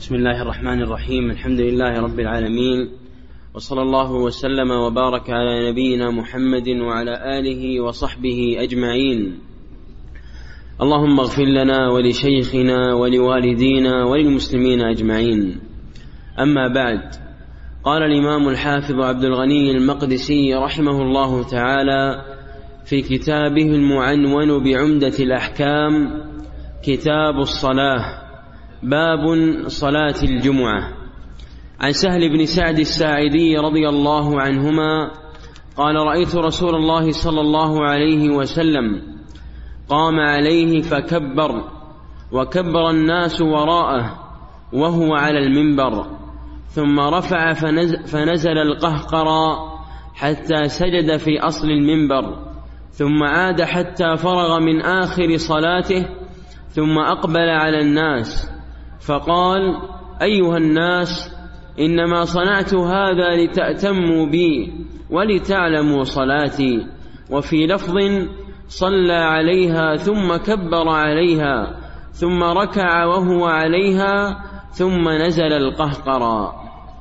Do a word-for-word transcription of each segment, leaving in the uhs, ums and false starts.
بسم الله الرحمن الرحيم. الحمد لله رب العالمين، وصلى الله وسلم وبارك على نبينا محمد وعلى آله وصحبه أجمعين. اللهم اغفر لنا ولشيخنا ولوالدينا وللمسلمين أجمعين. أما بعد، قال الإمام الحافظ عبد الغني المقدسي رحمه الله تعالى في كتابه المعنون بعمدة الأحكام: كتاب الصلاة، باب صلاة الجمعة. عن سهل بن سعد الساعدي رضي الله عنهما قال: رأيت رسول الله صلى الله عليه وسلم قام عليه فكبر، وكبر الناس وراءه وهو على المنبر، ثم رفع فنزل القهقرى حتى سجد في أصل المنبر، ثم عاد حتى فرغ من آخر صلاته، ثم أقبل على الناس فقال: أيها الناس، إنما صنعت هذا لتأتموا بي ولتعلموا صلاتي. وفي لفظ: صلى عليها ثم كبر عليها ثم ركع وهو عليها ثم نزل القهقرى.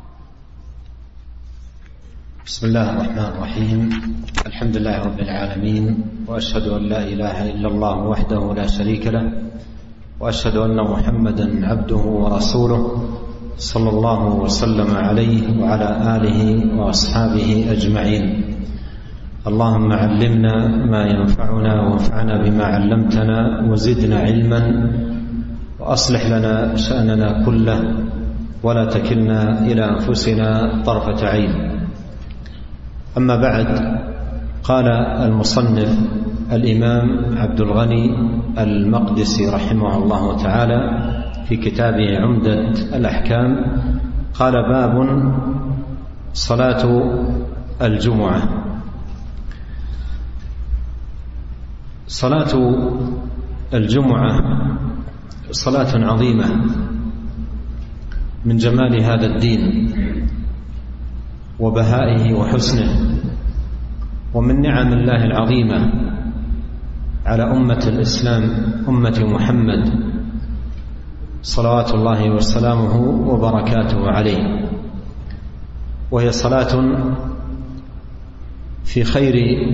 بسم الله الرحمن الرحيم. الحمد لله رب العالمين، وأشهد أن لا إله إلا الله وحده لا شريك له، وأشهد أن محمدا عبده ورسوله صلى الله وسلم عليه وعلى آله وأصحابه أجمعين. اللهم علمنا ما ينفعنا وانفعنا بما علمتنا وزدنا علما، وأصلح لنا شأننا كله ولا تكلنا إلى أنفسنا طرفة عين. أما بعد، قال المصنف الإمام عبد الغني المقدسي رحمه الله تعالى في كتابه عمدة الأحكام، قال: باب صلاة الجمعة. صلاة الجمعة صلاة عظيمة من جمال هذا الدين وبهائه وحسنه، ومن نعم الله العظيمة على أمة الإسلام، أمة محمد صلوات الله وسلامه وبركاته عليه. وهي صلاة في خير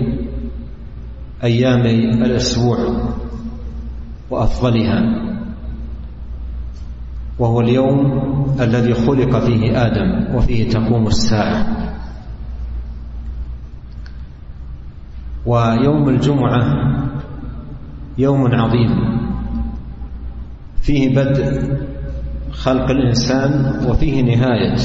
أيام الأسبوع وأفضلها، وهو اليوم الذي خلق فيه آدم وفيه تقوم الساعة. ويوم الجمعة يوم عظيم فيه بدء خلق الإنسان وفيه نهاية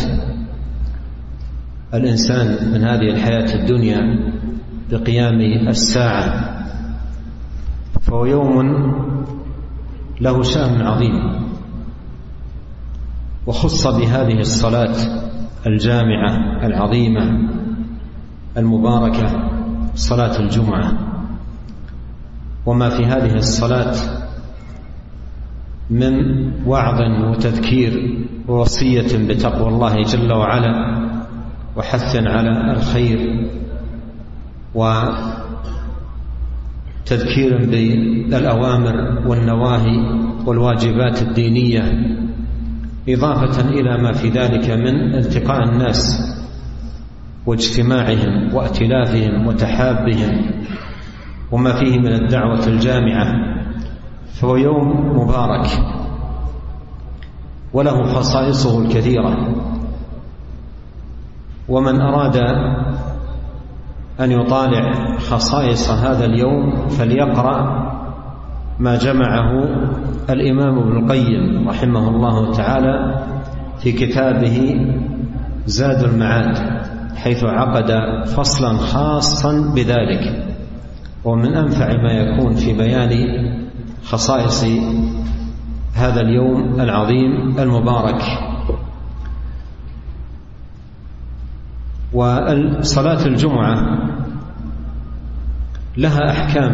الإنسان من هذه الحياة الدنيا بقيام الساعة. فهو يوم له شأن عظيم، وخص بهذه الصلاة الجامعة العظيمة المباركة، صلاة الجمعة. وما في هذه الصلاة من وعظ وتذكير ووصية بتقوى الله جل وعلا، وحث على الخير، وتذكير بالأوامر والنواهي والواجبات الدينية، إضافة إلى ما في ذلك من التقاء الناس واجتماعهم وائتلافهم وتحابهم، وما فيه من الدعوة الجامعة. فهو يوم مبارك وله خصائصه الكثيرة. ومن أراد أن يطالع خصائص هذا اليوم فليقرأ ما جمعه الإمام ابن القيم رحمه الله تعالى في كتابه زاد المعاد، حيث عقد فصلا خاصا بذلك، ومن أنفع ما يكون في بيان خصائص هذا اليوم العظيم المبارك. وصلاة الجمعة لها أحكام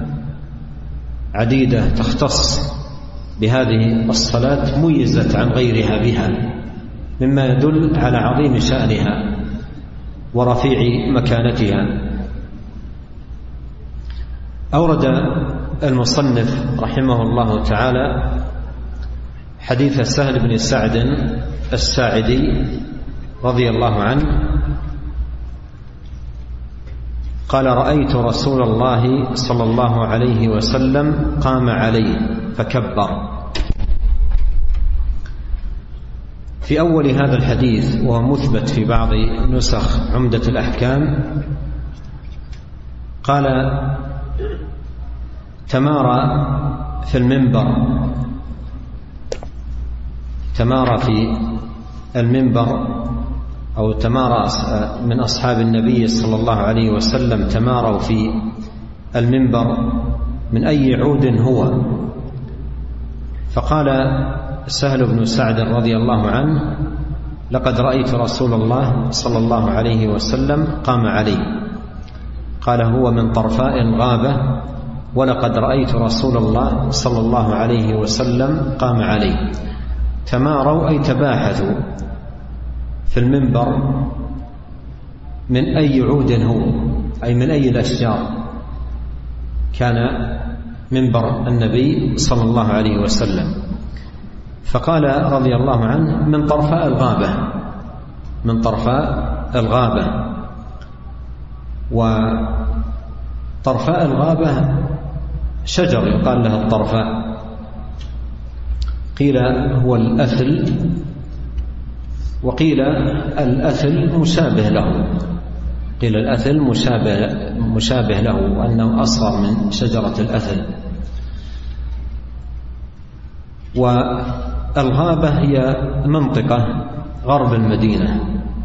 عديدة تختص بهذه الصلاة، ميزت عن غيرها بها، مما يدل على عظيم شأنها ورفيع مكانتها. أورد المصنف رحمه الله تعالى حديث سهل بن سعد الساعدي رضي الله عنه قال: رأيت رسول الله صلى الله عليه وسلم قام عليه فكبر. في أول هذا الحديث، وهو مثبت في بعض نسخ عمدة الأحكام، قال: تمارى في المنبر تمارى في المنبر أو تمارى من أصحاب النبي صلى الله عليه وسلم تماروا في المنبر من أي عود هو. فقال سهل بن سعد رضي الله عنه: لقد رأيت رسول الله صلى الله عليه وسلم قام عليه. قال: هو من طرفاء الغابة، ولقد رأيت رسول الله صلى الله عليه وسلم قام عليه. تماروا أي تباحثوا في المنبر من أي عود هو، أي من أي الأشجار كان منبر النبي صلى الله عليه وسلم. فقال رضي الله عنه: من طرفاء الغابة من طرفاء الغابة وطرفاء الغابة شجر يقال له الطرفاء. قيل هو الأثل، وقيل الأثل مشابه له قيل الأثل مشابه, مشابه له وأنه أصغر من شجرة الأثل. والغابة هي منطقة غرب المدينة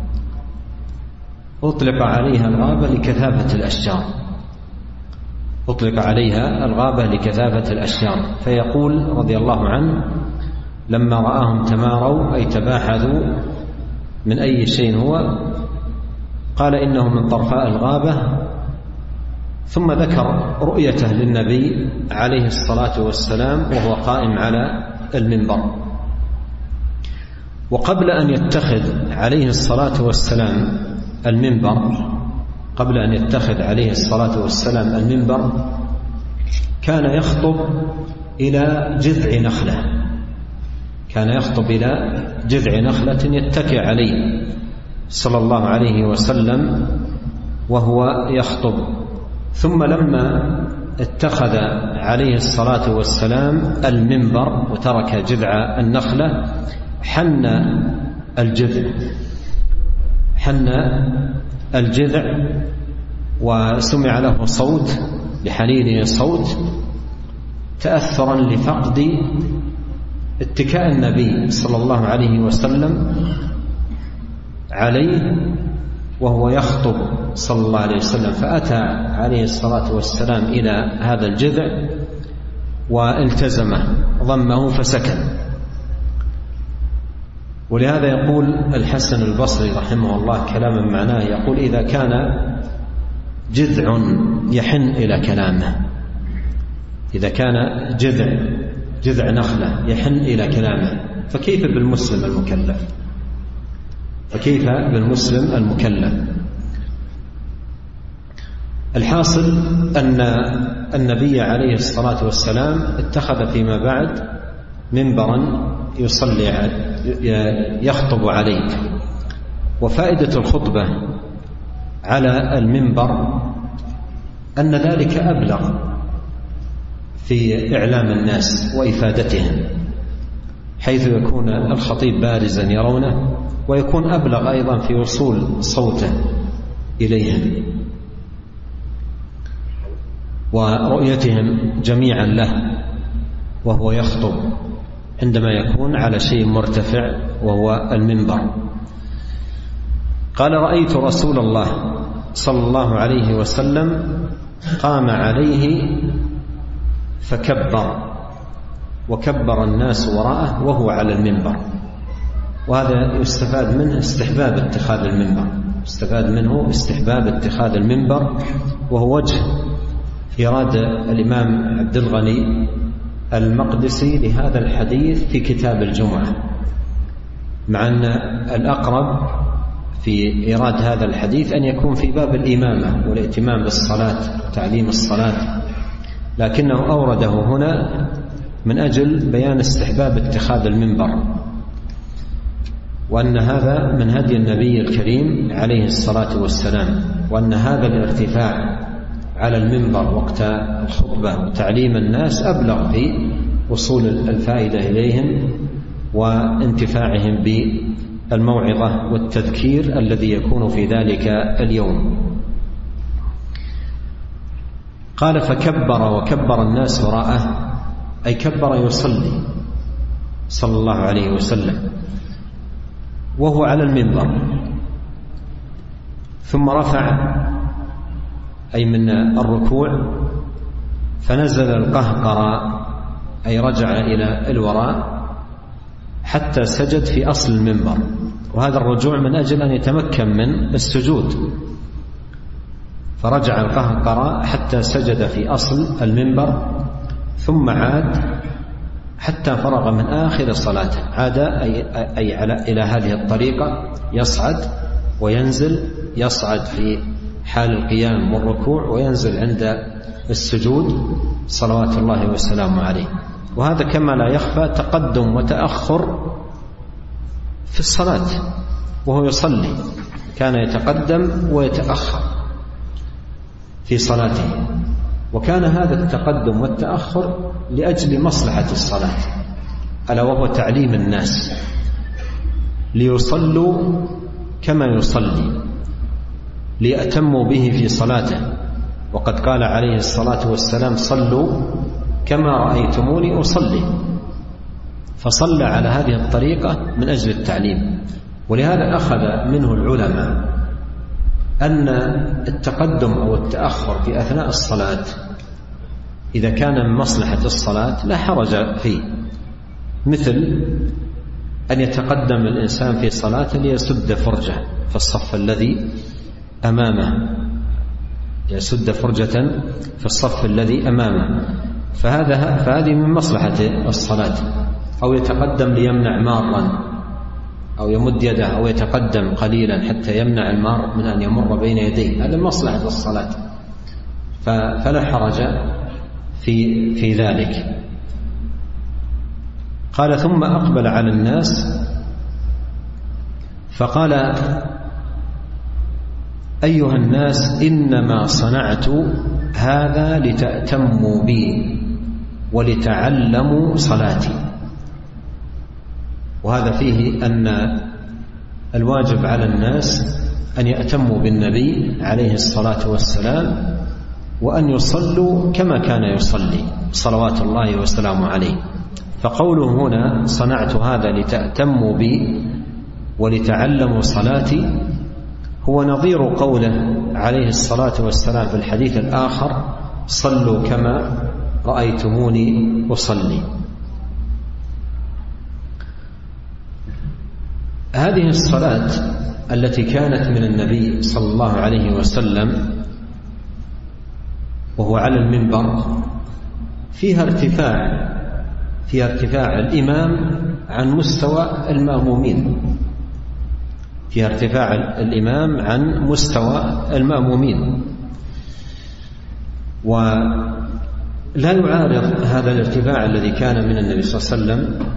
أطلق عليها الغابة لكثافة الأشجار أطلق عليها الغابة لكثافة الأشجار. فيقول رضي الله عنه: لما رآهم تماروا أي تباحثوا من أي شيء هو، قال: إنه من طرفاء الغابة. ثم ذكر رؤيته للنبي عليه الصلاة والسلام وهو قائم على المنبر. وقبل أن يتخذ عليه الصلاة والسلام المنبر قبل أن يتخذ عليه الصلاة والسلام المنبر كان يخطب إلى جذع نخلة كان يخطب إلى جذع نخلة يتكئ عليه صلى الله عليه وسلم وهو يخطب. ثم لما اتخذ عليه الصلاة والسلام المنبر وترك جذع النخلة حن الجذع حن الجذع وسمع له صوت لحنينه صوت تأثرا لفقد اتكاء النبي صلى الله عليه وسلم عليه وهو يخطب صلى الله عليه وسلم. فأتى عليه الصلاة والسلام إلى هذا الجذع والتزمه ضمه فسكن. ولهذا يقول الحسن البصري رحمه الله كلاما معناه، يقول: إذا كان جذع يحن إلى كلامه إذا كان جذع جذع نخلة يحن إلى كلامه فكيف بالمسلم المكلف فكيف بالمسلم المكلف الحاصل أن النبي عليه الصلاة والسلام اتخذ فيما بعد منبرا يصلي يخطب عليه. وفائدة الخطبة على المنبر أن ذلك أبلغ في إعلام الناس وإفادتهم، حيث يكون الخطيب بارزا يرونه، ويكون أبلغ أيضا في وصول صوته إليهم ورؤيتهم جميعا له وهو يخطب عندما يكون على شيء مرتفع وهو المنبر. قال: رأيت رسول الله صلى الله عليه وسلم قام عليه فكبر، وكبر الناس وراءه وهو على المنبر. وهذا يستفاد منه استحباب اتخاذ المنبر يستفاد منه استحباب اتخاذ المنبر وهو وجه إيراد الإمام عبد الغني المقدسي لهذا الحديث في كتاب الجمعة، مع أن الأقرب في إيراد هذا الحديث أن يكون في باب الإمامة والائتمام بالصلاة وتعليم الصلاة، لكنه أورده هنا من أجل بيان استحباب اتخاذ المنبر، وأن هذا من هدي النبي الكريم عليه الصلاة والسلام، وأن هذا الارتفاع على المنبر وقت الخطبة وتعليم الناس أبلغ في وصول الفائدة إليهم وانتفاعهم بالموعظة والتذكير الذي يكون في ذلك اليوم. قال فكبر وكبر الناس وراءه، أي كبر يصلي صلى الله عليه وسلم وهو على المنبر، ثم رفع أي من الركوع فنزل القهقرى أي رجع إلى الوراء حتى سجد في أصل المنبر، وهذا الرجوع من أجل أن يتمكن من السجود، فرجع القهقرى حتى سجد في أصل المنبر، ثم عاد حتى فرغ من آخر صلاته، عاد أي, أي على إلى هذه الطريقة يصعد وينزل، يصعد في حال القيام والركوع وينزل عند السجود صلوات الله وسلامه عليه. وهذا كما لا يخفى تقدم وتأخر في الصلاة، وهو يصلي كان يتقدم ويتأخر في صلاته، وكان هذا التقدم والتأخر لأجل مصلحة الصلاة، ألا وهو تعليم الناس ليصلوا كما يصلي، ليأتموا به في صلاته. وقد قال عليه الصلاة والسلام صلوا كما رأيتموني أصلي، فصلى على هذه الطريقة من أجل التعليم. ولهذا أخذ منه العلماء أن التقدم أو التأخر في أثناء الصلاة إذا كان من مصلحة الصلاة لا حرج فيه، مثل أن يتقدم الإنسان في صلاة ليسد فرجة في الصف الذي أمامه، يسد فرجة في الصف الذي أمامه، فهذا فهذه من مصلحة الصلاة. أو يتقدم ليمنع مارا، أو يمد يده أو يتقدم قليلا حتى يمنع المار من أن يمر بين يديه، هذا مصلحة الصلاة، فلا حرج في في ذلك. قال ثم أقبل على الناس فقال أيها الناس إنما صنعت هذا لتأتموا بي ولتعلموا صلاتي. وهذا فيه أن الواجب على الناس أن يأتموا بالنبي عليه الصلاة والسلام وأن يصلوا كما كان يصلي صلوات الله وسلامه عليه. فقوله هنا صنعت هذا لتأتموا بي ولتعلموا صلاتي هو نظير قوله عليه الصلاة والسلام في الحديث الآخر صلوا كما رأيتموني أصلي. هذه الصلاة التي كانت من النبي صلى الله عليه وسلم وهو على المنبر فيها ارتفاع فيها ارتفاع الإمام عن مستوى المأمومين فيها ارتفاع الإمام عن مستوى المأمومين ولا يعارض هذا الارتفاع الذي كان من النبي صلى الله عليه وسلم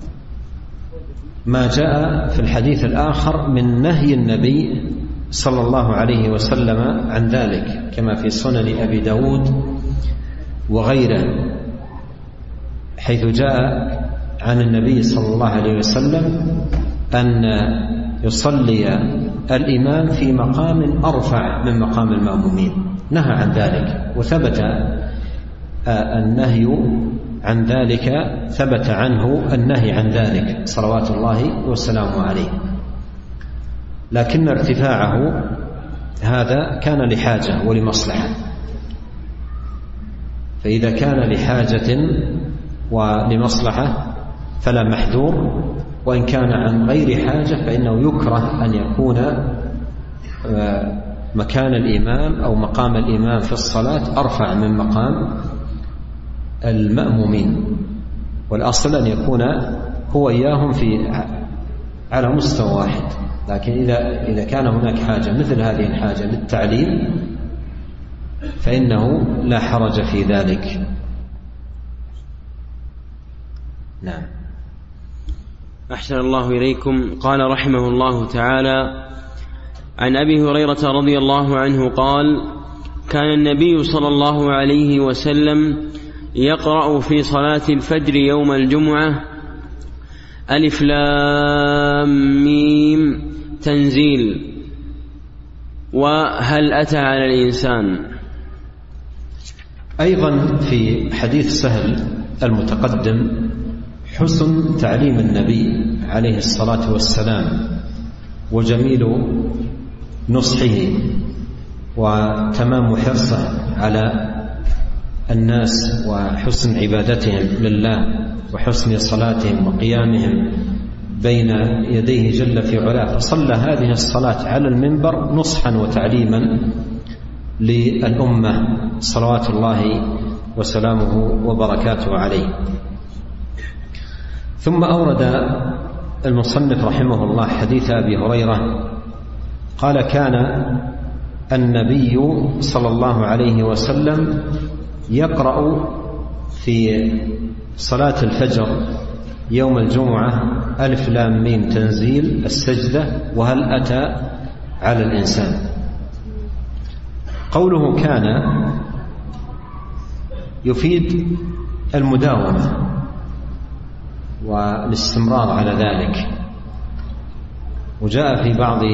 ما جاء في الحديث الآخر من نهي النبي صلى الله عليه وسلم عن ذلك كما في سنن أبي داود وغيره، حيث جاء عن النبي صلى الله عليه وسلم أن يصلي الإمام في مقام أرفع من مقام المأمومين، نهى عن ذلك، وثبت النهي عن ذلك ثبت عنه النهي عن ذلك صلوات الله وسلامه عليه. لكن ارتفاعه هذا كان لحاجة ولمصلحة، فإذا كان لحاجة ولمصلحة فلا محذور، وإن كان عن غير حاجة فإنه يكره أن يكون مكان الإمام أو مقام الإمام في الصلاة أرفع من مقام المأمومين، والأصل أن يكون هو إياهم في على مستوى واحد. لكن إذا إذا كان هناك حاجة مثل هذه الحاجة للتعليم فإنه لا حرج في ذلك. نعم. أحسن الله إليكم. قال رحمه الله تعالى: عن أبي هريرة رضي الله عنه قال: كان النبي صلى الله عليه وسلم يقرأ في صلاة الفجر يوم الجمعة: ألف لام ميم تنزيل، وهل أتى على الإنسان. أيضا في حديث سهل المتقدم حسن تعليم النبي عليه الصلاة والسلام وجميل نصحه وتمام حرصه على الناس وحسن عبادتهم لله وحسن صلاتهم وقيامهم بين يديه جل في علاه، فصلى هذه الصلاة على المنبر نصحا وتعليما للأمة صلوات الله وسلامه وبركاته عليه. ثم أورد المصنف رحمه الله حديث أبي هريرة قال: كان النبي صلى الله عليه وسلم يقرأ في صلاة الفجر يوم الجمعة: ألف لام ميم تنزيل، السجدة، وهل أتى على الإنسان. قوله كان يفيد المداومة والاستمرار على ذلك، وجاء في بعض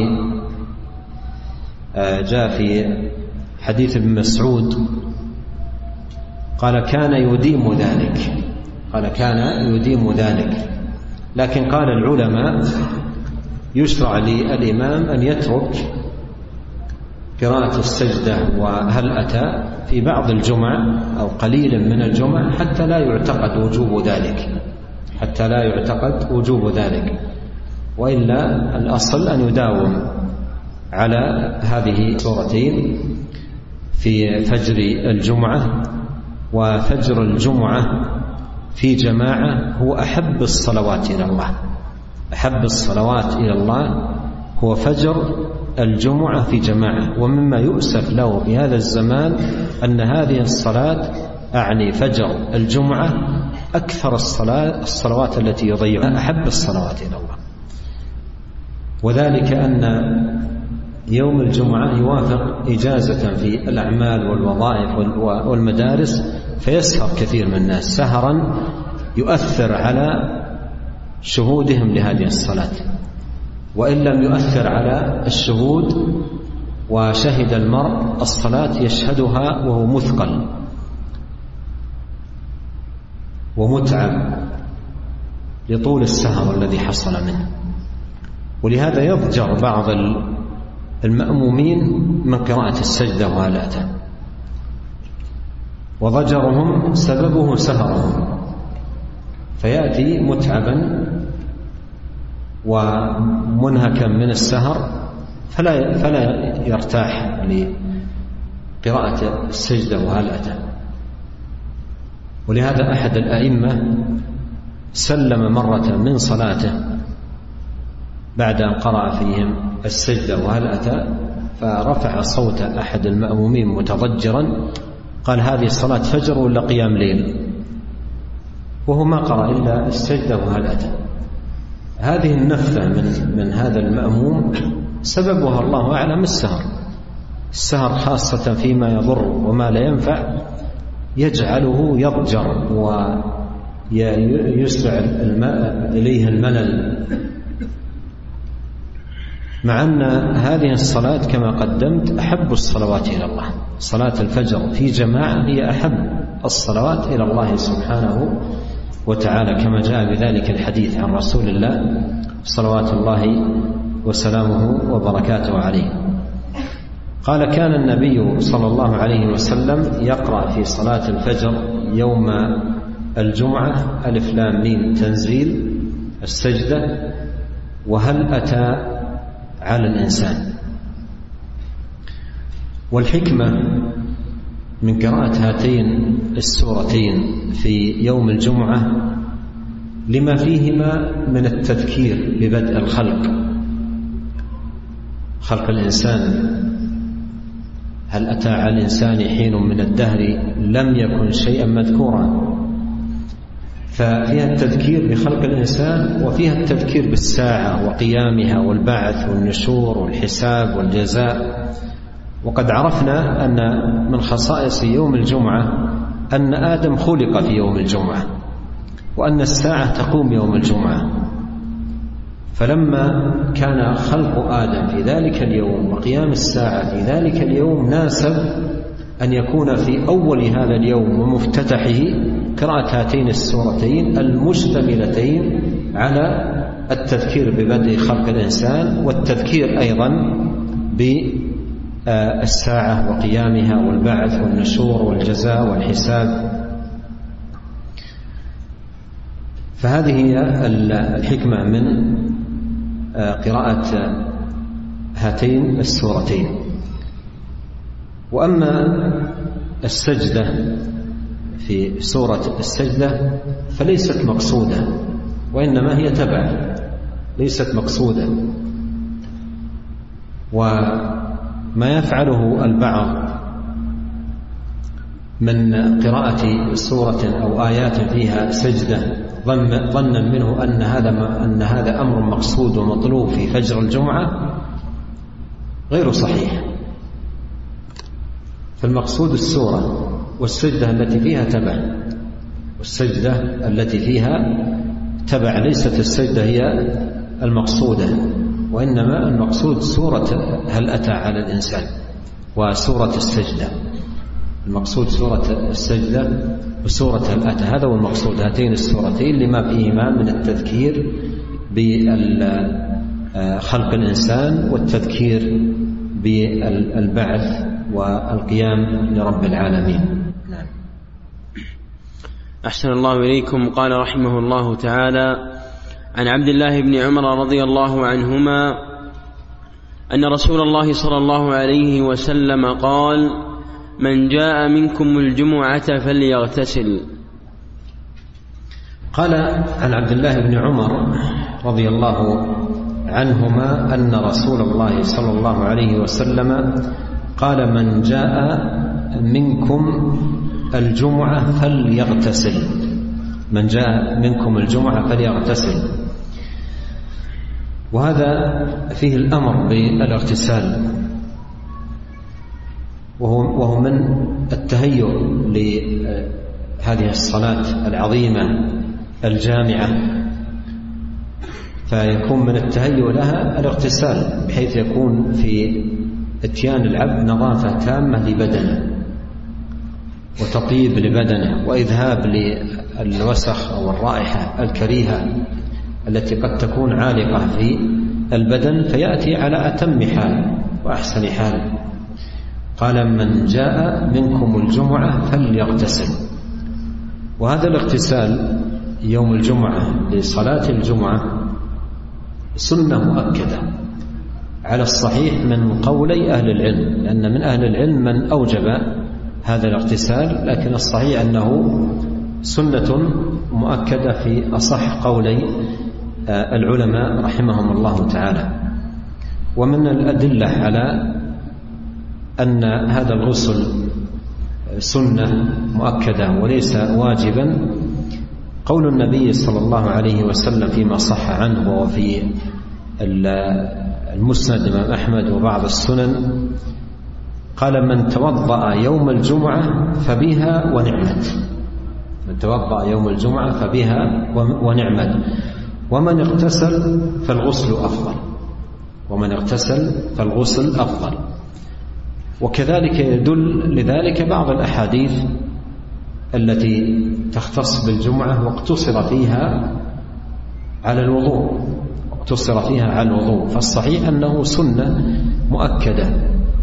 جاء في حديث ابن مسعود قال: كان يديم ذلك، قال كان يديم ذلك. لكن قال العلماء: يشرع للإمام أن يترك قراءة السجدة وهل أتى في بعض الجمع أو قليل من الجمع حتى لا يعتقد وجوب ذلك، حتى لا يعتقد وجوب ذلك، وإلا الأصل أن يداوم على هذه السورتين في فجر الجمعة. وفجر الجمعة في جماعة هو أحب الصلوات إلى الله، أحب الصلوات إلى الله هو فجر الجمعة في جماعة. ومما يؤسف له في هذا الزمان أن هذه الصلاة أعني فجر الجمعة أكثر الصلاة الصلوات التي يضيعها أحب الصلوات إلى الله، وذلك أن يوم الجمعة يوافق إجازة في الأعمال والوظائف والمدارس، فيسهر كثير من الناس سهرا يؤثر على شهودهم لهذه الصلاة، وإن لم يؤثر على الشهود وشهد المرء الصلاة يشهدها وهو مثقل ومتعب لطول السهر الذي حصل منه. ولهذا يضجر بعض المأمومين من قراءة السجدة وهل أتى، وضجرهم سببه سهرهم، فيأتي متعبا ومنهكا من السهر فلا فلا يرتاح لقراءة السجدة وهل أتى. ولهذا أحد الأئمة سلم مرة من صلاته بعد أن قرأ فيهم السجدة وهل أتى، فرفع صوت أحد المأمومين متضجرا قال: هذه صلاة فجر ولا قيام ليل؟ وهو ما قرأ إلا السجدة وهل أتى. هذه النفثة من, من هذا المأموم سببها الله أعلم السهر، السهر خاصة فيما يضر وما لا ينفع يجعله يضجر ويسرع إليه الملل، مع أن هذه الصلاة كما قدمت أحب الصلوات إلى الله. صلاة الفجر في جماعة هي أحب الصلوات إلى الله سبحانه وتعالى، كما جاء بذلك الحديث عن رسول الله صلوات الله وسلامه وبركاته عليه. قال: كان النبي صلى الله عليه وسلم يقرأ في صلاة الفجر يوم الجمعة: ألف لام ميم تنزيل، السجدة، وهل أتى على الإنسان. والحكمة من قراءة هاتين السورتين في يوم الجمعة لما فيهما من التذكير ببدء الخلق، خلق الإنسان. هل أتى على الإنسان حين من الدهر لم يكن شيئا مذكورا، ففيها التذكير بخلق الإنسان، وفيها التذكير بالساعة وقيامها والبعث والنشور والحساب والجزاء. وقد عرفنا أن من خصائص يوم الجمعة أن آدم خلق في يوم الجمعة، وأن الساعة تقوم يوم الجمعة. فلما كان خلق آدم في ذلك اليوم وقيام الساعة في ذلك اليوم، ناسب أن يكون في أول هذا اليوم ومفتتحه قراءة هاتين السورتين المشتملتين على التذكير ببدء خلق الإنسان، والتذكير أيضا بالساعة وقيامها والبعث والنشور والجزاء والحساب. فهذه هي الحكمة من قراءة هاتين السورتين. وأما السجدة في سورة السجدة فليست مقصودة، وإنما هي تبع، ليست مقصودة. وما يفعله البعض من قراءة سورة أو آيات فيها سجدة ظنا منه أن هذا أن هذا أمر مقصود ومطلوب في فجر الجمعة غير صحيح. فالمقصود السورة والسجدة التي فيها تبع، والسجدة التي فيها تبع، ليست السجدة هي المقصودة، وإنما المقصود سورة هل أتى على الإنسان وسورة السجدة. المقصود سورة السجدة وسورة هل أتى، هذا هو المقصود، هاتين السورتين لما فيهما من التذكير بخلق الإنسان والتذكير بالبعث والقيام لرب العالمين. نعم. أحسن الله إليكم. قال رحمه الله تعالى: عن عبد الله بن عمر رضي الله عنهما أن رسول الله صلى الله عليه وسلم قال: من جاء منكم الجمعة فليغتسل. قال عن عبد الله بن عمر رضي الله عنهما أن رسول الله صلى الله عليه وسلم قال: من جاء منكم الجمعة فليغتسل. من جاء منكم الجمعة فليغتسل. وهذا فيه الأمر بالاغتسال، وهو, وهو من التهيؤ لهذه الصلاة العظيمة الجامعة، فيكون من التهيؤ لها الاغتسال، بحيث يكون في اتيان العبد نظافة تامة لبدنه وتطيب لبدنه وإذهاب للوسخ أو الرائحة الكريهة التي قد تكون عالقة في البدن، فيأتي على أتم حال وأحسن حال. قال: من جاء منكم الجمعة فليغتسل. وهذا الاغتسال يوم الجمعة لصلاة الجمعة سنة مؤكدة على الصحيح من قولي أهل العلم، لأن من أهل العلم من أوجب هذا الاغتسال، لكن الصحيح أنه سنة مؤكدة في أصح قولي العلماء رحمهم الله تعالى. ومن الأدلة على أن هذا الغسل سنة مؤكدة وليس واجبا قول النبي صلى الله عليه وسلم فيما صح عنه وفي المسند الإمام أحمد وبعض السنن، قال: من توضأ يوم الجمعة فبها ونعمت. من توضأ يوم الجمعة فبها ونعمت. ومن اغتسل فالغسل أفضل. ومن اغتسل فالغسل أفضل. وكذلك يدل لذلك بعض الأحاديث التي تختص بالجمعة واقتصر فيها على الوضوء اقتصر فيها على الوضوء فالصحيح أنه سنة مؤكدة.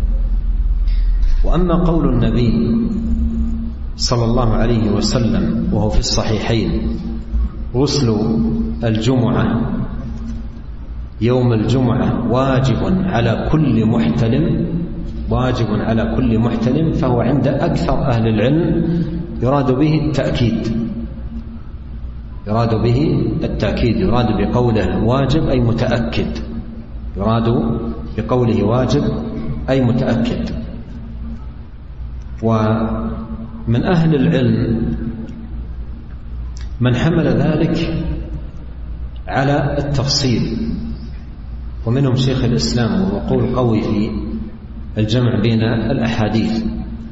وأما قول النبي صلى الله عليه وسلم وهو في الصحيحين: غسل الجمعة يوم الجمعة واجب على كل محتلم، واجب على كل محتلم، فهو عند أكثر أهل العلم يراد به التأكيد، يراد به التأكيد يراد بقوله واجب أي متأكد، يراد بقوله واجب أي متأكد. ومن أهل العلم من حمل ذلك على التفصيل، ومنهم شيخ الإسلام، وهو قول قوي في الجمع بين الأحاديث.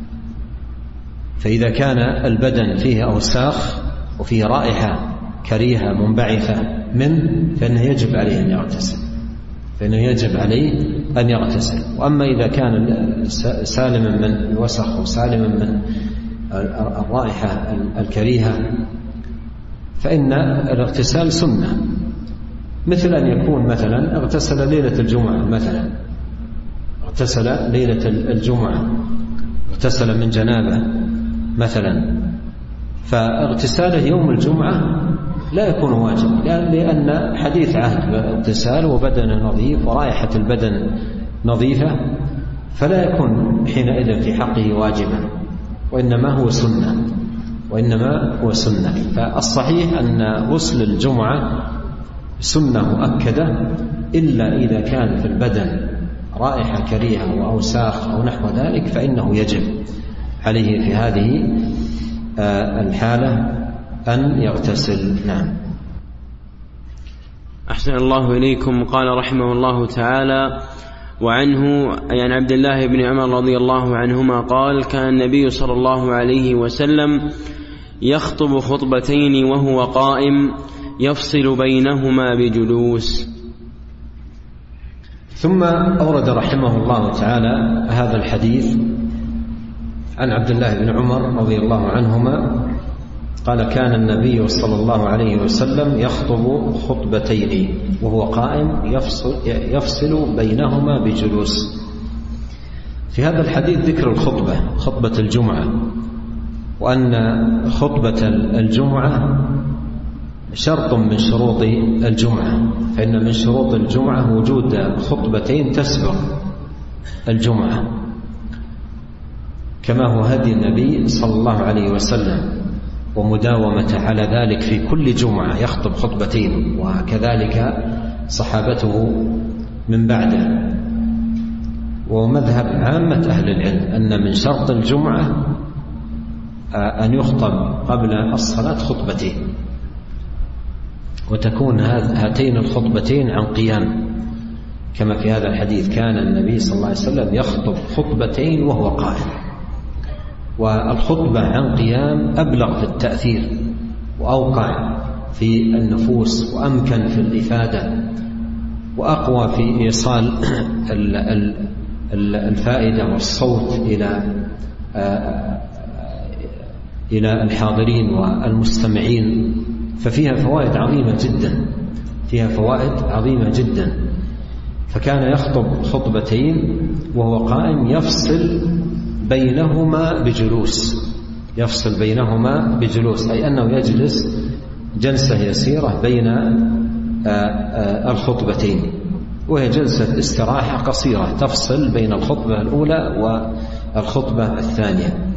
فإذا كان البدن فيه أوساخ وفيه رائحة كريهة منبعثة منه فإنه يجب عليه أن يغتسل فإنه يجب عليه أن يغتسل. وأما إذا كان سالما من الوسخ وسالما من الرائحة الكريهة فإن الاغتسال سنة، مثل أن يكون مثلا اغتسل ليلة الجمعة، مثلا اغتسل ليلة الجمعة، اغتسل من جنابه مثلا، فاغتساله يوم الجمعة لا يكون واجب، لأن حديث عهد باغتسال وبدنه نظيف ورائحة البدن نظيفة، فلا يكون حينئذ في حقه واجبا، وإنما هو سنة وإنما هو سنة. فالصحيح أن غسل الجمعة سنة مؤكدة، إلا إذا كان في البدن رائحة كريهة وأوساخ أو نحو ذلك فإنه يجب عليه في هذه الحالة أن يغتسل. نعم. أحسن الله إليكم. قال رحمه الله تعالى: وعنه أي عن عبد الله بن عمر رضي الله عنهما قال: كان النبي صلى الله عليه وسلم يخطب خطبتين وهو قائم يفصل بينهما بجلوس. ثم أورد رحمه الله تعالى هذا الحديث عن عبد الله بن عمر رضي الله عنهما قال: كان النبي صلى الله عليه وسلم يخطب خطبتين وهو قائم يفصل, يفصل بينهما بجلوس. في هذا الحديث ذكر الخطبة، خطبة الجمعة، وأن خطبة الجمعة شرط من شروط الجمعة، فإن من شروط الجمعة وجود خطبتين تسبق الجمعة، كما هو هدي النبي صلى الله عليه وسلم ومداومة على ذلك في كل جمعة يخطب خطبتين، وكذلك صحابته من بعده. ومذهب عامة أهل العلم أن من شرط الجمعة أن يخطب قبل الصلاة خطبتين، وتكون هاتين الخطبتين عن قيام، كما في هذا الحديث: كان النبي صلى الله عليه وسلم يخطب خطبتين وهو قائم. والخطبة عن قيام أبلغ في التأثير وأوقع في النفوس وأمكن في الإفادة وأقوى في إيصال الفائدة والصوت إلى إلى الحاضرين والمستمعين، ففيها فوائد عظيمة جدا فيها فوائد عظيمة جدا فكان يخطب خطبتين وهو قائم يفصل بينهما بجلوس يفصل بينهما بجلوس أي أنه يجلس جلسة يسيرة بين الخطبتين، وهي جلسة استراحة قصيرة تفصل بين الخطبة الأولى والخطبة الثانية.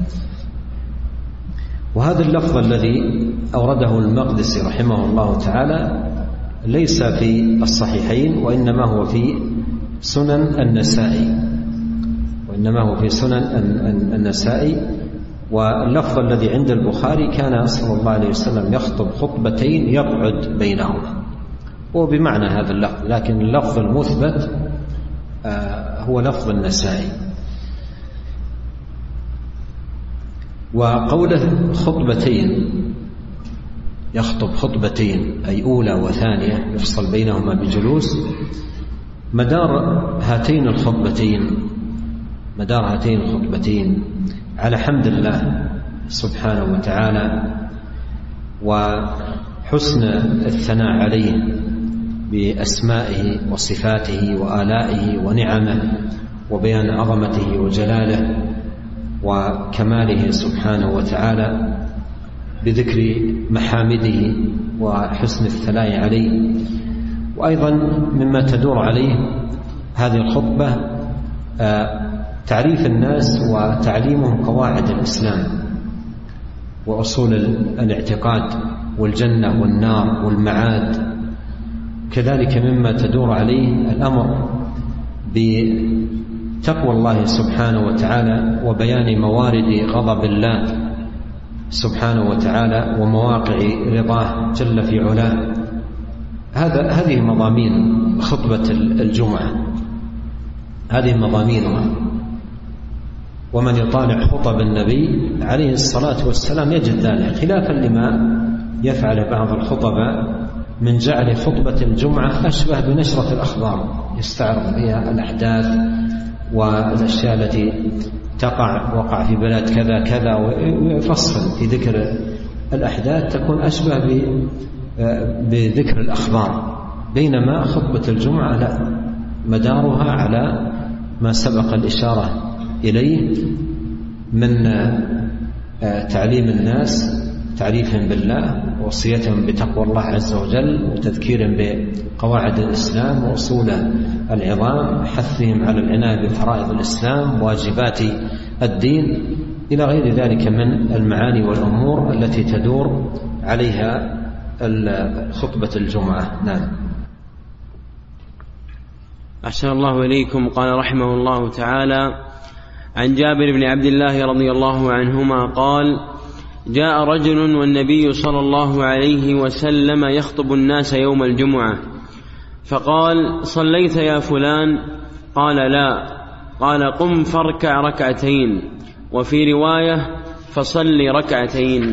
وهذا اللفظ الذي أورده المقدسي رحمه الله تعالى ليس في الصحيحين، وإنما هو في سنن النسائي وإنما هو في سنن النسائي واللفظ الذي عند البخاري: كان صلى الله عليه وسلم يخطب خطبتين يقعد بينهما، وبمعنى هذا اللفظ، لكن اللفظ المثبت هو لفظ النسائي. وقوله خطبتين يخطب خطبتين أي أولى وثانية يفصل بينهما بجلوس، مدار هاتين الخطبتين مدار هاتين الخطبتين على حمد الله سبحانه وتعالى وحسن الثناء عليه بأسمائه وصفاته وآلائه ونعمه وبيان عظمته وجلاله وكماله سبحانه وتعالى، بذكر محامده وحسن الثناء عليه. وأيضا مما تدور عليه هذه الخطبة تعريف الناس وتعليمهم قواعد الإسلام وأصول الاعتقاد والجنة والنار والمعاد. كذلك مما تدور عليه الأمر بتقوى الله سبحانه وتعالى وبيان موارد غضب الله سبحانه وتعالى ومواقع رضاه جل في علاه. هذا هذه مضامين خطبة الجمعة، هذه مضامينها. ومن يطالع خطب النبي عليه الصلاة والسلام يجد ذلك، خلافا لما يفعل بعض الخطباء من جعل خطبة الجمعة أشبه بنشرة الأخبار، يستعرض فيها الأحداث والأشياء التي تقع وقع في بلاد كذا كذا، ويفصل في ذكر الأحداث، تكون أشبه بذكر الأخبار. بينما خطبة الجمعة لا، مدارها على ما سبق الإشارة إليه من تعليم الناس، تعريفهم بالله، وصيتهم بتقوى الله عز وجل، وتذكيرهم بقواعد الإسلام وأصوله العظام، حثهم على العناية بفرائض الإسلام، واجبات الدين، إلى غير ذلك من المعاني والأمور التي تدور عليها خطبة الجمعة. نعم. أحسن الله إليكم. قال رحمه الله تعالى: عن جابر بن عبد الله رضي الله عنهما قال: جاء رجل والنبي صلى الله عليه وسلم يخطب الناس يوم الجمعة، فقال: صليت يا فلان؟ قال: لا. قال: قم فاركع ركعتين، وفي رواية: فصل ركعتين.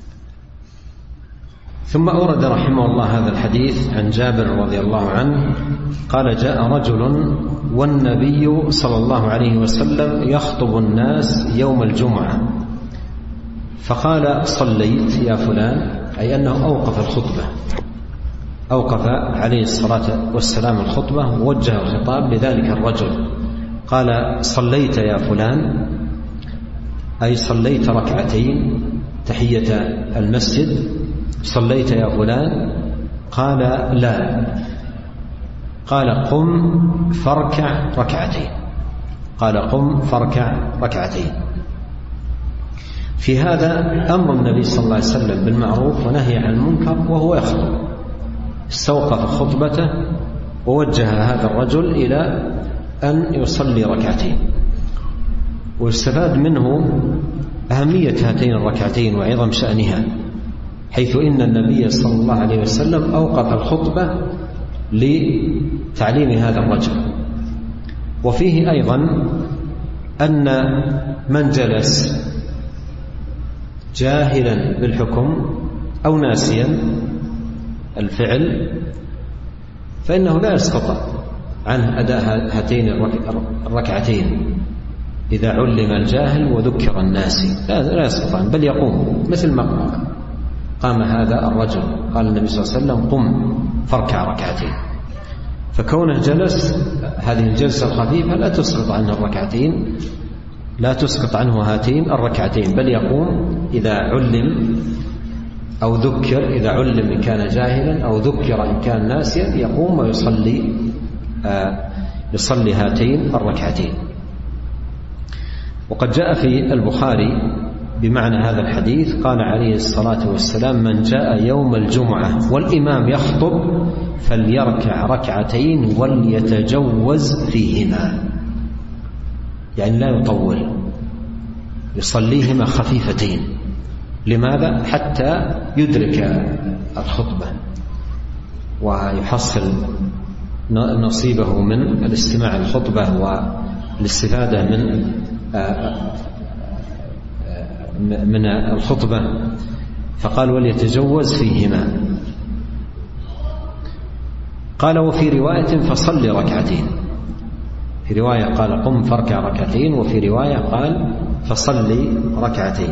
ثم أورد رحمه الله هذا الحديث عن جابر رضي الله عنه قال: جاء رجل والنبي صلى الله عليه وسلم يخطب الناس يوم الجمعة، فقال: صليت يا فلان، أي أنه أوقف الخطبة، أوقف عليه الصلاة والسلام الخطبة ووجه الخطاب لذلك الرجل. قال: صليت يا فلان، أي صليت ركعتين تحية المسجد، صليت يا فلان؟ قال: لا. قال: قم فاركع ركعتين. قال: قم فاركع ركعتين. في هذا أمر النبي صلى الله عليه وسلم بالمعروف ونهي عن المنكر وهو يخطب، استوقف خطبته ووجه هذا الرجل إلى أن يصلي ركعتين. واستفاد منه أهمية هاتين الركعتين وعظم شأنها، حيث إن النبي صلى الله عليه وسلم أوقف الخطبة لتعليم هذا الرجل. وفيه أيضا أن من جلس جاهلا بالحكم أو ناسيا الفعل فإنه لا يسقط عنه أداء هاتين الركعتين إذا علم الجاهل وذكر الناسي، لا يسقط عنه، بل يقوم مثل ما قام هذا الرجل. قال النبي صلى الله عليه وسلم: قم فاركع ركعتين. فكونه جلس، هذه الجلسة الخفيفة لا تسقط عنه الركعتين، لا تسقط عنه هاتين الركعتين، بل يقوم إذا علم أو ذكر، إذا علم إن كان جاهلا أو ذكر إن كان ناسيا، يقوم ويصلي آه يصلي هاتين الركعتين. وقد جاء في البخاري بمعنى هذا الحديث، قال عليه الصلاة والسلام: من جاء يوم الجمعة والإمام يخطب فليركع ركعتين وليتجوز فيهما، يعني لا يطول، يصليهما خفيفتين. لماذا؟ حتى يدرك الخطبة ويحصل نصيبه من الاستماع الخطبة والاستفادة من من الخطبة. فقال: وليتجوز فيهما. قال: وفي رواية: فصل ركعتين. في رواية قال: قم فاركع ركعتين، وفي رواية قال: فصل ركعتين.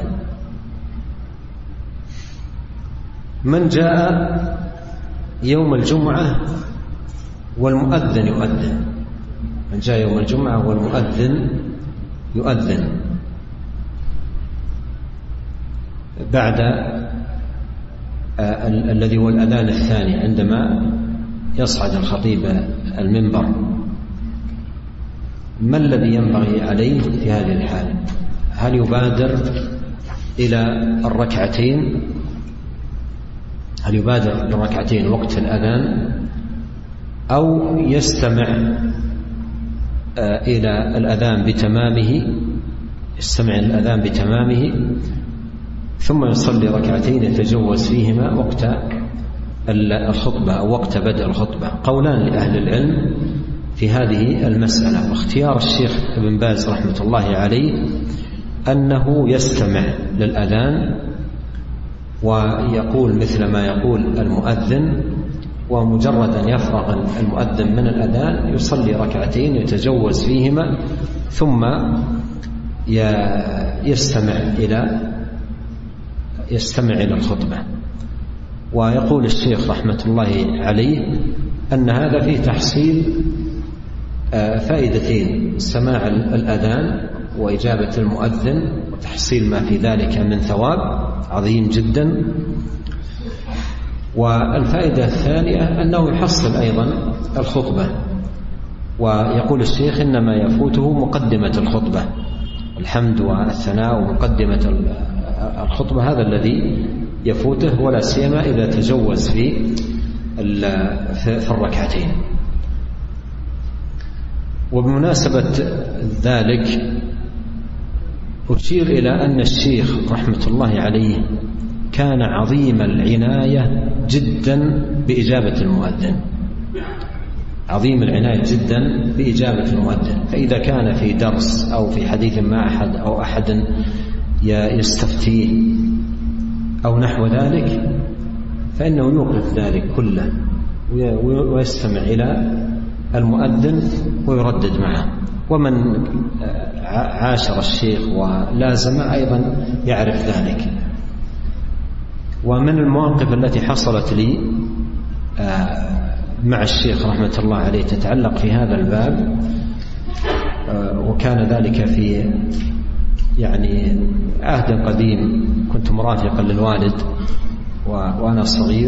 من جاء يوم الجمعة والمؤذن يؤذن، من جاء يوم الجمعة والمؤذن يؤذن بعد الذي هو الأذان الثاني، عندما يصعد الخطيب المنبر. ما الذي ينبغي عليه في هذه الحالة؟ هل يبادر إلى الركعتين، هل يبادر للركعتين وقت الأذان، أو يستمع إلى الأذان بتمامه، يستمع الأذان بتمامه، ثم يصلي ركعتين يتجوز فيهما وقت الخطبة أو وقت بدء الخطبة. قولان لأهل العلم في هذه المسألة، واختيار الشيخ ابن باز رحمة الله عليه أنه يستمع للأذان ويقول مثل ما يقول المؤذن، ومجرد أن يفرغ المؤذن من الأذان يصلي ركعتين يتجوز فيهما ثم يستمع إلى يستمع إلى الخطبة. ويقول الشيخ رحمة الله عليه أن هذا فيه تحصيل فائدتين: سماع الأذان وإجابة المؤذن وتحصيل ما في ذلك من ثواب عظيم جدا. والفائدة الثانية أنه يحصل أيضا الخطبة. ويقول الشيخ إنما يفوته مقدمة الخطبة، الحمد والثناء ومقدمة الخطبة هذا الذي يفوته، ولا سيما إذا تجوز في في الركعتين. وبمناسبة ذلك أشير إلى أن الشيخ رحمة الله عليه كان عظيم العناية جدا بإجابة المؤذن، عظيم العناية جدا بإجابة المؤذن. فإذا كان في درس أو في حديث مع أحد أو أحد يستفتيه أو نحو ذلك فإنه يوقف ذلك كله ويستمع إلى المؤذن ويردد معه. ومن عاشر الشيخ ولازم أيضا يعرف ذلك. ومن المواقف التي حصلت لي مع الشيخ رحمة الله عليه تتعلق في هذا الباب، وكان ذلك في يعني عهد قديم، كنت مرافقا للوالد وأنا صغير،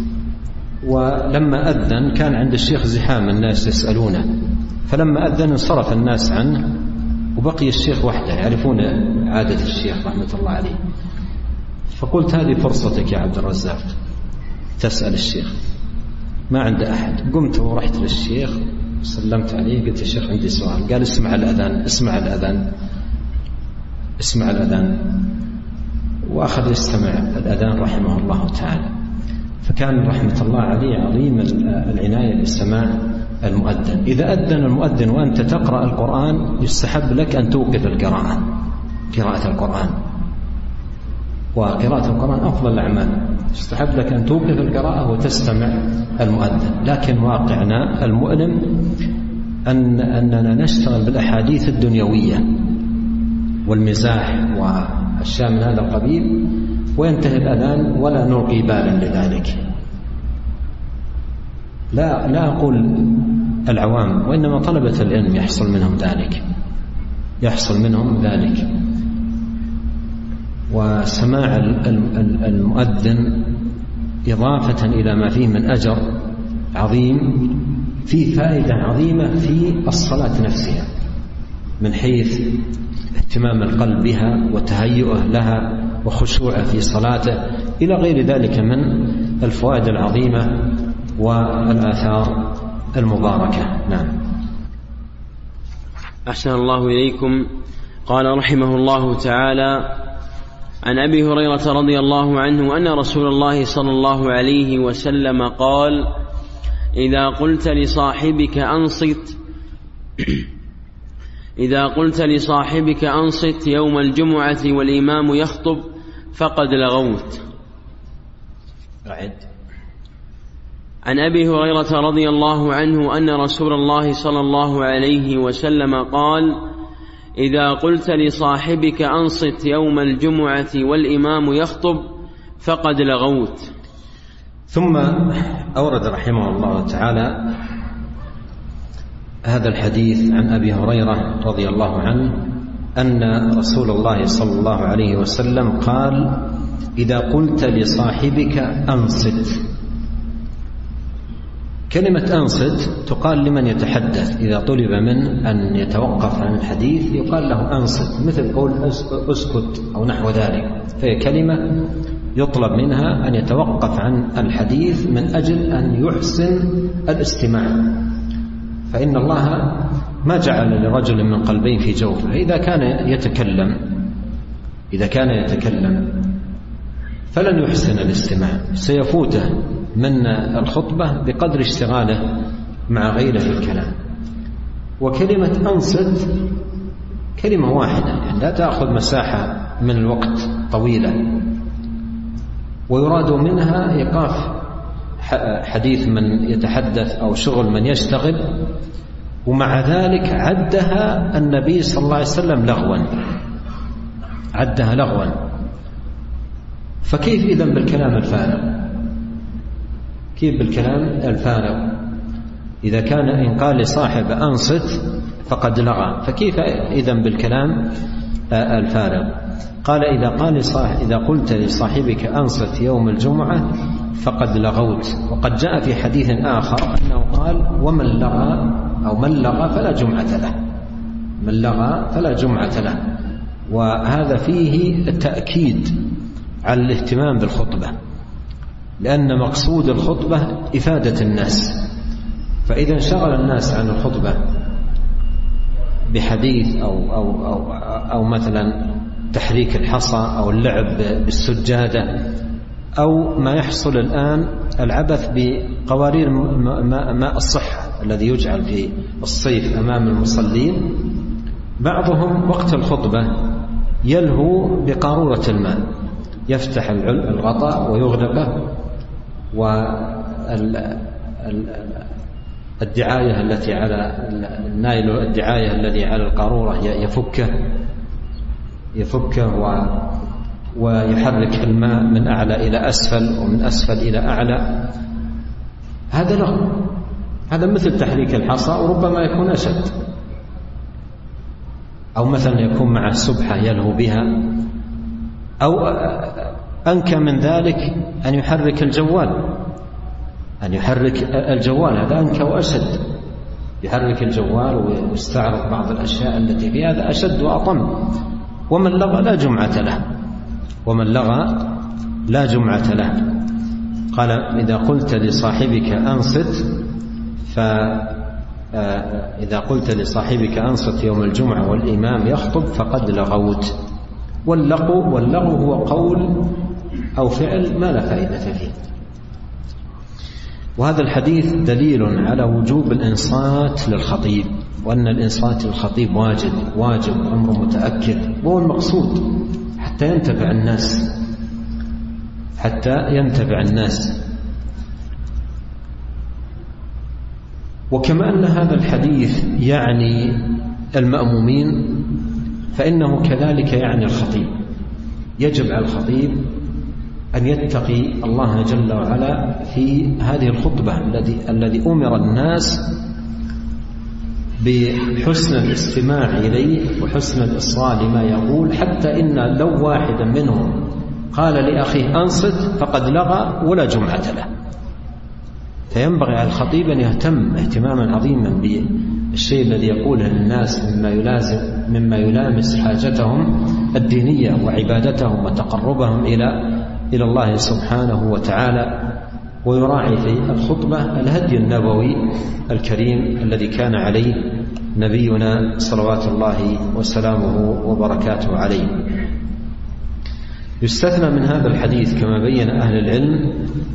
ولما أذن كان عند الشيخ زحام الناس يسألونه، فلما أذن انصرف الناس عنه وبقي الشيخ وحده يعرفون عادة الشيخ رحمة الله عليه. فقلت هذه فرصتك يا عبد الرزاق تسأل الشيخ، ما عنده أحد. قمت ورحت للشيخ سلمت عليه قلت: الشيخ عندي سؤال. قال: اسمع الأذان اسمع الأذان اسمع الأذان. وأخذ يستمع الأذان رحمه الله تعالى. فكان رحمة الله عليه عظيم العناية باستماع المؤذن. إذا أذن المؤذن وأنت تقرأ القرآن يستحب لك أن توقف القراءة، قراءة القرآن، وقراءة القرآن أفضل الأعمال، يستحب لك أن توقف القراءة وتستمع المؤذن. لكن واقعنا المؤلم أن أننا نشتغل بالأحاديث الدنيوية والمزاح والأشياء من هذا القبيل، وينتهي الأذان ولا نلقي بالا لذلك. لا لا أقول العوام، وإنما طلبة العلم يحصل منهم ذلك يحصل منهم ذلك وسماع المؤذن إضافة إلى ما فيه من أجر عظيم فيه فائدة عظيمة في الصلاة نفسها، من حيث اهتمام القلب بها وتهيئه لها وخشوعه في صلاته إلى غير ذلك من الفوائد العظيمة والآثار المباركة. نعم. أحسن الله إليكم. قال رحمه الله تعالى: عن أبي هريرة رضي الله عنه أن رسول الله صلى الله عليه وسلم قال: إذا قلت لصاحبك أنصت إذا قلت لصاحبك أنصت يوم الجمعة والإمام يخطب فقد لغوت. أعد. عن أبي هريرة رضي الله عنه أن رسول الله صلى الله عليه وسلم قال: إذا قلت لصاحبك أنصت يوم الجمعة والإمام يخطب فقد لغوت. ثم أورد رحمه الله تعالى هذا الحديث عن أبي هريرة رضي الله عنه أن رسول الله صلى الله عليه وسلم قال: إذا قلت لصاحبك أنصت. كلمة أنصت تقال لمن يتحدث، إذا طلب من أن يتوقف عن الحديث يقال له أنصت، مثل قول أسكت أو نحو ذلك. فهي كلمة يطلب منها أن يتوقف عن الحديث من أجل أن يحسن الاستماع، فإن الله ما جعل لرجل من قلبين في جوفه. إذا كان يتكلم إذا كان يتكلم فلن يحسن الاستماع، سيفوته من الخطبة بقدر اشتغاله مع غيره في الكلام. وكلمة أنصت كلمة واحدة، يعني لا تأخذ مساحة من الوقت طويلة، ويراد منها إيقاف حديث من يتحدث أو شغل من يشتغل، ومع ذلك عدها النبي صلى الله عليه وسلم لغوا، عدها لغوا. فكيف إذن بالكلام الفارغ؟ كيف بالكلام الفارغ؟ إذا كان إن قال لصاحب أنصت فقد لغى، فكيف إذن بالكلام الفارغ؟ قال إذا قال لصاحب إذا قلت لصاحبك أنصت يوم الجمعة فقد لغوت. وقد جاء في حديث آخر أنه قال ومن لغى أو من لغى فلا جمعة له، من لغى فلا جمعة له. وهذا فيه التأكيد على الاهتمام بالخطبة، لأن مقصود الخطبة إفادة الناس، فإذا انشغل الناس عن الخطبة بحديث أو, أو, أو, أو مثلا تحريك الحصى أو اللعب بالسجادة أو ما يحصل الآن العبث بقوارير ماء الصحة الذي يجعل في الصيف أمام المصلين، بعضهم وقت الخطبة يلهو بقارورة الماء، يفتح الغطاء ويغلقه، والدعاية التي على النايل الدعاية الذي على القارورة يفكه يفكه ويحرك الماء من أعلى إلى أسفل ومن أسفل إلى أعلى. هذا لغو، هذا مثل تحريك الحصى وربما يكون أشد، أو مثلا يكون مع سبحة يلهو بها، أو أنكى من ذلك أن يحرك الجوال أن يحرك الجوال هذا أنكى وأشد، يحرك الجوال ويستعرض بعض الأشياء التي في هذا أشد وأطم. ومن لغى لا جمعة له، ومن لغى لا جمعة له. قال إذا قلت لصاحبك أنصت فإذا قلت لصاحبك أنصت يوم الجمعة والإمام يخطب فقد لغوت. واللغو واللغو هو قول أو فعل ما لا فائدة فيه. وهذا الحديث دليل على وجوب الإنصات للخطيب، وأن الإنصات للخطيب واجب واجب أمر متأكد، وهو المقصود حتى ينتفع الناس حتى ينتفع الناس. وكما أن هذا الحديث يعني المأمومين فإنه كذلك يعني الخطيب. يجب على الخطيب أن يتقي الله جل وعلا في هذه الخطبة الذي الذي أمر الناس بحسن الاستماع إليه وحسن الإصغاء لما يقول، حتى إن لو واحدا منهم قال لأخيه أنصت فقد لغى ولا جمعة له. فينبغي على الخطيب أن يهتم اهتماما عظيما بالشيء الذي يقوله للناس مما يلازم مما يلامس حاجتهم الدينية وعبادتهم وتقربهم إلى إلى الله سبحانه وتعالى، ويراعي في الخطبة الهدي النبوي الكريم الذي كان عليه نبينا صلوات الله وسلامه وبركاته عليه. يستثنى من هذا الحديث كما بين أهل العلم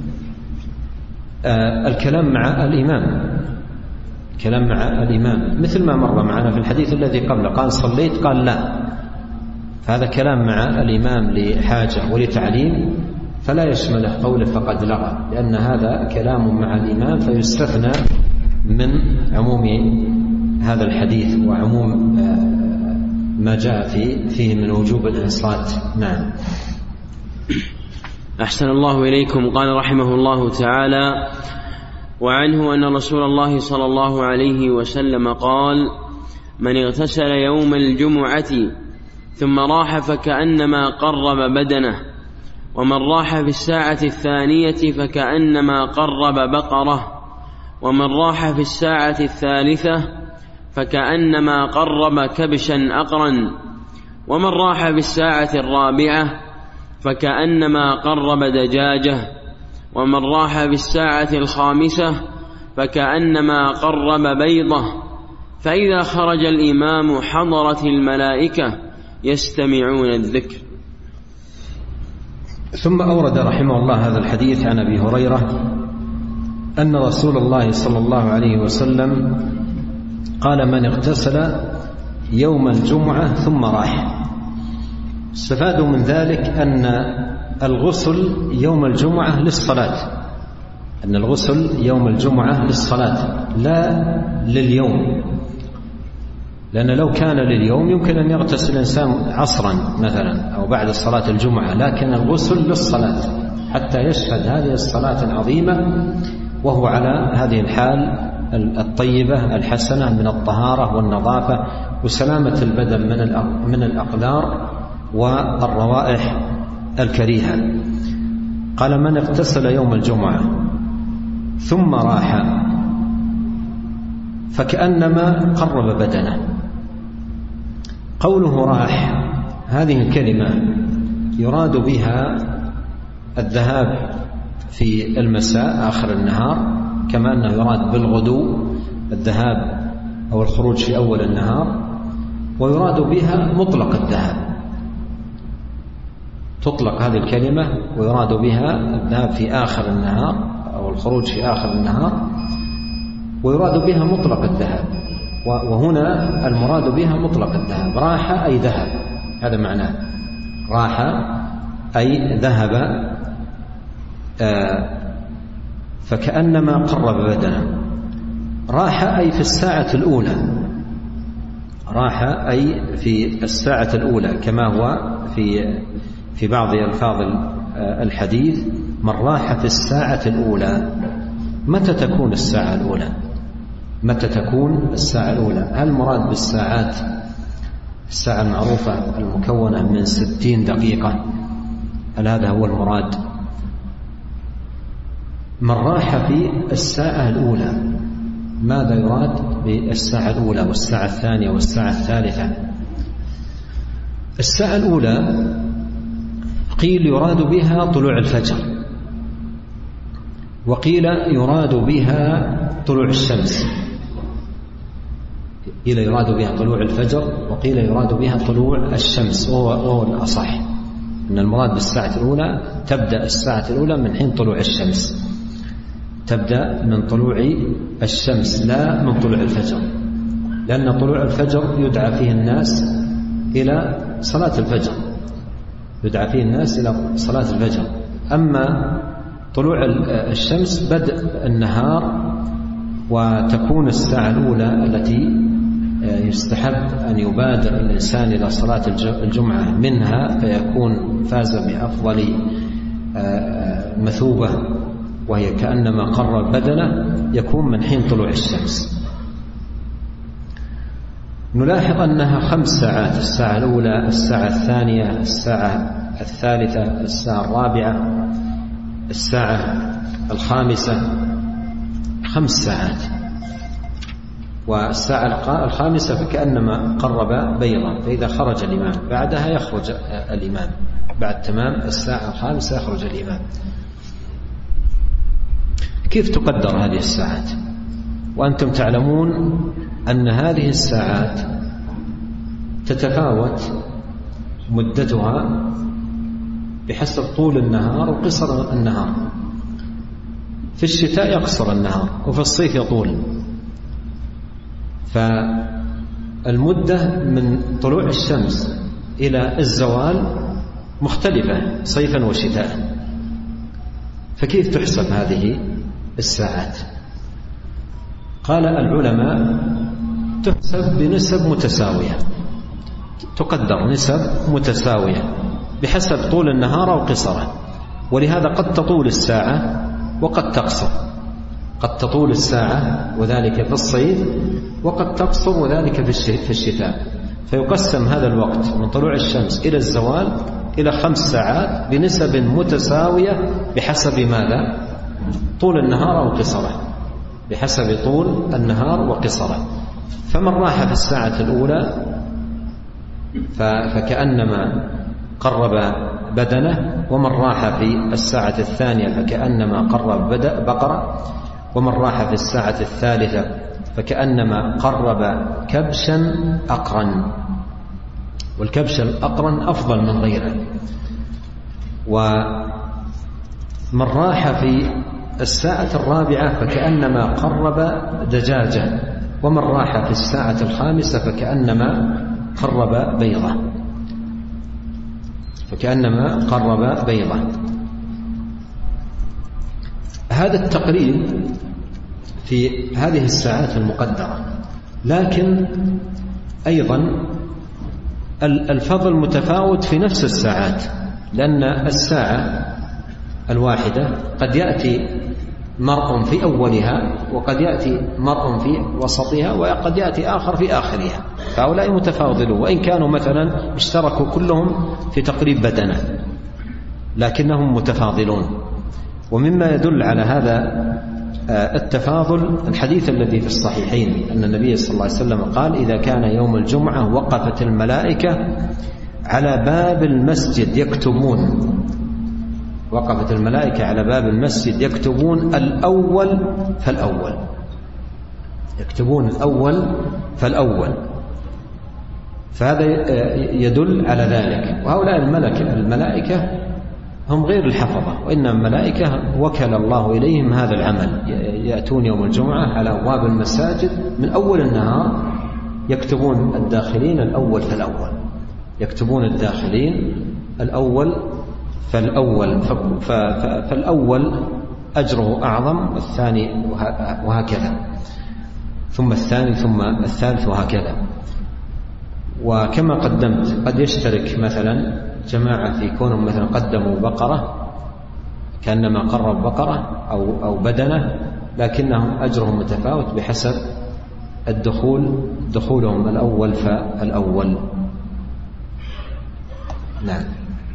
آه الكلام مع الإمام، الكلام مع الإمام مثل ما مر معنا في الحديث الذي قبله، قال صليت قال لا، فهذا كلام مع الإمام لحاجة ولتعليم فلا يشمله قوله فقد لغى، لأن هذا كلام مع الإمام فيستثنى من عموم هذا الحديث وعموم ما جاء فيه, فيه من وجوب الإنصات. نعم. أحسن الله إليكم. قال رحمه الله تعالى: وعنه أن رسول الله صلى الله عليه وسلم قال: من اغتسل يوم الجمعة ثم راح فكأنما قرب بدنه، ومن راح في الساعة الثانية فكأنما قرب بقرة، ومن راح في الساعة الثالثة فكأنما قرب كبشا أقرا، ومن راح في الساعة الرابعة فكأنما قرب دجاجة، ومن راح في الساعة الخامسة فكأنما قرب بيضة. فإذا خرج الإمام حضرت الملائكة يستمعون الذكر. ثم أورد رحمه الله هذا الحديث عن أبي هريرة أن رسول الله صلى الله عليه وسلم قال: من اغتسل يوم الجمعة ثم راح. استفادوا من ذلك أن الغسل يوم الجمعة للصلاة، أن الغسل يوم الجمعة للصلاة لا لليوم، لأن لو كان لليوم يمكن أن يغتسل الإنسان عصرا مثلا أو بعد صلاة الجمعة، لكن الغسل للصلاة حتى يشهد هذه الصلاة العظيمة وهو على هذه الحال الطيبة الحسنة من الطهارة والنظافة وسلامة البدن من الأقدار والروائح الكريهة. قال: من اغتسل يوم الجمعة ثم راح فكأنما قرب بدنه. قوله راح هذه الكلمة يراد بها الذهاب في المساء آخر النهار، كما أنه يراد بالغدو الذهاب أو الخروج في أول النهار، ويراد بها مطلق الذهاب. تطلق هذه الكلمة ويراد بها الذهاب في آخر النهار أو الخروج في آخر النهار، ويراد بها مطلق الذهاب. وهنا المراد بها مطلق الذهاب. راح أي ذهب، هذا معناه. راح أي ذهب، فكأنما قرب بدنه. راح أي في الساعة الأولى، راح أي في الساعة الأولى، كما هو في في بعض ألفاظ الحديث: من راح في الساعة الأولى. متى تكون الساعة الأولى؟ متى تكون الساعة الأولى؟ هل المراد بالساعات الساعة المعروفة المكونة من ستين دقيقة؟ هل هذا هو المراد؟ من راح في الساعة الأولى، ماذا يراد بالساعة الأولى والساعة الثانية والساعة الثالثة؟ الساعة الأولى قيل يراد بها طلوع الفجر، وقيل يراد بها طلوع الشمس. قيل يراد بها طلوع الفجر، وقيل يراد بها طلوع الشمس، وهو الأصح أن المراد بالساعة الأولى تبدأ الساعة الأولى من حين طلوع الشمس، تبدأ من طلوع الشمس لا من طلوع الفجر، لأن طلوع الفجر يدعى فيه الناس إلى صلاة الفجر، يدعى فيه الناس إلى صلاة الفجر. أما طلوع الشمس بدء النهار، وتكون الساعة الأولى التي يستحب أن يبادر الإنسان إلى صلاة الجمعة منها، فيكون فاز بأفضل مثوبة، وهي كأنما قرب بدنه، يكون من حين طلوع الشمس. نلاحظ أنها خمس ساعات: الساعة الأولى، الساعة الثانية، الساعة الثالثة، الساعة الرابعة، الساعة الخامسة، خمس ساعات. والساعة الخامسة فكأنما قرب بيضا، فإذا خرج الإمام بعدها يخرج الإمام، بعد تمام الساعة الخامسة يخرج الإمام. كيف تقدر هذه الساعات؟ وأنتم تعلمون أن هذه الساعات تتفاوت مدتها بحسب طول النهار وقصر النهار. في الشتاء يقصر النهار، وفي الصيف يطول. فالمدة من طلوع الشمس إلى الزوال مختلفة صيفا وشتاء. فكيف تحسب هذه الساعات؟ قال العلماء: تحسب بنسب متساوية، تقدر نسب متساوية بحسب طول النهار أو قصره. ولهذا قد تطول الساعة وقد تقصر، قد تطول الساعة وذلك في الصيف، وقد تقصر وذلك في الشتاء. فيقسم هذا الوقت من طلوع الشمس إلى الزوال إلى خمس ساعات بنسب متساوية بحسب ماذا؟ طول النهار أو قصره، بحسب طول النهار وقصره. فمن راح في الساعة الأولى فكأنما قرب بدنه، ومن راح في الساعة الثانية فكأنما قرب بقرة، ومن راح في الساعة الثالثة فكأنما قرب كبشا أقرن. والكبش الأقرن أفضل من غيره، ومن راح في الساعة الرابعة فكأنما قرب دجاجة، ومن راح في الساعة الخامسة فكأنما قرب بيضة فكأنما قرب بيضة. هذا التقريب في هذه الساعات المقدرة، لكن أيضا الفضل متفاوت في نفس الساعات، لأن الساعة الواحدة قد يأتي مرء في أولها، وقد يأتي مرء في وسطها، وقد يأتي آخر في آخرها، فهؤلاء متفاضلون، وإن كانوا مثلا اشتركوا كلهم في تقريب بدنة لكنهم متفاضلون. ومما يدل على هذا التفاضل الحديث الذي في الصحيحين أن النبي صلى الله عليه وسلم قال: إذا كان يوم الجمعة وقفت الملائكة على باب المسجد يكتبون وقفت الملائكة على باب المسجد يكتبون الأول فالأول يكتبون الأول فالأول فهذا يدل على ذلك. وهؤلاء الملائكة الملائكة هم غير الحفظة، وإنما الملائكة وكل الله إليهم هذا العمل، يأتون يوم الجمعة على أبواب المساجد من أول النهار يكتبون الداخلين الأول فالأول يكتبون الداخلين الأول فالأول فالأول أجره أعظم، والثاني وهكذا، ثم الثاني، ثم الثالث، وهكذا. وكما قدمت قد يشترك مثلا جماعة في كونهم مثلا قدموا بقرة كأنما قرب بقرة أو, أو بدنة، لكنهم أجرهم متفاوت بحسب الدخول دخولهم الأول فالأول. نعم.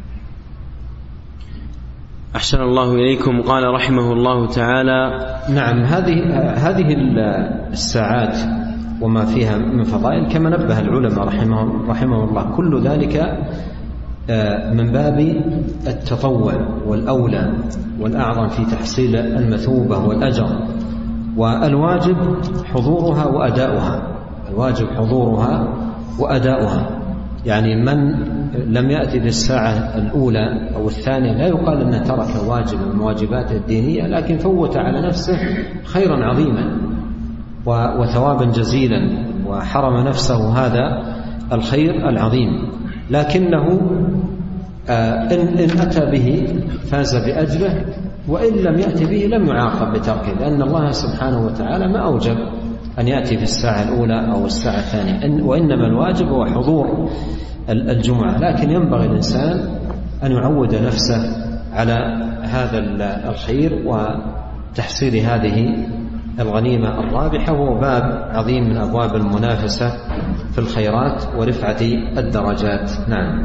أحسن الله إليكم. قال رحمه الله تعالى: نعم، هذه هذه الساعات وما فيها من فضائل كما نبه العلماء رحمهم رحمه الله، كل ذلك من باب التطوع والأولى والأعظم في تحصيل المثوبة والأجر، والواجب حضورها وأداؤها الواجب حضورها وأداؤها يعني من لم يأتي للساعة الأولى أو الثانية لا يقال أنه ترك واجب من واجبات الدينية، لكن فوت على نفسه خيرا عظيما وثوابا جزيلا، وحرم نفسه هذا الخير العظيم. لكنه إن أتى به فاز بأجره، وإن لم يأتي به لم يعاقب بتركه، لأن الله سبحانه وتعالى ما أوجب أن يأتي في الساعة الأولى أو الساعة الثانية، وإنما الواجب هو حضور الجمعة. لكن ينبغي الإنسان أن يعود نفسه على هذا الخير وتحصيل هذه الغنيمة الرابحة، وهو باب عظيم من أبواب المنافسة في الخيرات ورفعة الدرجات. نعم.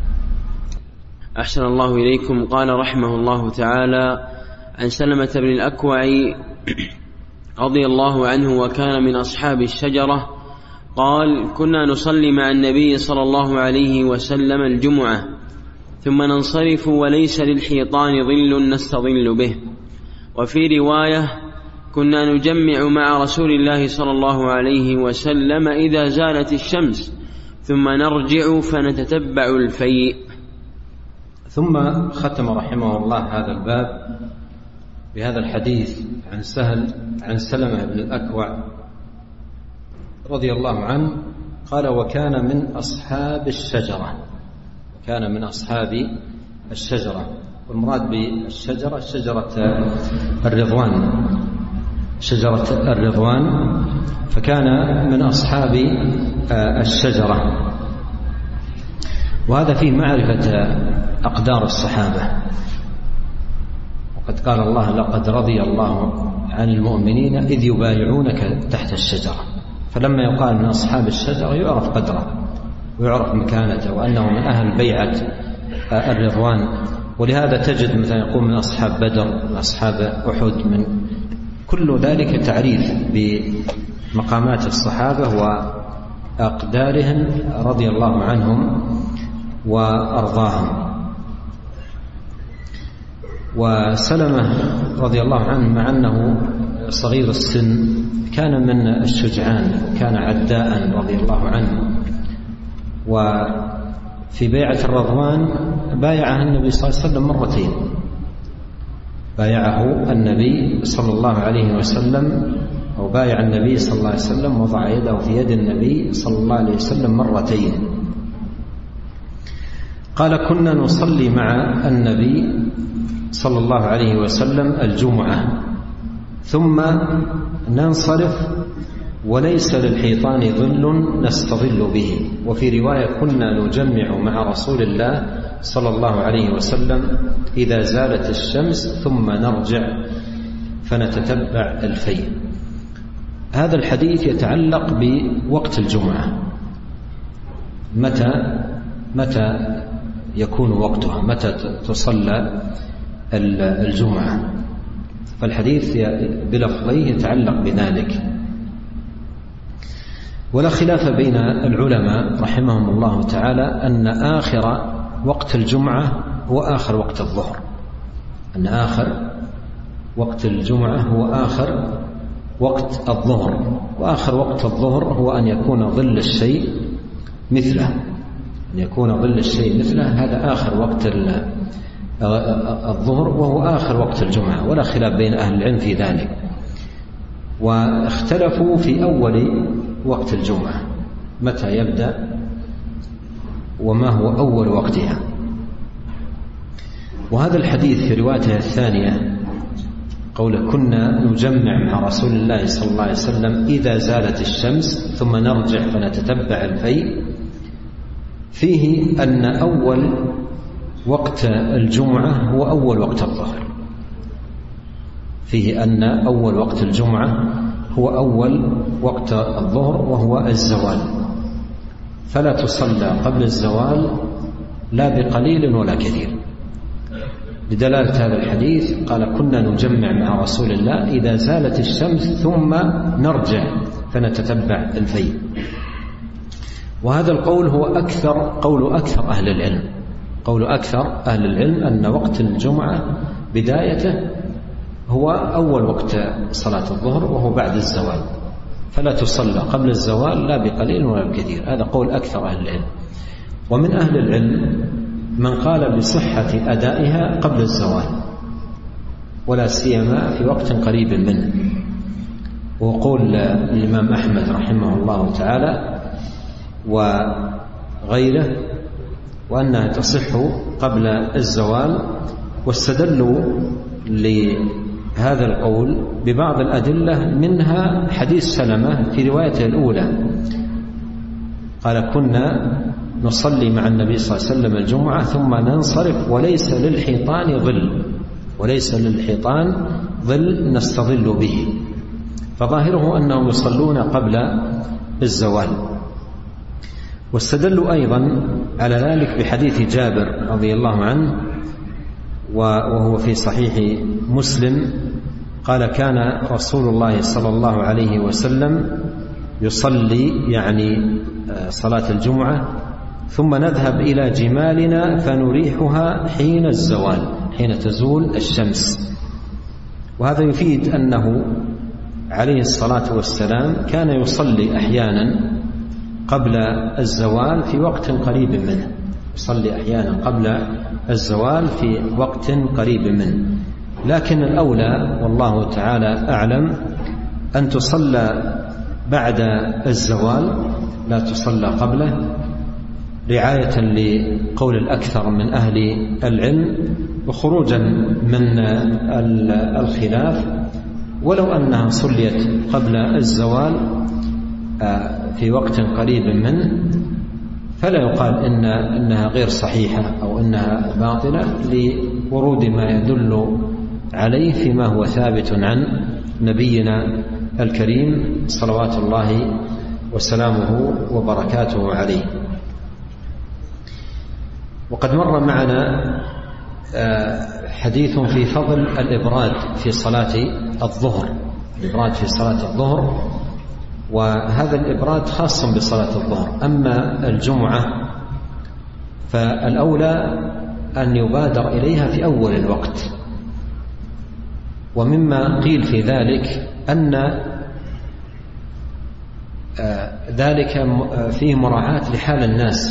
أحسن الله إليكم. قال رحمه الله تعالى: عن سلمة بن الأكوع رضي الله عنه وكان من أصحاب الشجرة قال: كنا نصلي مع النبي صلى الله عليه وسلم الجمعة ثم ننصرف وليس للحيطان ظل نستظل به. وفي رواية: كنا نجمع مع رسول الله صلى الله عليه وسلم إذا زالت الشمس ثم نرجع فنتتبع الفيء. ثم ختم رحمه الله هذا الباب بهذا الحديث عن سهل عن سلمة بن الأكوع رضي الله عنه قال: وكان من أصحاب الشجرة كان من أصحاب الشجرة والمراد بالشجرة شجرة الرضوان شجرة الرضوان فكان من أصحاب الشجرة. وهذا فيه معرفة أقدار الصحابة، وقد قال الله: لقد رضي الله عن المؤمنين إذ يبايعونك تحت الشجرة. فلما يقال من أصحاب الشجرة يعرف قدره ويعرف مكانته وأنه من أهل بيعة الرضوان. ولهذا تجد مثلا يقول من أصحاب بدر، من أصحاب أحد، من كل ذلك تعريف بمقامات الصحابة وأقدارهم رضي الله عنهم وأرضاهم. وسلمة رضي الله عنه مع أنه صغير السن كان من الشجعان، كان عداء رضي الله عنه، في بيعة الرضوان بايعه النبي صلى الله عليه وسلم مرتين، بايعه النبي صلى الله عليه وسلم أو بايع النبي صلى الله عليه وسلم وضع يده في يد النبي صلى الله عليه وسلم مرتين. قال كنا نصلي مع النبي صلى الله عليه وسلم الجمعة ثم ننصرف وليس للحيطان ظل نستظل به. وفي رواية كنا نجمع مع رسول الله صلى الله عليه وسلم إذا زالت الشمس ثم نرجع فنتتبع الفيء. هذا الحديث يتعلق بوقت الجمعة، متى متى يكون وقتها، متى تصلى الجمعة، فالحديث بلفظيه يتعلق بذلك. ولا خلاف بين العلماء رحمهم الله تعالى أن آخر وقت الجمعة هو آخر وقت الظهر، أن آخر وقت الجمعة هو آخر وقت الظهر، وآخر وقت الظهر هو أن يكون ظل الشيء مثله، أن يكون ظل الشيء مثله، هذا آخر وقت الظهر وهو آخر وقت الجمعة، ولا خلاف بين أهل العلم في ذلك. واختلفوا في أول وقت الجمعة متى يبدأ وما هو أول وقتها. وهذا الحديث في روايته الثانية قول كنا نجمع مع رسول الله صلى الله عليه وسلم إذا زالت الشمس ثم نرجع فنتتبع الفيء، فيه أن أول وقت الجمعة هو أول وقت الظهر، فيه أن أول وقت الجمعة هو أول وقت الظهر وهو الزوال، فلا تصلى قبل الزوال لا بقليل ولا كثير. لدلالة هذا الحديث قال كنا نجمع مع رسول الله إذا زالت الشمس ثم نرجع فنتتبع الفيء. وهذا القول هو أكثر قول أكثر أهل العلم، قول أكثر أهل العلم أن وقت الجمعة بدايته هو أول وقت صلاة الظهر وهو بعد الزوال، فلا تصلى قبل الزوال لا بقليل ولا بكثير، هذا قول أكثر أهل العلم. ومن أهل العلم من قال بصحة أدائها قبل الزوال ولا سيما في وقت قريب منه، وقول الإمام أحمد رحمه الله تعالى وغيره وأنها تصح قبل الزوال، واستدلوا لهذا القول ببعض الأدلة، منها حديث سلمة في روايته الأولى قال كنا نصلي مع النبي صلى الله عليه وسلم الجمعة ثم ننصرف وليس للحيطان ظل، وليس للحيطان ظل نستظل به، فظاهره أنهم يصلون قبل الزوال. واستدلوا أيضا على ذلك بحديث جابر رضي الله عنه وهو في صحيح مسلم قال كان رسول الله صلى الله عليه وسلم يصلي يعني صلاة الجمعة ثم نذهب إلى جمالنا فنريحها حين الزوال، حين تزول الشمس. وهذا يفيد أنه عليه الصلاة والسلام كان يصلي أحيانا قبل الزوال في وقت قريب منه، يصلي أحيانا قبل الزوال في وقت قريب منه، لكن الأولى والله تعالى أعلم أن تصلى بعد الزوال لا تصلى قبله، رعاية لقول الأكثر من أهل العلم وخروجا من الخلاف. ولو أنها صليت قبل الزوال في وقت قريب منه فلا يقال إن إنها غير صحيحة أو إنها باطلة، لورود ما يدل عليه فيما هو ثابت عن نبينا الكريم صلوات الله وسلامه وبركاته عليه. وقد مر معنا حديث في فضل الإبراد في صلاة الظهر، الإبراد في صلاة الظهر، وهذا الإبراد خاص بصلاة الظهر. أما الجمعة فالأولى أن يبادر إليها في أول الوقت. ومما قيل في ذلك أن ذلك فيه مراعاة لحال الناس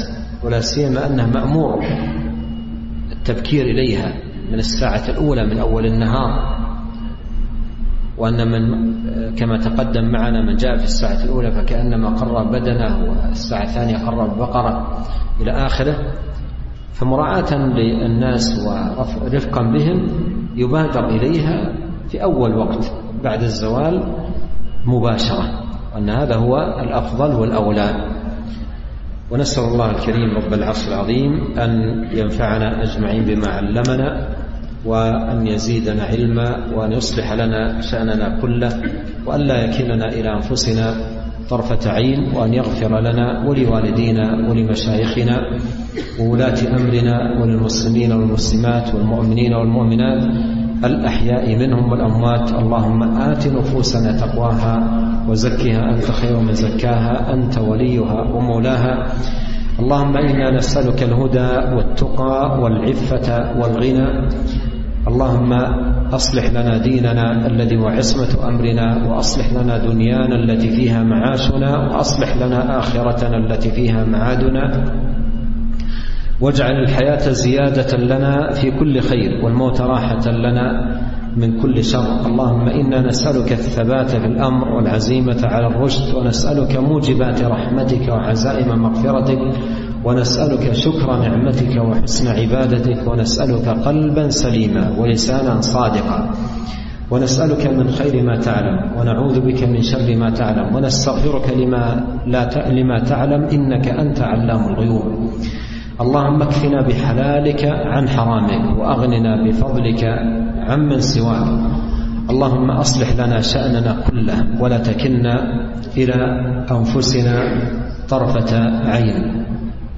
ولا سيما أنه مأمور التبكير إليها من الساعة الأولى من أول النهار، وأن من كما تقدم معنا من جاء في الساعة الأولى فكأنما قرب بدنه، والساعة الثانية قرب بقرة إلى آخره. فمراعاة للناس ورفقا بهم يبادر إليها في أول وقت بعد الزوال مباشرة، وأن هذا هو الأفضل والأولى. ونسأل الله الكريم رب العرش العظيم أن ينفعنا أجمعين بما علمنا، وأن يزيدنا علما، وأن يصلح لنا شأننا كله، وأن لا يكلنا إلى أنفسنا طرفة عين، وأن يغفر لنا ولوالدينا ولمشايخنا وولاة أمرنا وللمسلمين والمسلمات والمؤمنين والمؤمنات الأحياء منهم والأموات. اللهم آت نفوسنا تقواها وزكها أنت خير من زكاها، أنت وليها ومولاها. اللهم إنا نسألك الهدى والتقى والعفة والغنى. اللهم أصلح لنا ديننا الذي هو عصمة أمرنا، وأصلح لنا دنيانا التي فيها معاشنا، وأصلح لنا آخرتنا التي فيها معادنا، واجعل الحياة زيادة لنا في كل خير، والموت راحة لنا من كل شر. اللهم إنا نسألك الثبات في الأمر والعزيمة على الرشد، ونسألك موجبات رحمتك وعزائم مغفرتك، ونسألك شكر نعمتك وحسن عبادتك، ونسألك قلبا سليما ولسانا صادقا، ونسألك من خير ما تعلم، ونعوذ بك من شر ما تعلم، ونستغفرك لما, لا لما تعلم، إنك أنت علام الغيوب. اللهم اكفنا بحلالك عن حرامك، وأغننا بفضلك عمن سواك. اللهم أصلح لنا شأننا كله، ولا تكلنا إلى أنفسنا طرفة عين.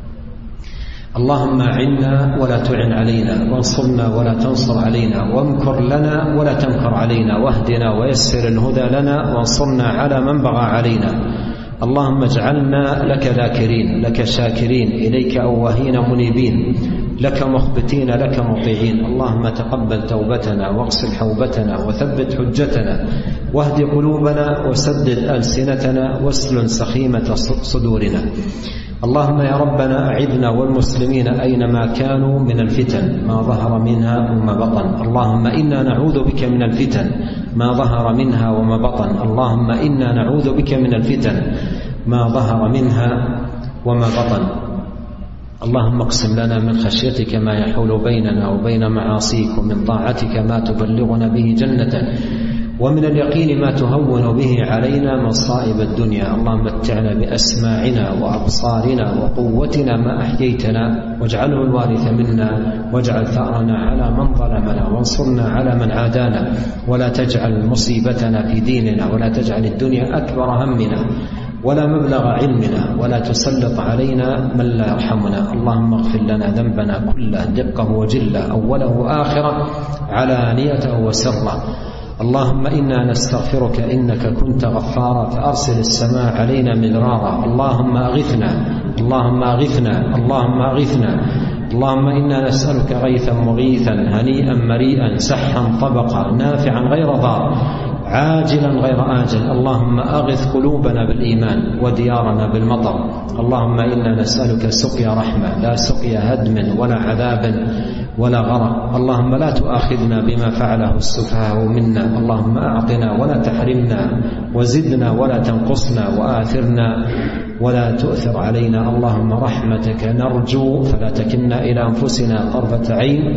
اللهم أعنا ولا تعن علينا، وانصرنا ولا تنصر علينا، وامكر لنا ولا تمكر علينا، واهدنا ويسر الهدى لنا، وانصرنا على من بغى علينا. اللهم اجعلنا لك ذاكرين، لك شاكرين، إليك أواهين منيبين، لك مخبتين، لك مطيعين. اللهم تقبل توبتنا، واغسل حوبتنا، وثبت حجتنا، واهد قلوبنا، وسدد ألسنتنا، واسلل سخيمة صدورنا. اللهم يا ربنا أعذنا والمسلمين أينما كانوا من الفتن ما ظهر منها وما بطن. اللهم إنا نعوذ بك من الفتن ما ظهر منها وما بطن. اللهم إنا نعوذ بك من الفتن ما ظهر منها وما بطن. اللهم اقسم لنا من خشيتك ما يحول بيننا وبين معاصيك، ومن طاعتك ما تبلغنا به جنتك، ومن اليقين ما تهون به علينا مصائب الدنيا. اللهم متعنا بأسماعنا وأبصارنا وقوتنا ما أحييتنا، واجعله الوارث منا، واجعل ثأرنا على من ظلمنا، وانصرنا على من عادانا، ولا تجعل مصيبتنا في ديننا، ولا تجعل الدنيا أكبر همنا ولا مبلغ علمنا، ولا تسلط علينا من لا يرحمنا. اللهم اغفر لنا ذنبنا كله دقه وجله، أوله وآخره، علانيته وسره. اللهم إنا نستغفرك إنك كنت غفارا، فأرسل السماء علينا مدرارا. اللهم أغثنا، اللهم أغثنا، اللهم أغثنا. اللهم إنا نسألك غيثا مغيثا هنيئا مريئا سحا طبقا نافعا غير ضار عاجلا غير آجل. اللهم أغث قلوبنا بالإيمان وديارنا بالمطر. اللهم إنا نسألك سقيا رحمة لا سقيا هدم ولا عذاب ولا غرق. اللهم لا تؤاخذنا بما فعله السفهاء منا. اللهم أعطنا ولا تحرمنا، وزدنا ولا تنقصنا، وآثرنا ولا تؤثر علينا. اللهم رحمتك نرجو فلا تكلنا إلى أنفسنا طرفة عين.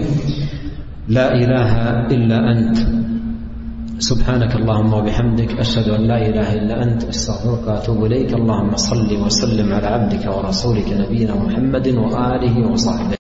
لا إله إلا أنت، سبحانك اللهم وبحمدك، أشهد أن لا إله إلا أنت، أستغفرك وأتوب إليك. اللهم صل وسلم على عبدك ورسولك نبينا محمد وآله وصحبه.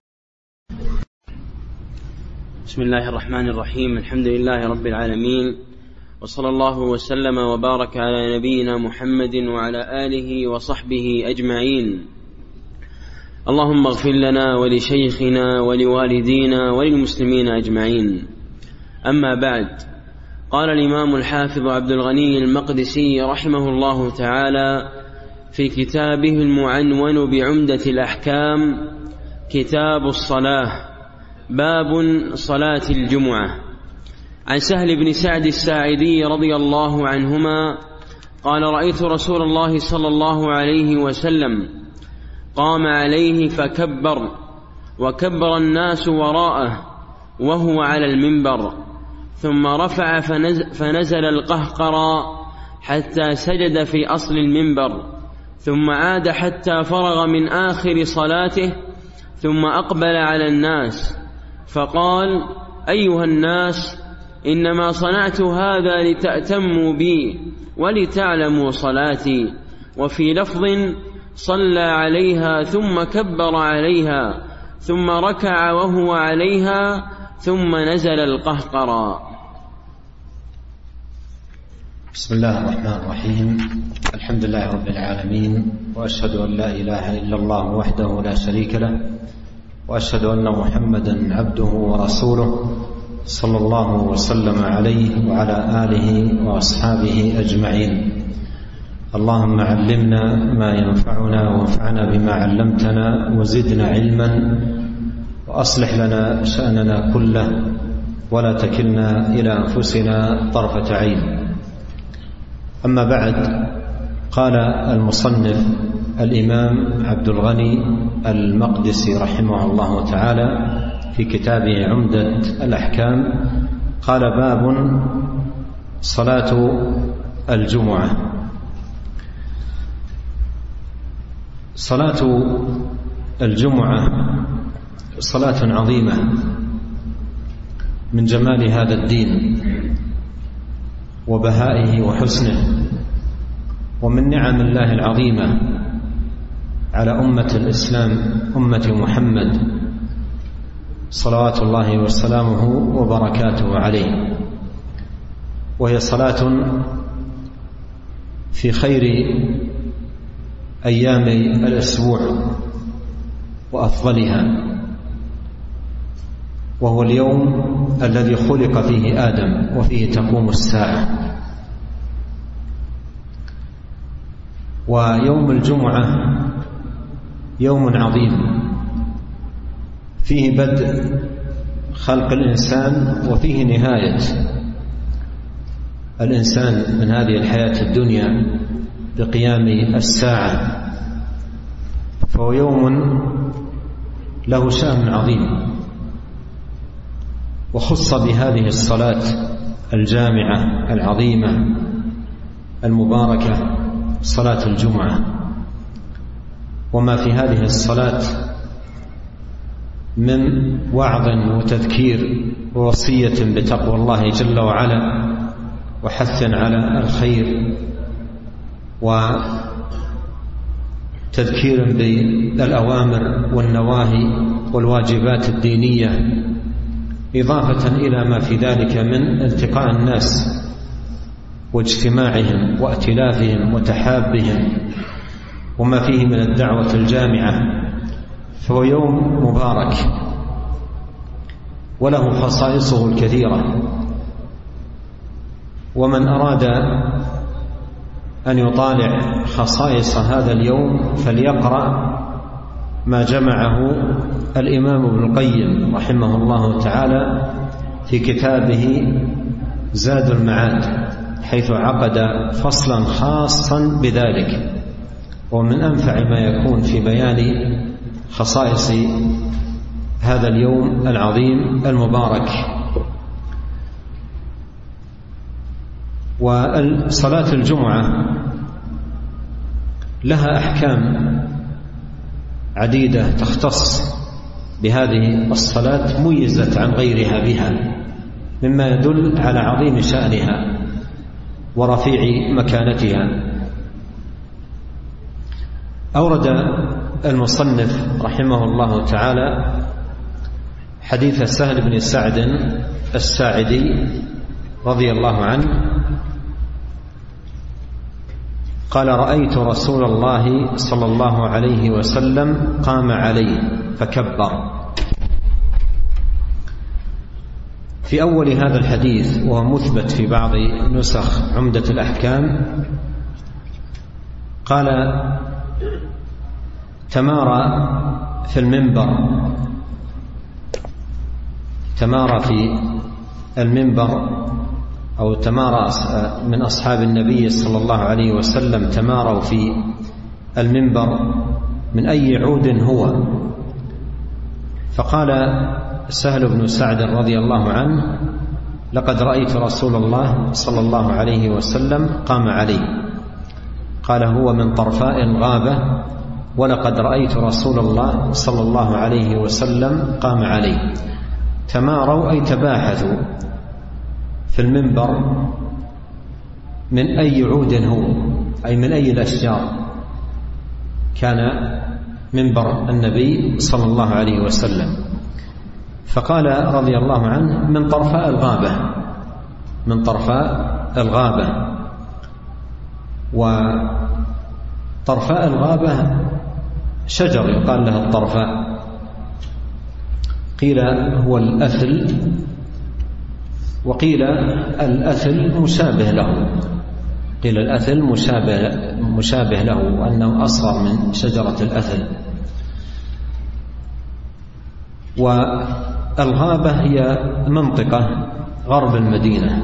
بسم الله الرحمن الرحيم. الحمد لله رب العالمين، وصلى الله وسلم وبارك على نبينا محمد وعلى آله وصحبه أجمعين. اللهم اغفر لنا ولشيخنا ولوالدينا وللمسلمين أجمعين. أما بعد، قال الإمام الحافظ عبد الغني المقدسي رحمه الله تعالى في كتابه المعنون بعمدة الأحكام: كتاب الصلاة، باب صلاة الجمعة. عن سهل بن سعد الساعدي رضي الله عنهما قال: رأيت رسول الله صلى الله عليه وسلم قام عليه فكبر، وكبر الناس وراءه وهو على المنبر، ثم رفع فنزل القهقرى حتى سجد في أصل المنبر، ثم عاد حتى فرغ من آخر صلاته، ثم أقبل على الناس فقال: أيها الناس، إنما صنعت هذا لتأتموا بي ولتعلموا صلاتي. وفي لفظ: صلى عليها ثم كبر عليها ثم ركع وهو عليها ثم نزل القهقرى. بسم الله الرحمن الرحيم. الحمد لله رب العالمين، وأشهد أن لا إله إلا الله وحده لا شريك له، وأشهد أن محمدا عبده ورسوله صلى الله وسلم عليه وعلى آله وأصحابه أجمعين. اللهم علمنا ما ينفعنا وانفعنا بما علمتنا وزدنا علما، وأصلح لنا شأننا كله ولا تكلنا إلى أنفسنا طرفة عين. أما بعد، قال المصنف الإمام عبد الغني المقدسي رحمه الله تعالى في كتابه عمدة الأحكام، قال: باب صلاة الجمعة. صلاة الجمعة صلاة عظيمة من جمال هذا الدين وبهائه وحسنه، ومن نعم الله العظيمة على أمة الإسلام، أمة محمد صلوات الله وسلامه وبركاته عليه، وهي صلاة في خير أيام الأسبوع وأفضلها، وهو اليوم الذي خلق فيه آدم وفيه تقوم الساعة. ويوم الجمعة يوم عظيم فيه بدء خلق الإنسان وفيه نهاية الإنسان من هذه الحياة الدنيا بقيام الساعة، فهو يوم له شأن عظيم، وخص بهذه الصلاة الجامعة العظيمة المباركة، صلاة الجمعة. وما في هذه الصلاة من وعظ وتذكير ووصية بتقوى الله جل وعلا، وحث على الخير، وتذكير بالأوامر والنواهي والواجبات الدينية، إضافة إلى ما في ذلك من التقاء الناس واجتماعهم وائتلافهم وتحابهم، وما فيه من الدعوة الجامعة. فهو يوم مبارك وله خصائصه الكثيرة، ومن أراد أن يطالع خصائص هذا اليوم فليقرأ ما جمعه الإمام ابن القيم رحمه الله تعالى في كتابه زاد المعاد، حيث عقد فصلا خاصا بذلك، ومن أنفع ما يكون في بيان خصائص هذا اليوم العظيم المبارك. وصلاة الجمعة لها أحكام عديدة تختص بهذه الصلاة، ميزت عن غيرها بها، مما يدل على عظيم شأنها ورفيع مكانتها. أورد المصنف رحمه الله تعالى حديث سهل بن سعد الساعدي رضي الله عنه قال: رأيت رسول الله صلى الله عليه وسلم قام عليه فكبر. في أول هذا الحديث، وهو مثبت في بعض نسخ عمدة الأحكام، قال: تمارى في المنبر، تمارى في المنبر أو تمارى من أصحاب النبي صلى الله عليه وسلم، تماروا في المنبر من أي عود هو؟ فقال سهل بن سعد رضي الله عنه: لقد رأيت رسول الله صلى الله عليه وسلم قام عليه. قال: هو من طرفاء الغابة، ولقد رأيت رسول الله صلى الله عليه وسلم قام عليه. تماروا أي تباحثوا في المنبر من أي عود هو، أي من أي الأشجار كان منبر النبي صلى الله عليه وسلم. فقال رضي الله عنه: من طرفاء الغابة، من طرفاء الغابة. وطرفاء الغابة شجر يقال له الطرفاء، قيل هو الأثل، وقيل الأثل مشابه له، قيل الأثل مشابه, مشابه له وأنه أصغر من شجرة الأثل. والغابة هي منطقة غرب المدينة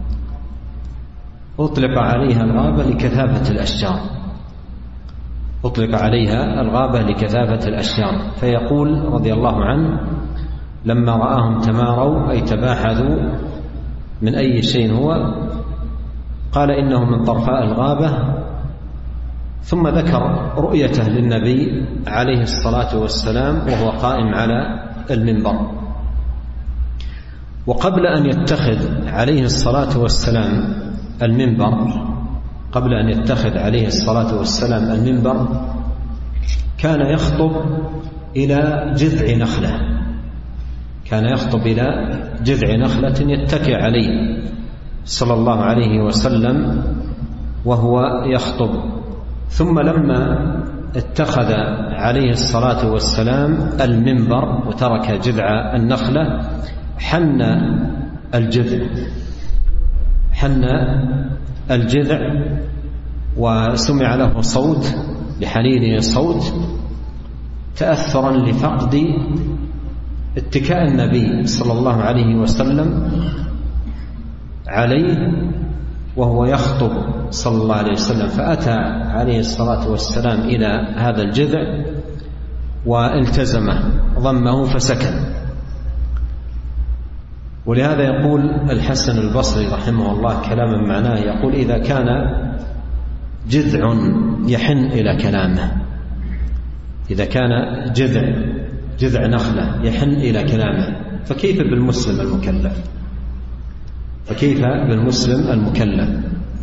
أطلق عليها الغابة لكثافة الأشجار، أطلق عليها الغابة لكثافة الأشجار. فيقول رضي الله عنه: لما رآهم تماروا أي تباحثوا من أي شيء هو، قال: إنه من طرفاء الغابة. ثم ذكر رؤيته للنبي عليه الصلاة والسلام وهو قائم على المنبر. وقبل أن يتخذ عليه الصلاة والسلام المنبر، قبل أن يتخذ عليه الصلاة والسلام المنبر، كان يخطب إلى جذع نخلة، كان يخطب إلى جذع نخلة يتكئ عليه صلى الله عليه وسلم وهو يخطب. ثم لما اتخذ عليه الصلاة والسلام المنبر وترك جذع النخلة، حن الجذع، حن الجذع وسمع له صوت، بحنينه صوت، تأثرا لفقد اتكاء النبي صلى الله عليه وسلم عليه وهو يخطب صلى الله عليه وسلم. فأتى عليه الصلاة والسلام إلى هذا الجذع والتزمه، ضمه فسكن. ولهذا يقول الحسن البصري رحمه الله كلاما معناه، يقول: إذا كان جذع يحن إلى كلامه، إذا كان جذع جذع نخلة يحن إلى كلامه، فكيف بالمسلم المكلف؟ فكيف بالمسلم المكلف؟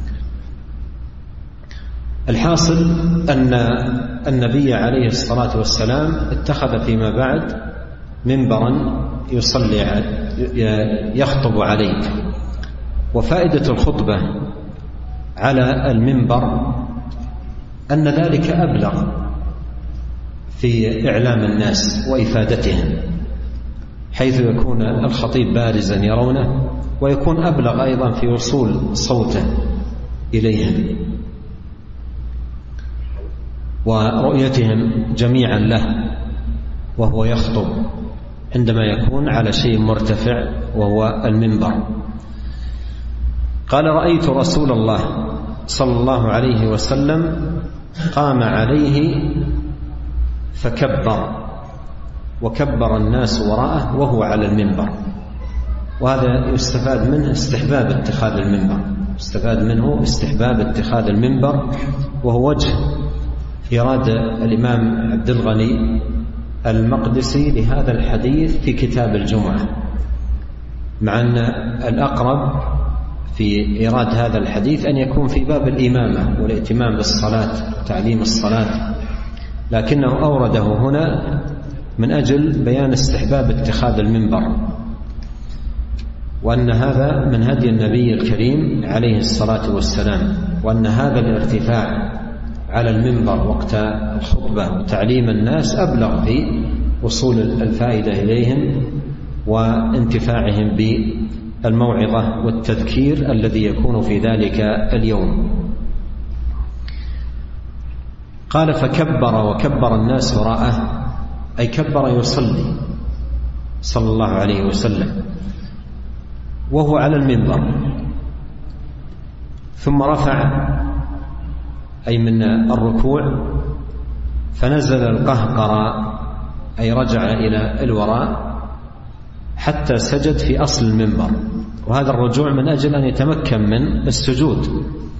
الحاصل أن النبي عليه الصلاة والسلام اتخذ فيما بعد منبرا يصلي يخطب عليه. وفائدة الخطبة على المنبر أن ذلك أبلغ في إعلام الناس وإفادتهم، حيث يكون الخطيب بارزا يرونه، ويكون أبلغ أيضا في وصول صوته إليهم ورؤيتهم جميعا له وهو يخطب عندما يكون على شيء مرتفع وهو المنبر. قال: رأيت رسول الله صلى الله عليه وسلم قام عليه فكبر، وكبر الناس وراءه وهو على المنبر. وهذا يستفاد منه استحباب اتخاذ المنبر، استفاد منه استحباب اتخاذ المنبر، وهو وجه إيراد الإمام عبد الغني المقدسي لهذا الحديث في كتاب الجمعة، مع أن الأقرب في إيراد هذا الحديث أن يكون في باب الإمامة والائتمام بالصلاة وتعليم الصلاة، لكنه أورده هنا من أجل بيان استحباب اتخاذ المنبر، وأن هذا من هدي النبي الكريم عليه الصلاة والسلام، وأن هذا الارتفاع على المنبر وقت الخطبة وتعليم الناس أبلغ في وصول الفائدة إليهم وانتفاعهم بالموعظة والتذكير الذي يكون في ذلك اليوم. قال: فكبر وكبر الناس وراءه، أي كبر يصلي صلى الله عليه وسلم وهو على المنبر، ثم رفع أي من الركوع، فنزل القهقرى أي رجع إلى الوراء حتى سجد في أصل المنبر، وهذا الرجوع من أجل أن يتمكن من السجود،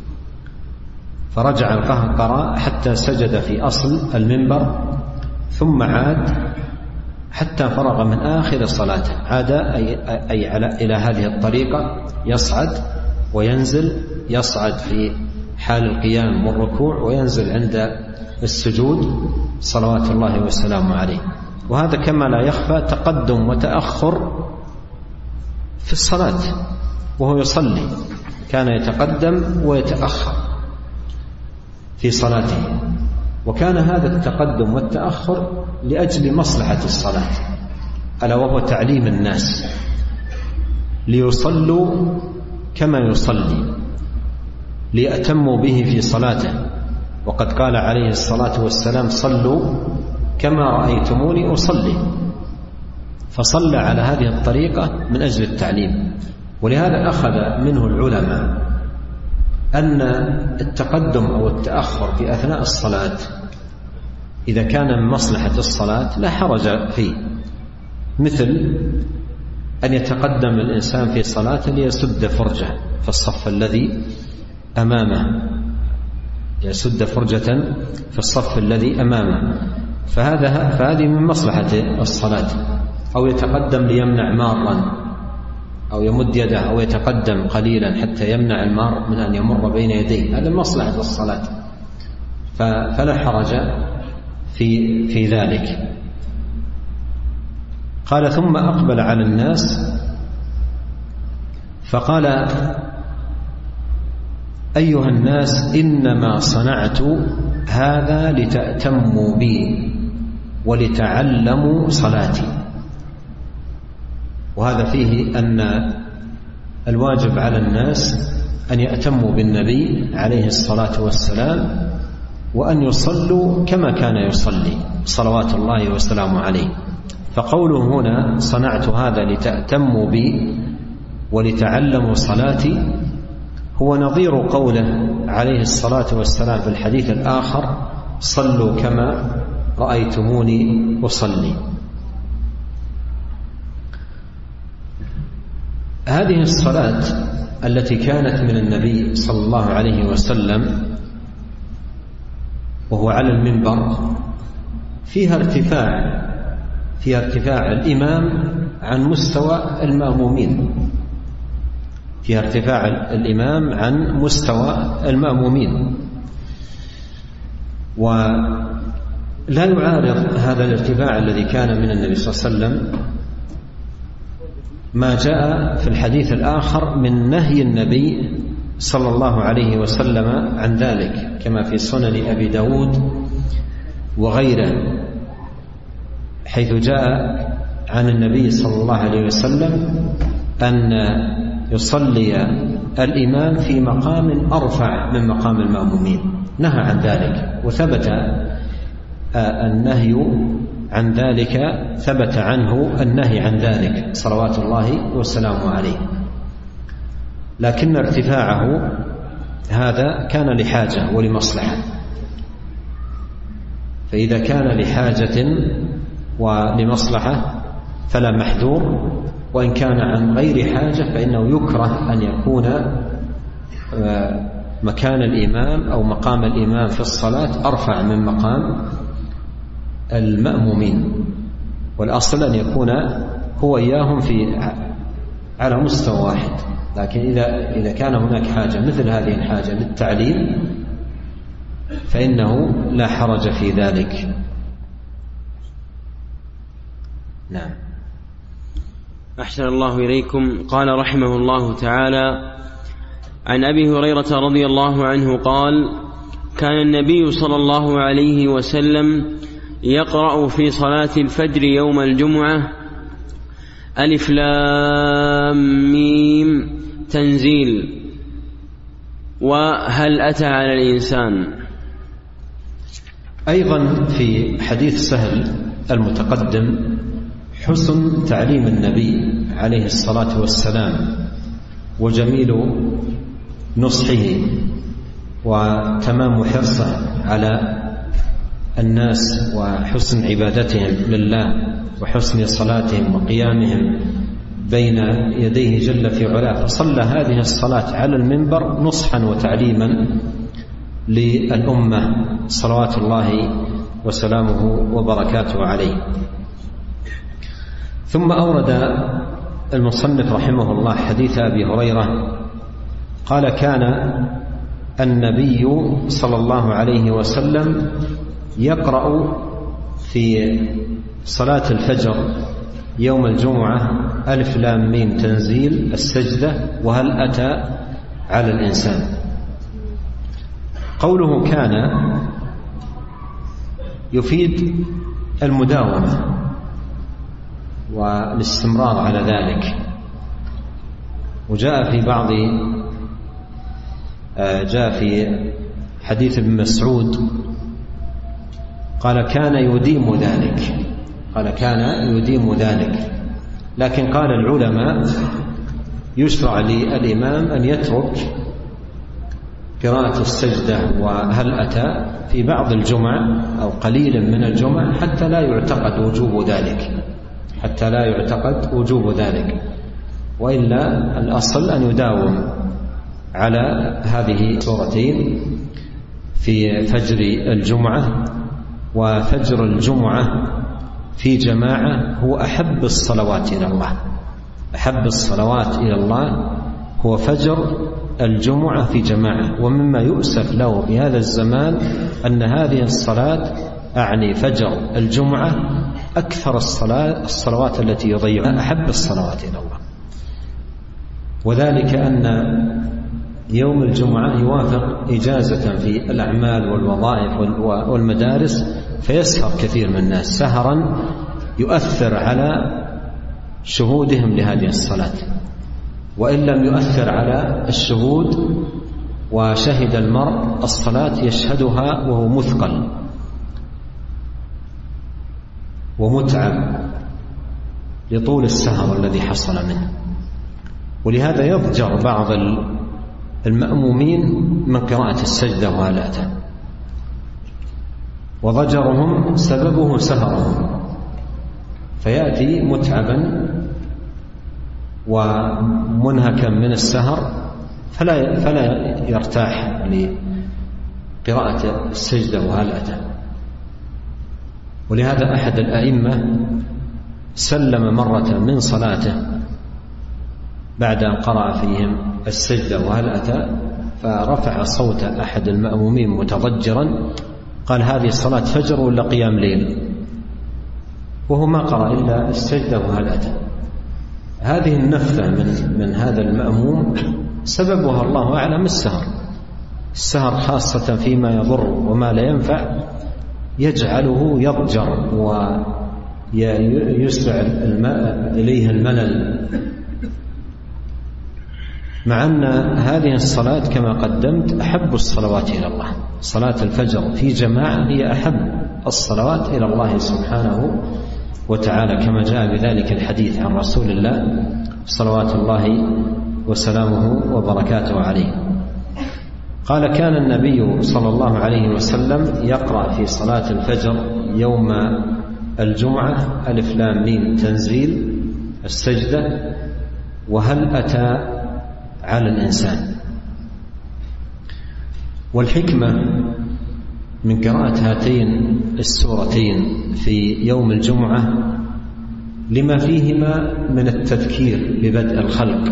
فرجع القهقرى حتى سجد في أصل المنبر ثم عاد حتى فرغ من آخر صلاته. عاد أي, أي على إلى هذه الطريقة يصعد وينزل، يصعد في حال القيام والركوع وينزل عند السجود صلوات الله وسلامه عليه. وهذا كما لا يخفى تقدم وتأخر في الصلاة وهو يصلي، كان يتقدم ويتأخر في صلاته، وكان هذا التقدم والتأخر لأجل مصلحة الصلاة، ألا وهو تعليم الناس ليصلوا كما يصلي، ليأتموا به في صلاته. وقد قال عليه الصلاة والسلام: صلوا كما رأيتموني أصلي، فصلى على هذه الطريقة من أجل التعليم. ولهذا أخذ منه العلماء أن التقدم أو التأخر في أثناء الصلاة إذا كان من مصلحة الصلاة لا حرج فيه، مثل أن يتقدم الإنسان في صلاة ليسد فرجة في الصف الذي أمامه، يسد فرجة في الصف الذي أمامه، فهذا فهذه من مصلحة الصلاة. أو يتقدم ليمنع مارا، أو يمد يده أو يتقدم قليلا حتى يمنع المار من أن يمر بين يديه، هذا من مصلحة الصلاة، فلا حرج في في ذلك. قال: ثم أقبل على الناس فقال: أيها الناس، إنما صنعت هذا لتأتموا بي ولتعلموا صلاتي. وهذا فيه أن الواجب على الناس أن يأتموا بالنبي عليه الصلاة والسلام وأن يصلوا كما كان يصلي صلوات الله وسلامه عليه. فقوله هنا: صنعت هذا لتأتموا بي ولتعلموا صلاتي، هو نظير قوله عليه الصلاة والسلام في الحديث الآخر: صلوا كما رأيتموني أصلي. هذه الصلاة التي كانت من النبي صلى الله عليه وسلم وهو على المنبر فيها ارتفاع فيها ارتفاع الإمام عن مستوى المأمومين فيها ارتفاع الإمام عن مستوى المأمومين ولا يعارض هذا الارتفاع الذي كان من النبي صلى الله عليه وسلم ما جاء في الحديث الآخر من نهي النبي صلى الله عليه وسلم عن ذلك، كما في سنن أبي داود وغيره، حيث جاء عن النبي صلى الله عليه وسلم أن يصلي الإمام في مقام أرفع من مقام المأمومين، نهى عن ذلك، وثبت النهي عن ذلك ثبت عنه النهي عن ذلك صلوات الله وسلامه عليه. لكن ارتفاعه هذا كان لحاجة ولمصلحة، فإذا كان لحاجة ولمصلحة فلا محذور، وإن كان عن غير حاجة فإنه يكره أن يكون مكان الإمام أو مقام الإمام في الصلاة أرفع من مقام المأمومين، والأصل أن يكون هو إياهم في على مستوى واحد. لكن إذا إذا كان هناك حاجة مثل هذه الحاجة للتعليم فإنه لا حرج في ذلك. نعم. أحسن الله إليكم. قال رحمه الله تعالى: عن أبي هريرة رضي الله عنه قال: كان النبي صلى الله عليه وسلم يقرأ في صلاة الفجر يوم الجمعة: ألف لام ميم تنزيل، وهل أتى على الإنسان. أيضا في حديث سهل المتقدم حسن تعليم النبي عليه الصلاة والسلام وجميل نصحه وتمام حرصه على الناس وحسن عبادتهم لله وحسن صلاتهم وقيامهم بين يديه جل في علاه، فصلى هذه الصلاة على المنبر نصحا وتعليما للأمة صلوات الله وسلامه وبركاته عليه. ثم أورد المصنف رحمه الله حديث أبي هريرة قال: كان النبي صلى الله عليه وسلم يقرأ في صلاة الفجر يوم الجمعة ألف لام ميم تنزيل، السجدة، وهل أتى على الإنسان. قوله كان يفيد المداومة والاستمرار على ذلك، وجاء في بعض جاء في حديث ابن مسعود قال: كان يديم ذلك، قال كان يديم ذلك. لكن قال العلماء: يشرع للإمام أن يترك قراءة السجدة وهل أتى في بعض الجمع أو قليل من الجمع حتى لا يعتقد وجوب ذلك، حتى لا يعتقد وجوب ذلك، وإلا الأصل أن يداوم على هذه السورتين في فجر الجمعة. وفجر الجمعة في جماعة هو أحب الصلوات إلى الله، أحب الصلوات إلى الله هو فجر الجمعة في جماعة. ومما يؤسف له في هذا الزمان أن هذه الصلاة أعني فجر الجمعة أكثر الصلاة الصلوات التي يضيعها، أحب الصلوات إلى الله، وذلك أن يوم الجمعة يوافق إجازة في الأعمال والوظائف والمدارس، فيسهر كثير من الناس سهرا يؤثر على شهودهم لهذه الصلاة. وإن لم يؤثر على الشهود وشهد المرء الصلاة يشهدها وهو مثقل ومتعب لطول السهر الذي حصل منه. ولهذا يضجر بعض المأمومين من قراءة السجدة وهل أتى، وضجرهم سببه سهرهم، فيأتي متعبا ومنهكا من السهر فلا فلا يرتاح لقراءة السجدة وهل أتى. ولهذا أحد الأئمة سلم مرة من صلاته بعد أن قرأ فيهم السجدة وهل أتى، فرفع صوت أحد المأمومين متضجرا قال: هذه صلاة فجر ولا قيام ليل؟ وهو ما قرأ إلا السجدة وهل أتى. هذه النفة من, من هذا المأموم سببها الله أعلم السهر، السهر خاصة فيما يضر وما لا ينفع يجعله يضجر ويسرع إليه الملل، مع أن هذه الصلاة كما قدمت أحب الصلوات إلى الله. صلاة الفجر في جماعة هي أحب الصلوات إلى الله سبحانه وتعالى، كما جاء بذلك الحديث عن رسول الله صلوات الله وسلامه وبركاته عليه. قال: كان النبي صلى الله عليه وسلم يقرأ في صلاة الفجر يوم الجمعة ألف لام ميم تنزيل، السجدة، وهل أتى على الإنسان. والحكمة من قراءة هاتين السورتين في يوم الجمعة لما فيهما من التذكير ببدء الخلق،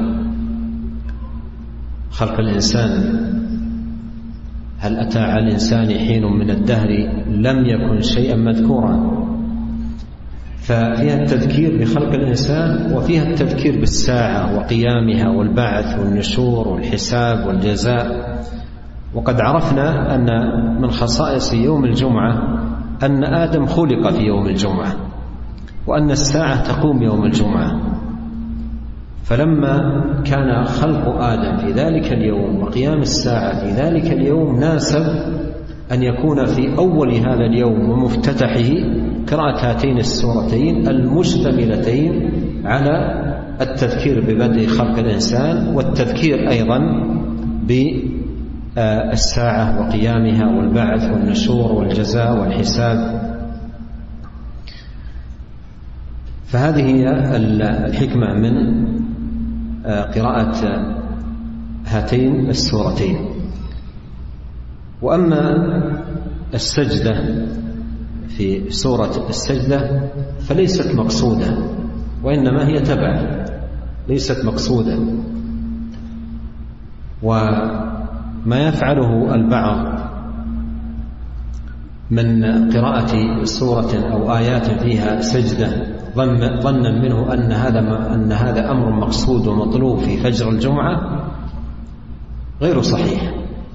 خلق الإنسان. هل أتى على الإنسان حين من الدهر لم يكن شيئا مذكورا، ففيها التذكير بخلق الإنسان وفيها التذكير بالساعة وقيامها والبعث والنشور والحساب والجزاء. وقد عرفنا أن من خصائص يوم الجمعة أن آدم خلق في يوم الجمعة، وأن الساعة تقوم يوم الجمعة. فلما كان خلق آدم في ذلك اليوم وقيام الساعة في ذلك اليوم ناسب أن يكون في أول هذا اليوم ومفتتحه قراءة هاتين السورتين المشتملتين على التذكير ببدء خلق الإنسان، والتذكير أيضا الساعة وقيامها والبعث والنشور والجزاء والحساب. فهذه هي الحكمة من قراءة هاتين السورتين. وأما السجدة في سورة السجدة فليست مقصودة، وإنما هي تبع، ليست مقصودة. وما يفعله البعض من قراءة سورة أو آيات فيها سجدة ظنا منه أن هذا أن هذا أمر مقصود ومطلوب في فجر الجمعة غير صحيح.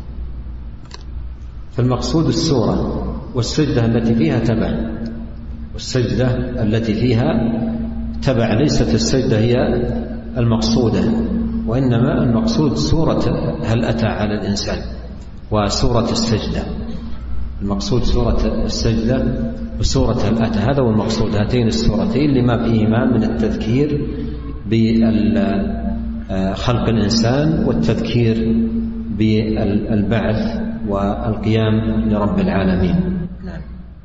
فالمقصود السورة والسجدة التي فيها تبع، والسجدة التي فيها تبع، ليست السجدة هي المقصودة، وإنما المقصود سورة هل أتى على الإنسان وسورة السجدة. المقصود سورة السجدة وسورة هل أتى، هذا هو المقصود، هاتين السورتين لما فيهما من التذكير بخلق الإنسان والتذكير بالبعث والقيام لرب العالمين. نعم.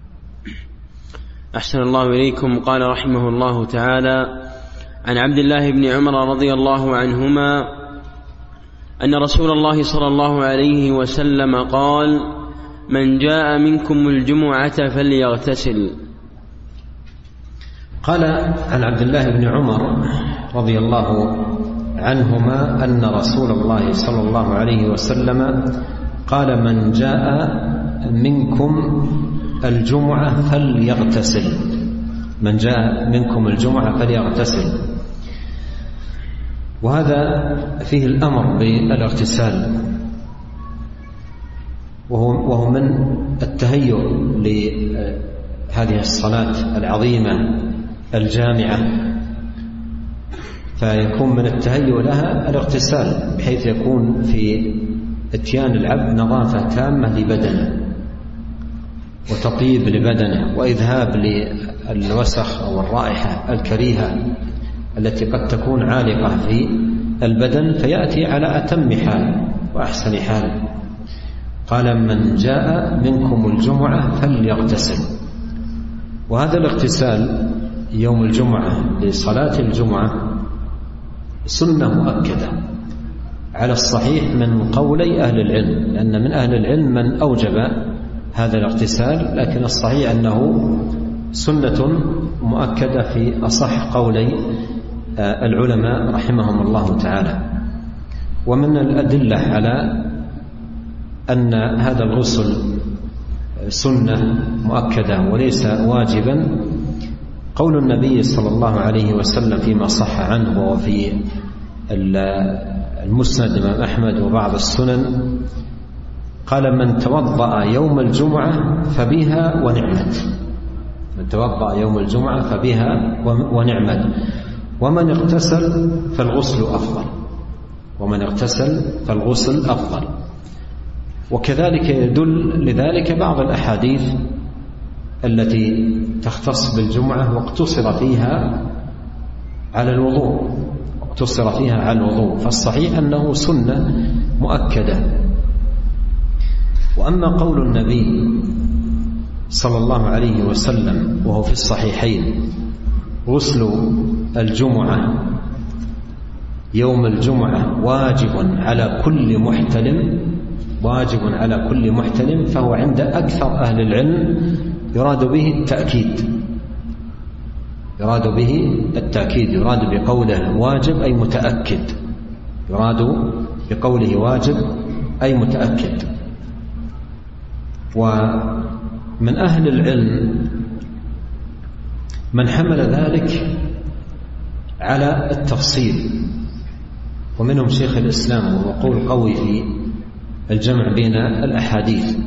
أحسن الله إليكم. قال رحمه الله تعالى: عن عبد الله بن عمر رضي الله عنهما أن رسول الله صلى الله عليه وسلم قال: من جاء منكم الجمعة فليغتسل. قال عن عبد الله بن عمر رضي الله عنهما أن رسول الله صلى الله عليه وسلم قال: من جاء منكم الجمعة فليغتسل. من جاء منكم الجمعة فليغتسل. وهذا فيه الأمر بالاغتسال، وهو, وهو من التهيؤ لهذه الصلاة العظيمة الجامعة، فيكون من التهيؤ لها الاغتسال، بحيث يكون في اتيان العبد نظافة تامة لبدنه وتطيب لبدنه وإذهاب للوسخ أو الرائحة الكريهة التي قد تكون عالقة في البدن، فيأتي على أتم حال وأحسن حال. قال: من جاء منكم الجمعة فليغتسل. وهذا الاغتسال يوم الجمعة لصلاة الجمعة سنة مؤكدة على الصحيح من قولي أهل العلم، لأن من أهل العلم من أوجب هذا الاغتسال، لكن الصحيح أنه سنة مؤكدة في أصح قولي العلماء رحمهم الله تعالى. ومن الأدلة على أن هذا الغسل سنة مؤكدة وليس واجبا قول النبي صلى الله عليه وسلم فيما صح عنه وفي المسند الإمام أحمد وبعض السنن، قال: من توضأ يوم الجمعة فبها ونعمت. من توضأ يوم الجمعة فبها ونعمت. ومن اغتسل فالغسل أفضل. ومن اغتسل فالغسل أفضل. وكذلك يدل لذلك بعض الأحاديث التي تختص بالجمعة واقتصر فيها على الوضوء اقتصر فيها على الوضوء فالصحيح أنه سنة مؤكدة. وأما قول النبي صلى الله عليه وسلم وهو في الصحيحين: غسل الجمعة يوم الجمعة واجب على كل محتلم، واجب على كل محتلم، فهو عند أكثر أهل العلم يراد به التأكيد، يراد به التأكيد يراد بقوله واجب أي متأكد، يراد بقوله واجب أي متأكد. ومن أهل العلم من حمل ذلك على التفصيل، ومنهم شيخ الإسلام، وهو قول قوي في الجمع بين الأحاديث.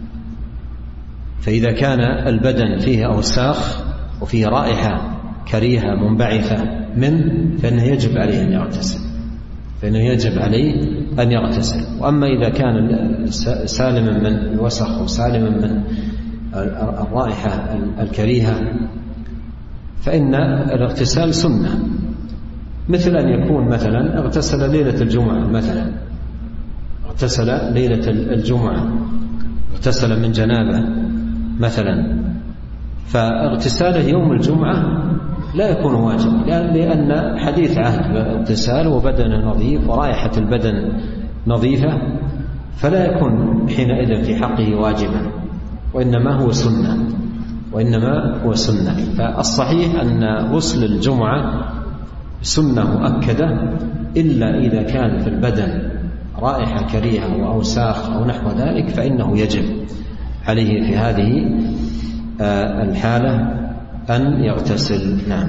فإذا كان البدن فيه أوساخ وفيه رائحة كريهة منبعثة منه فإنه يجب عليه أن يغتسل، فإنه يجب عليه أن يغتسل. وأما إذا كان سالما من الوسخ وسالما من الرائحة الكريهة فإن الاغتسال سنة، مثل أن يكون مثلا اغتسل ليلة الجمعة مثلا اغتسل ليلة الجمعة، اغتسل من جنابه مثلا، فاغتساله يوم الجمعة لا يكون واجب، لأن حديث عهد باغتسال وبدن نظيف ورائحة البدن نظيفة، فلا يكون حينئذ في حقه واجبا، وإنما هو سنة وإنما هو سنة. فالصحيح أن غسل الجمعة سنة مؤكدة، إلا إذا كان في البدن رائحة كريهة وأوساخ أو نحو ذلك فإنه يجب عليه في هذه الحالة أن يغتسل. نعم.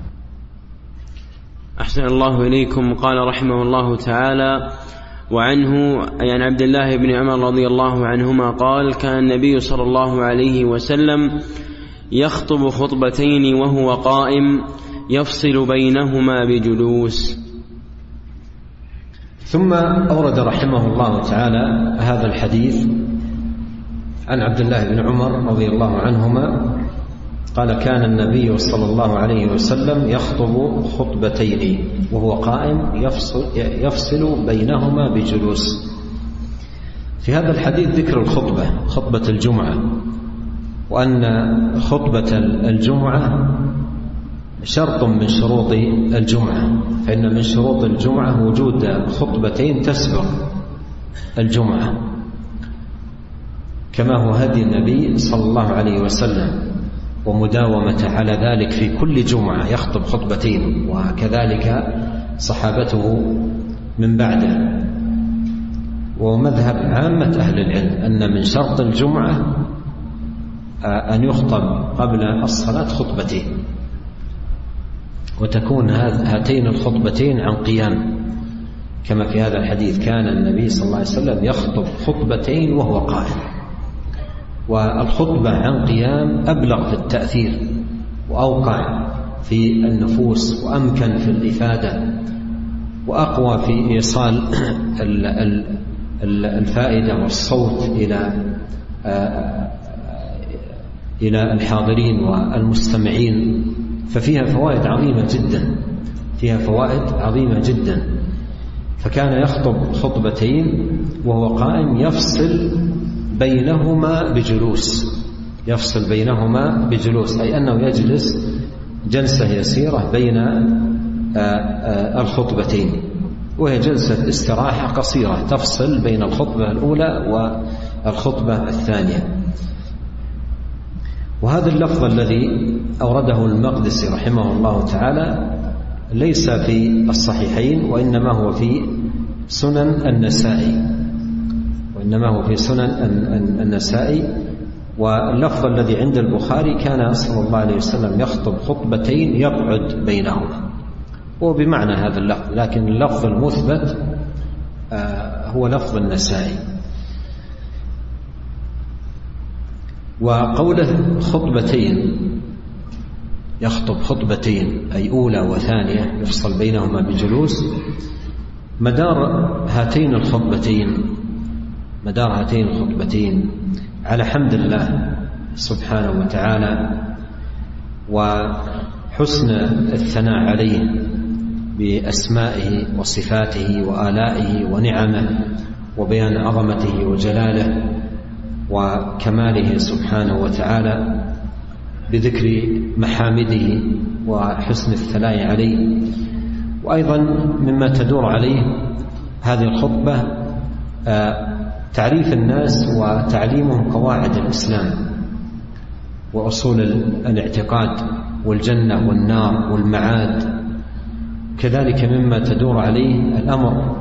أحسن الله إليكم. قال رحمه الله تعالى: وعنه أي عن عبد الله بن عمر رضي الله عنهما قال: كان النبي صلى الله عليه وسلم يخطب خطبتين وهو قائم يفصل بينهما بجلوس. ثم أورد رحمه الله تعالى هذا الحديث عن عبد الله بن عمر رضي الله عنهما قال: كان النبي صلى الله عليه وسلم يخطب خطبتين وهو قائم يفصل, يفصل بينهما بجلوس. في هذا الحديث ذكر الخطبة، خطبة الجمعة، وأن خطبة الجمعة شرط من شروط الجمعة، فإن من شروط الجمعة وجود خطبتين تسبق الجمعة، كما هو هدي النبي صلى الله عليه وسلم ومداومة على ذلك في كل جمعة يخطب خطبتين، وكذلك صحابته من بعده. ومذهب عامة أهل العلم أن من شرط الجمعة أن يخطب قبل الصلاة خطبتين، وتكون هاتين الخطبتين عن قيام، كما في هذا الحديث: كان النبي صلى الله عليه وسلم يخطب خطبتين وهو قائم. والخطبة عن قيام أبلغ في التأثير وأوقع في النفوس وأمكن في الإفادة وأقوى في إيصال الفائدة والصوت إلى إلى الحاضرين والمستمعين، ففيها فوائد عظيمة جدا، فيها فوائد عظيمة جدا. فكان يخطب خطبتين وهو قائم يفصل بينهما بجلوس، يفصل بينهما بجلوس، أي أنه يجلس جلسة يسيرة بين الخطبتين، وهي جلسة استراحة قصيرة تفصل بين الخطبة الأولى والخطبة الثانية. وهذا اللفظ الذي أورده المقدسي رحمه الله تعالى ليس في الصحيحين، وإنما هو في سنن النسائي، وإنما هو في سنن النسائي. واللفظ الذي عند البخاري: كان صلى الله عليه وسلم يخطب خطبتين يقعد بينهما، وبمعنى هذا اللفظ، لكن اللفظ المثبت هو لفظ النسائي. وقوله خطبتين، يخطب خطبتين أي أولى وثانية يفصل بينهما بجلوس، مدار هاتين الخطبتين مدار هاتين الخطبتين على حمد الله سبحانه وتعالى وحسن الثناء عليه بأسمائه وصفاته وآلائه ونعمه وبيان عظمته وجلاله وكماله سبحانه وتعالى، بذكر محامده وحسن الثناء عليه. وأيضا مما تدور عليه هذه الخطبة تعريف الناس وتعليمهم قواعد الإسلام وأصول الاعتقاد والجنة والنار والمعاد. كذلك مما تدور عليه الأمر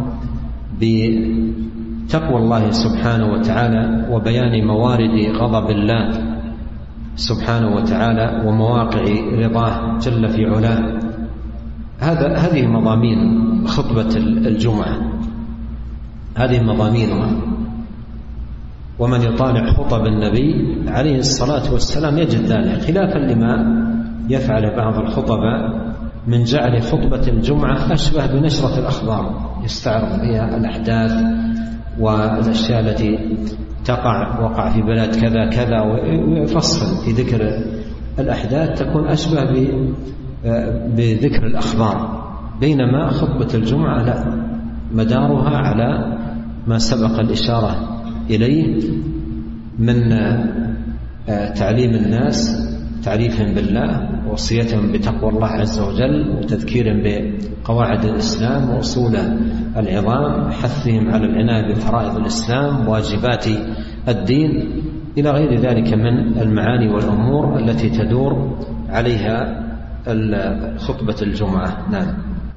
بتقوى الله سبحانه وتعالى وبيان موارد غضب الله سبحانه وتعالى ومواقع رضاه جل في علاه. هذا هذه مضامين خطبة الجمعة، هذه مضامينها. ومن يطالع خطب النبي عليه الصلاة والسلام يجد ذلك، خلافا لما يفعل بعض الخطباء من جعل خطبة الجمعة أشبه بنشرة الأخبار، يستعرض فيها الأحداث والأشياء التي تقع وقع في بلاد كذا كذا، ويفصل في ذكر الأحداث، تكون أشبه بذكر الأخبار. بينما خطبة الجمعة لا، مدارها على ما سبق الإشارة إليه من تعليم الناس، تعريفهم بالله، وصيتهم بتقوى الله عز وجل، وتذكيرهم بقواعد الإسلام وأصول العظام، حثهم على العناية بفرائض الإسلام، واجبات الدين، إلى غير ذلك من المعاني والأمور التي تدور عليها خطبة الجمعة. نعم.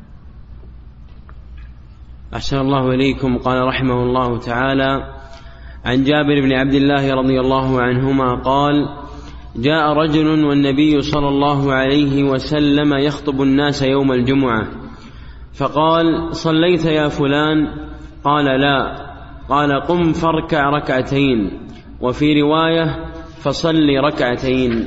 أحسن الله إليكم. قال رحمه الله تعالى: عن جابر بن عبد الله رضي الله عنهما قال: جاء رجل والنبي صلى الله عليه وسلم يخطب الناس يوم الجمعة، فقال: صليت يا فلان؟ قال: لا. قال: قم فاركع ركعتين، وفي رواية: فصل ركعتين.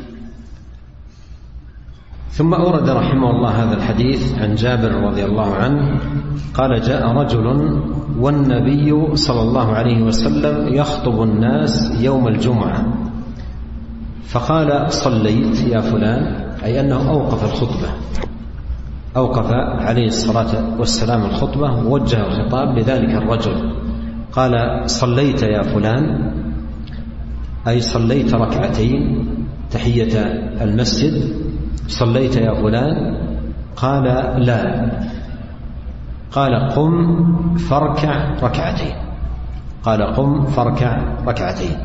ثم أورد رحمه الله هذا الحديث عن جابر رضي الله عنه قال: جاء رجل والنبي صلى الله عليه وسلم يخطب الناس يوم الجمعة، فقال: صليت يا فلان، أي أنه أوقف الخطبة، أوقف عليه الصلاة والسلام الخطبة ووجه الخطاب لذلك الرجل. قال: صليت يا فلان، أي صليت ركعتين تحية المسجد، صليت يا فلان؟ قال: لا. قال: قم فاركع ركعتين. قال: قم فاركع ركعتين.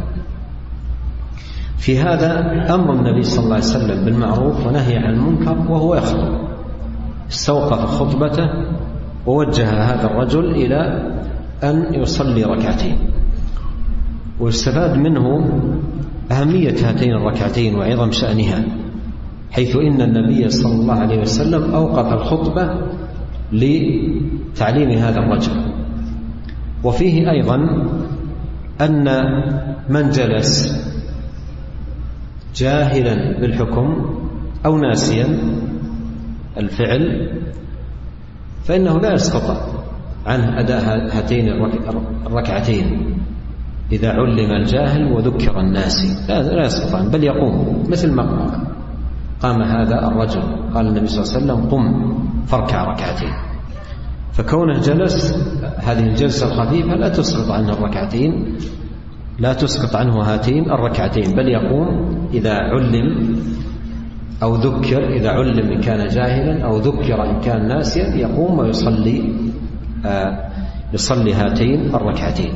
في هذا أمر النبي صلى الله عليه وسلم بالمعروف ونهي عن المنكر وهو يخطب، استوقف خطبته ووجه هذا الرجل إلى أن يصلي ركعتين. ويستفاد منه أهمية هاتين الركعتين وعظم شأنها، حيث إن النبي صلى الله عليه وسلم أوقف الخطبة لتعليم هذا الرجل. وفيه أيضا أن من جلس جاهلا بالحكم أو ناسيا الفعل فإنه لا يسقط عنه أداء هاتين الركعتين إذا علم الجاهل وذكر الناسي، لا يسقط عنه، بل يقوم مثل ما قام هذا الرجل. قال النبي صلى الله عليه وسلم: قم فاركع ركعتين. فكونه جلس هذه الجلسة الخفيفة لا تسقط عنه الركعتين، لا تسقط عنه هاتين الركعتين، بل يقوم إذا علم أو ذكر، إذا علم إن كان جاهلا أو ذكر إن كان ناسيا، يقوم ويصلي آه يصلي هاتين الركعتين.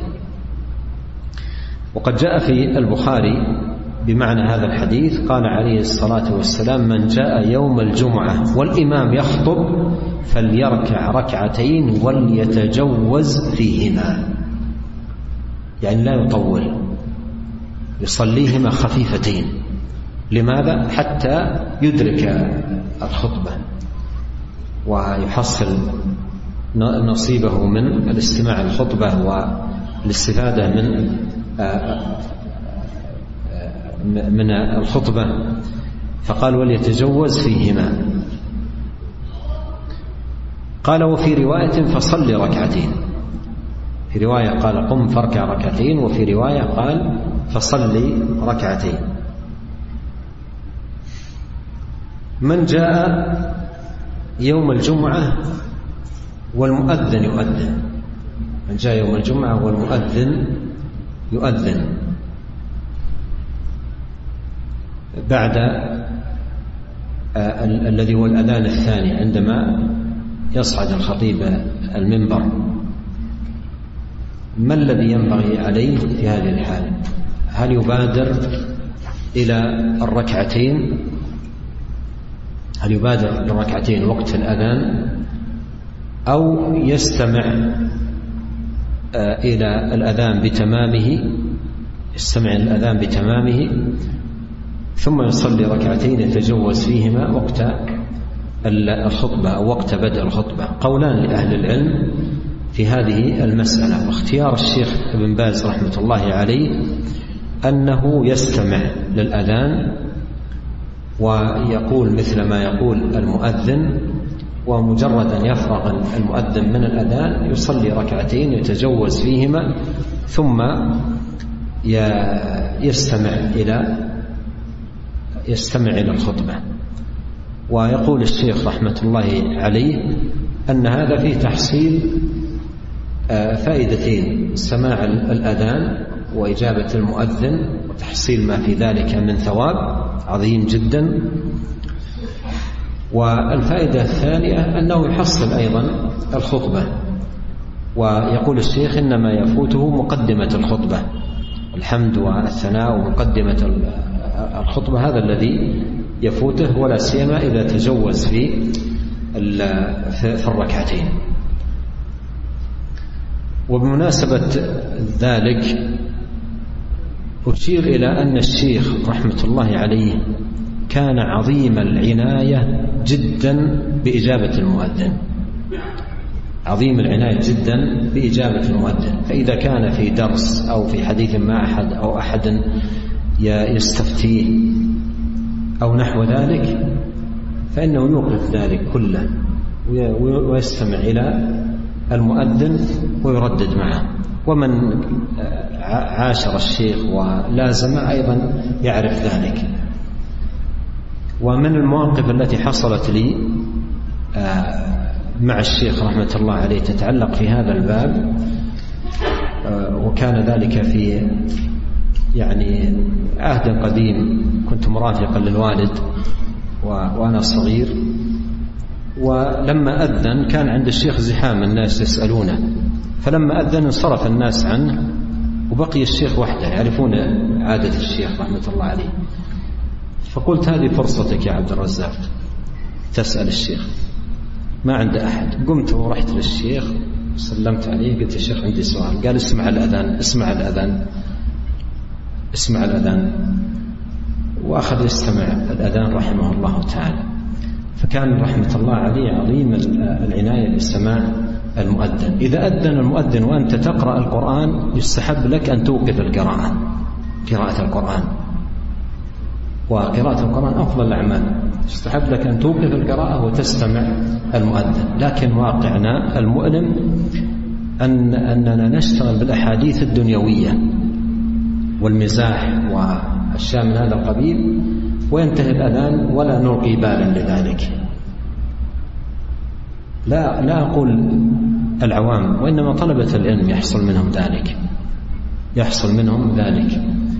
وقد جاء في البخاري بمعنى هذا الحديث قال عليه الصلاة والسلام: من جاء يوم الجمعة والإمام يخطب فليركع ركعتين وليتجوز فيهما، يعني لا يطول، يصليهما خفيفتين. لماذا؟ حتى يدرك الخطبة ويحصل نصيبه من الاستماع الخطبة والاستفادة من من الخطبة. فقال: وليتجوز فيهما. قال: وفي رواية: فصل ركعتين. في رواية قال: قم فاركع ركعتين، وفي رواية قال: فصل ركعتين. من جاء يوم الجمعة والمؤذن يؤذن، من جاء يوم الجمعة والمؤذن يؤذن بعد الذي هو الأذان الثاني عندما يصعد الخطيب المنبر. ما الذي ينبغي عليه في هذه الحال؟ هل يبادر إلى الركعتين، هل يبادر للركعتين وقت الأذان، أو يستمع إلى الأذان بتمامه، يستمع الأذان بتمامه ثم يصلي ركعتين يتجوز فيهما وقت الخطبة أو وقت بدء الخطبة؟ قولان لأهل العلم في هذه المسألة. واختيار الشيخ ابن باز رحمة الله عليه أنه يستمع للأذان ويقول مثل ما يقول المؤذن، ومجرد أن يفرغ المؤذن من الأذان يصلي ركعتين يتجوز فيهما ثم يستمع إلى يستمع إلى الخطبة. ويقول الشيخ رحمة الله عليه أن هذا فيه تحصيل فائدتين: سماع الأذان وإجابة المؤذن وتحصيل ما في ذلك من ثواب عظيم جدا. والفائدة الثانية أنه يحصل أيضا الخطبة، ويقول الشيخ: إنما يفوته مقدمة الخطبة، الحمد والثناء ومقدمة الخطبة هذا الذي يفوته، ولا سيما إذا تجوز في في الركعتين. وبمناسبة ذلك أشير إلى أن الشيخ رحمة الله عليه كان عظيم العناية جدا بإجابة المؤذن، عظيم العناية جدا بإجابة المؤذن. فإذا كان في درس أو في حديث مع أحد أو أحد يستفتيه أو نحو ذلك فإنه يوقف ذلك كله ويستمع إلى المؤذن ويردد معه. ومن عاشر الشيخ ولازم أيضا يعرف ذلك. ومن المواقف التي حصلت لي مع الشيخ رحمة الله عليه تتعلق في هذا الباب، وكان ذلك في يعني عهد قديم، كنت مرافقا للوالد وأنا صغير، ولما أذن كان عند الشيخ زحام الناس يسألونه، فلما أذن انصرف الناس عنه وبقي الشيخ وحده، يعرفون عادة الشيخ رحمة الله عليه. فقلت: هذه فرصتك يا عبد الرزاق تسأل الشيخ، ما عنده أحد. قمت ورحت للشيخ سلمت عليه، قلت: يا شيخ عندي سؤال. قال: اسمع الأذان اسمع الأذان اسمع الأذان وأخذ يستمع الأذان رحمه الله تعالى. فكان رحمة الله عليه عظيم العناية بسماع المؤذن. إذا أذن المؤذن وأنت تقرأ القرآن يستحب لك أن توقف القراءة، قراءة القرآن، وقراءة القرآن أفضل الأعمال، يستحب لك أن توقف القراءة وتستمع المؤذن. لكن واقعنا المؤلم أن أننا نشتغل بالأحاديث الدنيوية والمزاح والأشياء من هذا القبيل، وينتهي الأذان ولا نلقي بالا لذلك. لا لا أقول العوام، وإنما طلبة العلم يحصل منهم ذلك يحصل منهم ذلك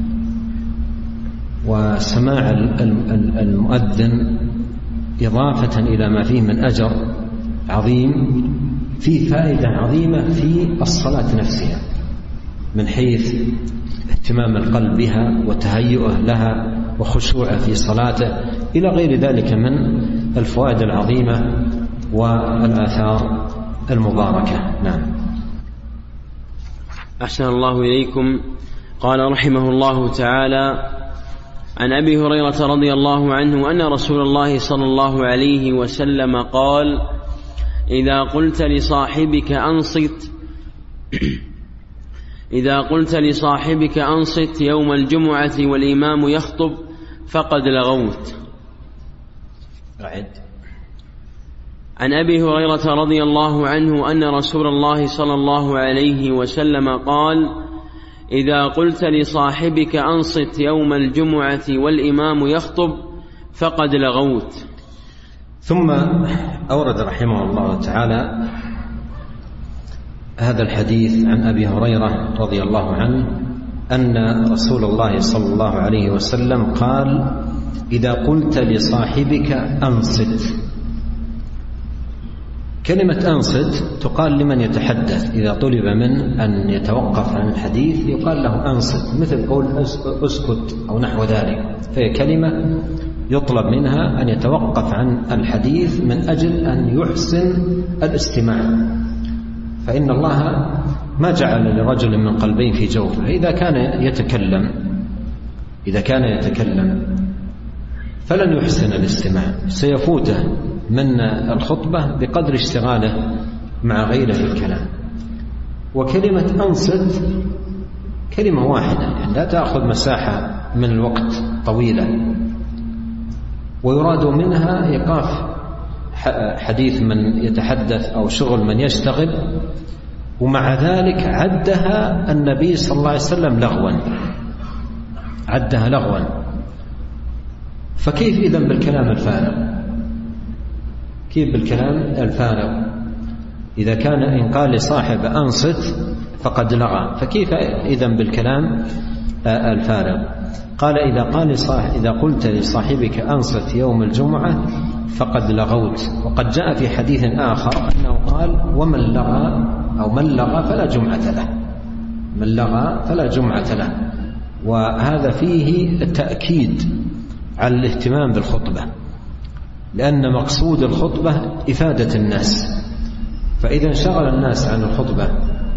وسماع المؤذن إضافة إلى ما فيه من أجر عظيم، فيه فائدة عظيمة في الصلاة نفسها، من حيث اهتمام القلب بها وتهيئه لها وخشوعه في صلاته، إلى غير ذلك من الفوائد العظيمة والآثار المباركة. نعم. أحسن الله إليكم. قال رحمه الله تعالى: عن أبي هريرة رضي الله عنه أن رسول الله صلى الله عليه وسلم قال: إذا قلت لصاحبك أنصت إذا قلت لصاحبك أنصت يوم الجمعة والإمام يخطب فقد لغوت. أعد. عن أبي هريرة رضي الله عنه أن رسول الله صلى الله عليه وسلم قال: إذا قلت لصاحبك أنصت يوم الجمعة والإمام يخطب فقد لغوت. ثم أورد رحمه الله تعالى هذا الحديث عن أبي هريرة رضي الله عنه أن رسول الله صلى الله عليه وسلم قال: إذا قلت لصاحبك أنصت. كلمة أنصت تقال لمن يتحدث، إذا طلب من أن يتوقف عن الحديث يقال له أنصت، مثل قول أسكت أو نحو ذلك، فهي كلمة يطلب منها أن يتوقف عن الحديث من أجل أن يحسن الاستماع. فإن الله ما جعل لرجل من قلبين في جوفه، إذا كان يتكلم إذا كان يتكلم فلن يحسن الاستماع، سيفوته من الخطبة بقدر اشتغاله مع غيره في الكلام. وكلمة أنصت كلمة واحدة، يعني لا تأخذ مساحة من الوقت طويلة، ويراد منها إيقاف حديث من يتحدث أو شغل من يشتغل، ومع ذلك عدها النبي صلى الله عليه وسلم لغوا عدها لغوا فكيف إذن بالكلام الفارغ؟ كيف بالكلام الفارغ؟ إذا كان إن قال لصاحب أنصت فقد لغى، فكيف إذن بالكلام الفارغ؟ قال إذا قال لصاحب إذا قلت لصاحبك أنصت يوم الجمعة فقد لغوت. وقد جاء في حديث آخر أنه قال ومن لغى أو من لغى فلا جمعة له، من لغى فلا جمعة له. وهذا فيه التأكيد على الاهتمام بالخطبة، لأن مقصود الخطبة إفادة الناس، فإذا انشغل الناس عن الخطبة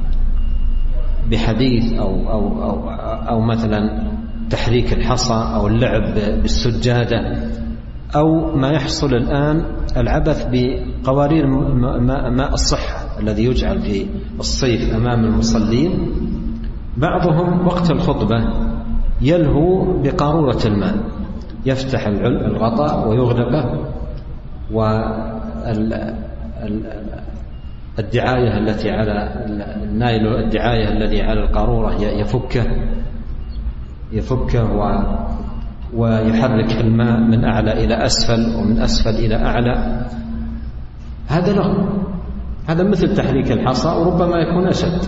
بحديث أو, أو, أو, أو مثلا تحريك الحصى أو اللعب بالسجادة أو ما يحصل الآن العبث بقوارير ماء الصحة الذي يجعل في الصيف أمام المصلين، بعضهم وقت الخطبة يلهو بقارورة الماء، يفتح الغطاء ويغلقه، والدعاية التي على النايل الدعاية الذي على القارورة يفكه يفكه و ويحرك الماء من أعلى إلى أسفل ومن أسفل إلى أعلى. هذا لغو، هذا مثل تحريك الحصى، وربما يكون أشد.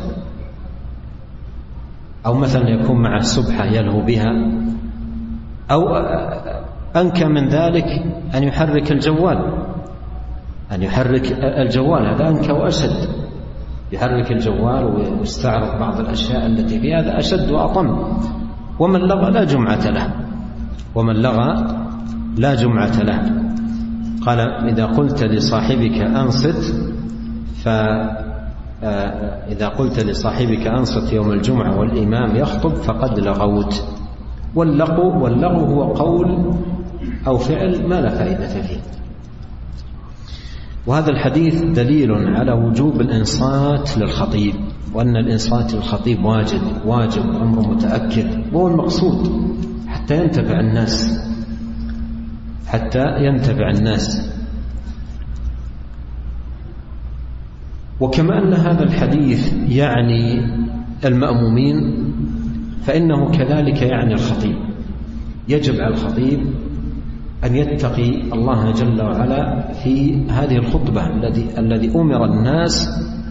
أو مثلا يكون معه سبحة يلهو بها، أو أنكى من ذلك أن يحرك الجوال أن يحرك الجوال هذا أنكى وأشد، يحرك الجوال ويستعرض بعض الأشياء التي فيها، هذا أشد وأطم. ومن لغى لا جمعة له، ومن لغى لا جمعة له. قال إذا قلت لصاحبك أنصت فإذا قلت لصاحبك أنصت يوم الجمعة والإمام يخطب فقد لغوت. واللغو واللغو هو قول أو فعل ما لا فائدة فيه. وهذا الحديث دليل على وجوب الإنصات للخطيب، وأن الإنصات للخطيب واجب واجب أمر متأكد، وهو المقصود حتى ينتفع الناس حتى ينتفع الناس. وكما أن هذا الحديث يعني المأمومين فإنه كذلك يعني الخطيب. يجب على الخطيب أن يتقي الله جل وعلا في هذه الخطبة الذي الذي أمر الناس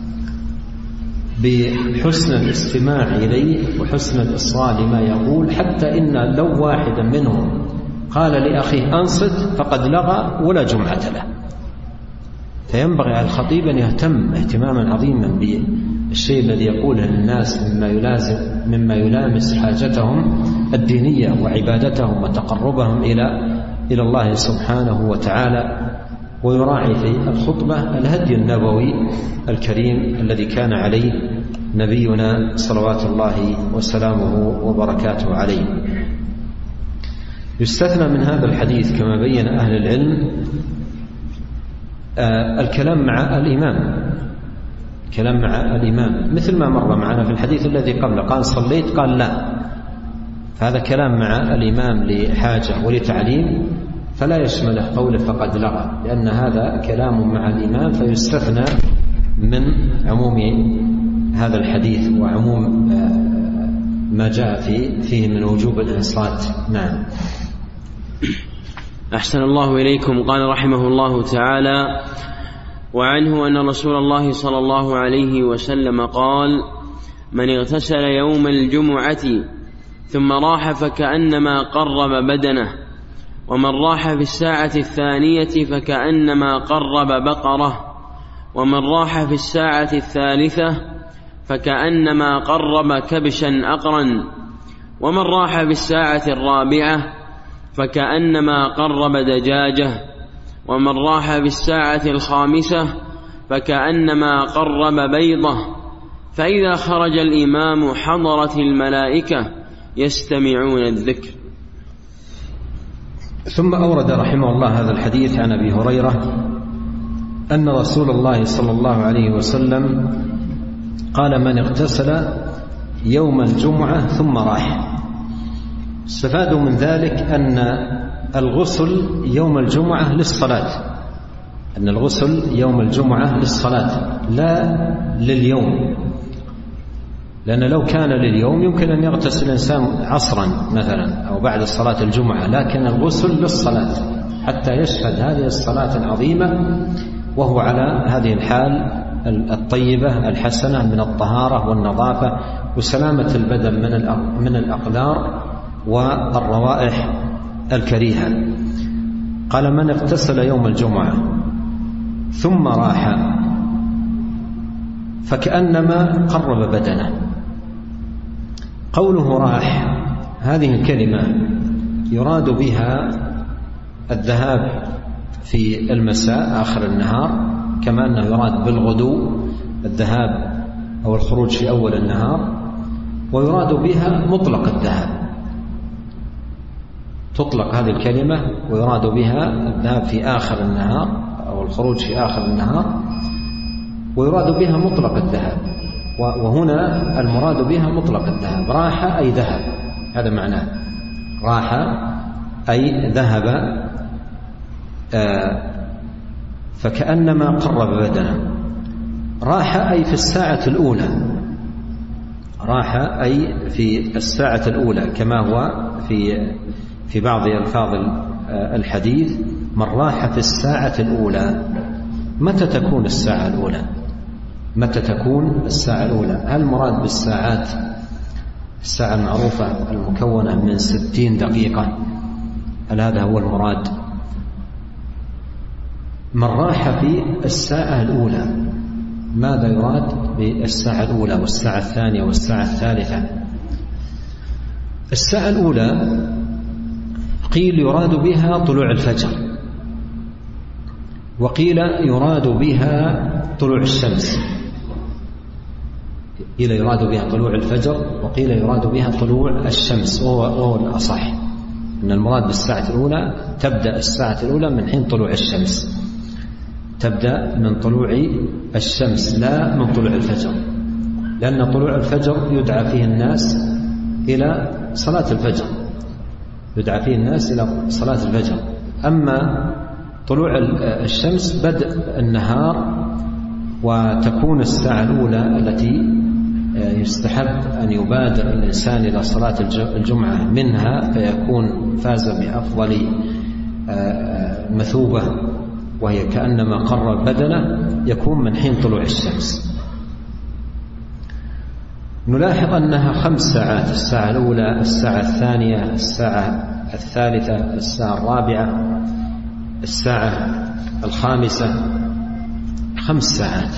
بحسن الاستماع إليه وحسن الإصغاء لما يقول، حتى إن لو واحدا منهم قال لأخيه أنصت فقد لغى ولا جمعة له. فينبغي على الخطيب أن يهتم اهتماما عظيما بالشيء الذي يقوله للناس مما يلازم مما يلامس حاجتهم الدينية وعبادتهم وتقربهم إلى إلى الله سبحانه وتعالى، ويراعي في الخطبة الهدي النبوي الكريم الذي كان عليه نبينا صلوات الله وسلامه وبركاته عليه. يستثنى من هذا الحديث كما بين أهل العلم آه الكلام مع الإمام، الكلام مع الإمام مثل ما مر معنا في الحديث الذي قبله، قال صليت قال لا، فهذا كلام مع الإمام لحاجة ولتعليم فلا يشمله قوله فقد لغى، لأن هذا كلام مع الإمام فيستثنى من عموم هذا الحديث وعموم ما جاء فيه, فيه من وجوب الإنصات. نعم. أحسن الله إليكم. قال رحمه الله تعالى: وعنه أن رسول الله صلى الله عليه وسلم قال: من اغتسل يوم الجمعة ثم راح فكأنما قرب بدنه، ومن راح في الساعة الثانية فكأنما قرب بقرة، ومن راح في الساعة الثالثة فكأنما قرب كبشا أقرا، ومن راح في الساعة الرابعة فكأنما قرب دجاجة، ومن راح في الساعة الخامسة فكأنما قرب بيضة. فإذا خرج الإمام حضرت الملائكة يستمعون الذكر. ثم أورد رحمه الله هذا الحديث عن أبي هريرة أن رسول الله صلى الله عليه وسلم قال: من اغتسل يوم الجمعة ثم راح. استفادوا من ذلك أن الغسل يوم الجمعة للصلاة، أن الغسل يوم الجمعة للصلاة لا لليوم، لأن لو كان لليوم يمكن أن يغتسل الإنسان عصرا مثلا أو بعد صلاة الجمعة، لكن الغسل للصلاة حتى يشهد هذه الصلاة العظيمة وهو على هذه الحال الطيبة الحسنة من الطهارة والنظافة وسلامة البدن من الأقدار والروائح الكريهة. قال: من اغتسل يوم الجمعة ثم راح فكأنما قرب بدنه. قوله راح هذه الكلمة يراد بها الذهاب في المساء آخر النهار، كما أنه يراد بالغدو الذهاب أو الخروج في أول النهار، ويراد بها مطلق الذهاب. تطلق هذه الكلمة ويراد بها الذهاب في آخر النهار أو الخروج في آخر النهار، ويراد بها مطلق الذهاب. وهنا المراد بها مطلق الذهاب. راح أي ذهب، هذا معناه. راح أي ذهب، فكأنما قرب بدنه. راح أي في الساعة الأولى، راح أي في الساعة الأولى، كما هو في في بعض ألفاظ الحديث: من راح في الساعة الأولى. متى تكون الساعة الأولى؟ متى تكون الساعة الأولى؟ هل المراد بالساعات الساعة المعروفة المكونة من ستين دقيقة؟ هل هذا هو المراد؟ من راح في الساعة الأولى، ماذا يراد بالساعة الأولى والساعة الثانية والساعة الثالثة؟ الساعة الأولى قيل يراد بها طلوع الفجر، وقيل يراد بها طلوع الشمس. قيل يراد بها طلوع الفجر، وقيل يراد بها طلوع الشمس، وهو الأصح أن المراد بالساعة الأولى تبدأ الساعة الأولى من حين طلوع الشمس، تبدأ من طلوع الشمس لا من طلوع الفجر، لأن طلوع الفجر يدعى فيه الناس إلى صلاة الفجر، يدعى فيه الناس إلى صلاة الفجر. أما طلوع الشمس بدء النهار، وتكون الساعة الأولى التي يستحب أن يبادر الإنسان إلى صلاة الجمعة منها، فيكون فاز بأفضل مثوبة، وهي كأنما قرب بدنه، يكون من حين طلوع الشمس. نلاحظ أنها خمس ساعات: الساعة الأولى، الساعة الثانية، الساعة الثالثة، الساعة الرابعة، الساعة الخامسة، خمس ساعات.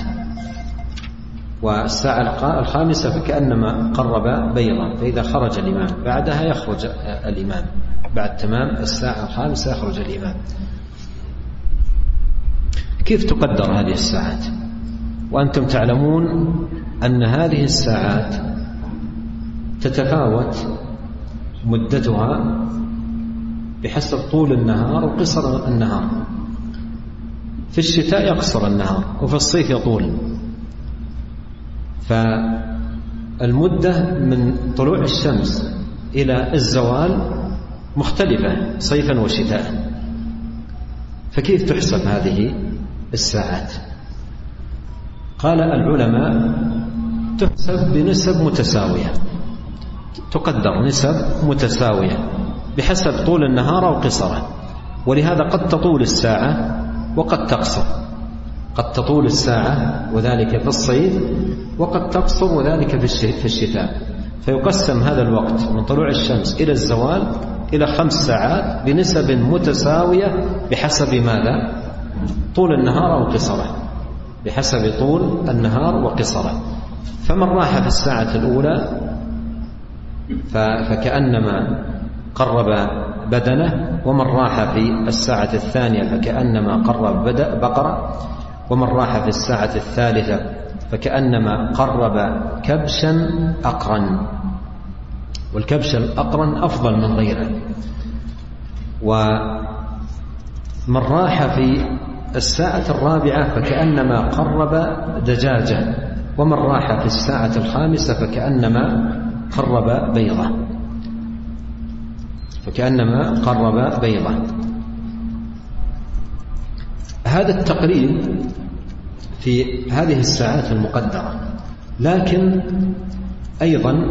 والساعة الخامسة فكأنما قرب بيضا، فإذا خرج الإمام بعدها يخرج الإمام، بعد تمام الساعة الخامسة يخرج الإمام. كيف تقدر هذه الساعات؟ وأنتم تعلمون أن هذه الساعات تتفاوت مدتها بحسب طول النهار وقصر النهار. في الشتاء يقصر النهار، وفي الصيف يطول. فالمدة من طلوع الشمس إلى الزوال مختلفة صيفا وشتاء. فكيف تحسب هذه الساعات؟ قال العلماء: تحسب بنسب متساوية، تقدر نسب متساوية بحسب طول النهار أو قصره. ولهذا قد تطول الساعة وقد تقصر، قد تطول الساعة وذلك في الصيف، وقد تقصر وذلك في الشتاء. فيقسم هذا الوقت من طلوع الشمس إلى الزوال إلى خمس ساعات بنسب متساوية بحسب ماذا؟ طول النهار أو قصره، بحسب طول النهار وقصره. فمن راح في الساعة الأولى فكأنما قرب بدنه، ومن راح في الساعة الثانية فكأنما قرب بقرة، ومن راح في الساعة الثالثة فكأنما قرب كبشا أقرن. والكبش الأقرن أفضل من غيره. ومن راح في الساعة الرابعة فكأنما قرب دجاجة، ومن راح في الساعة الخامسة فكأنما قرب بيضة، فكأنما قرب بيضة. هذا التقريب في هذه الساعات المقدرة، لكن أيضا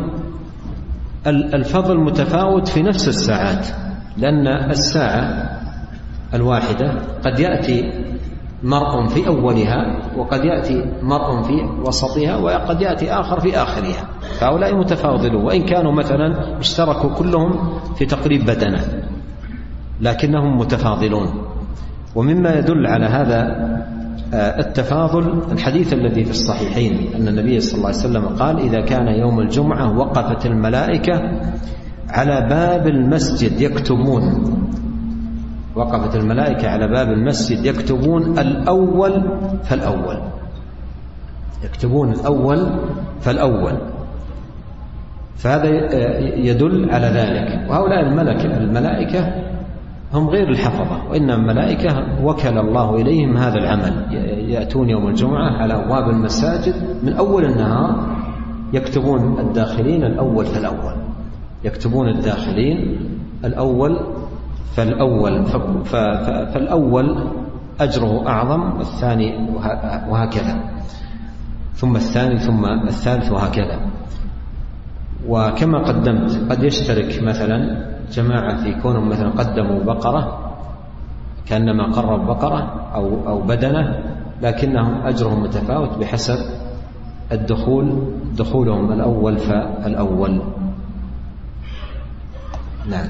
الفضل متفاوت في نفس الساعات، لأن الساعة الواحدة قد يأتي مرء في أولها، وقد يأتي مرء في وسطها، وقد يأتي آخر في آخرها، فهؤلاء متفاضلون، وإن كانوا مثلا اشتركوا كلهم في تقريب بدنة لكنهم متفاضلون. ومما يدل على هذا التفاضل الحديث الذي في الصحيحين أن النبي صلى الله عليه وسلم قال: إذا كان يوم الجمعة وقفت الملائكة على باب المسجد يكتبون وقفت الملائكة على باب المسجد يكتبون الأول فالأول يكتبون الأول فالأول فهذا يدل على ذلك. وهؤلاء الملائكة الملائكة هم غير الحفظة، وإنما الملائكة وكل الله إليهم هذا العمل، يأتون يوم الجمعة على أبواب المساجد من أول النهار يكتبون الداخلين الأول فالأول يكتبون الداخلين الأول فالأول فالأول أجره أعظم، والثاني وهكذا، ثم الثاني ثم الثالث وهكذا. وكما قدمت قد يشترك مثلا جماعة في كونهم مثلا قدموا بقرة كأنما قرب بقرة أو أو بدنة، لكنهم أجرهم متفاوت بحسب الدخول دخولهم الأول فالأول. نعم.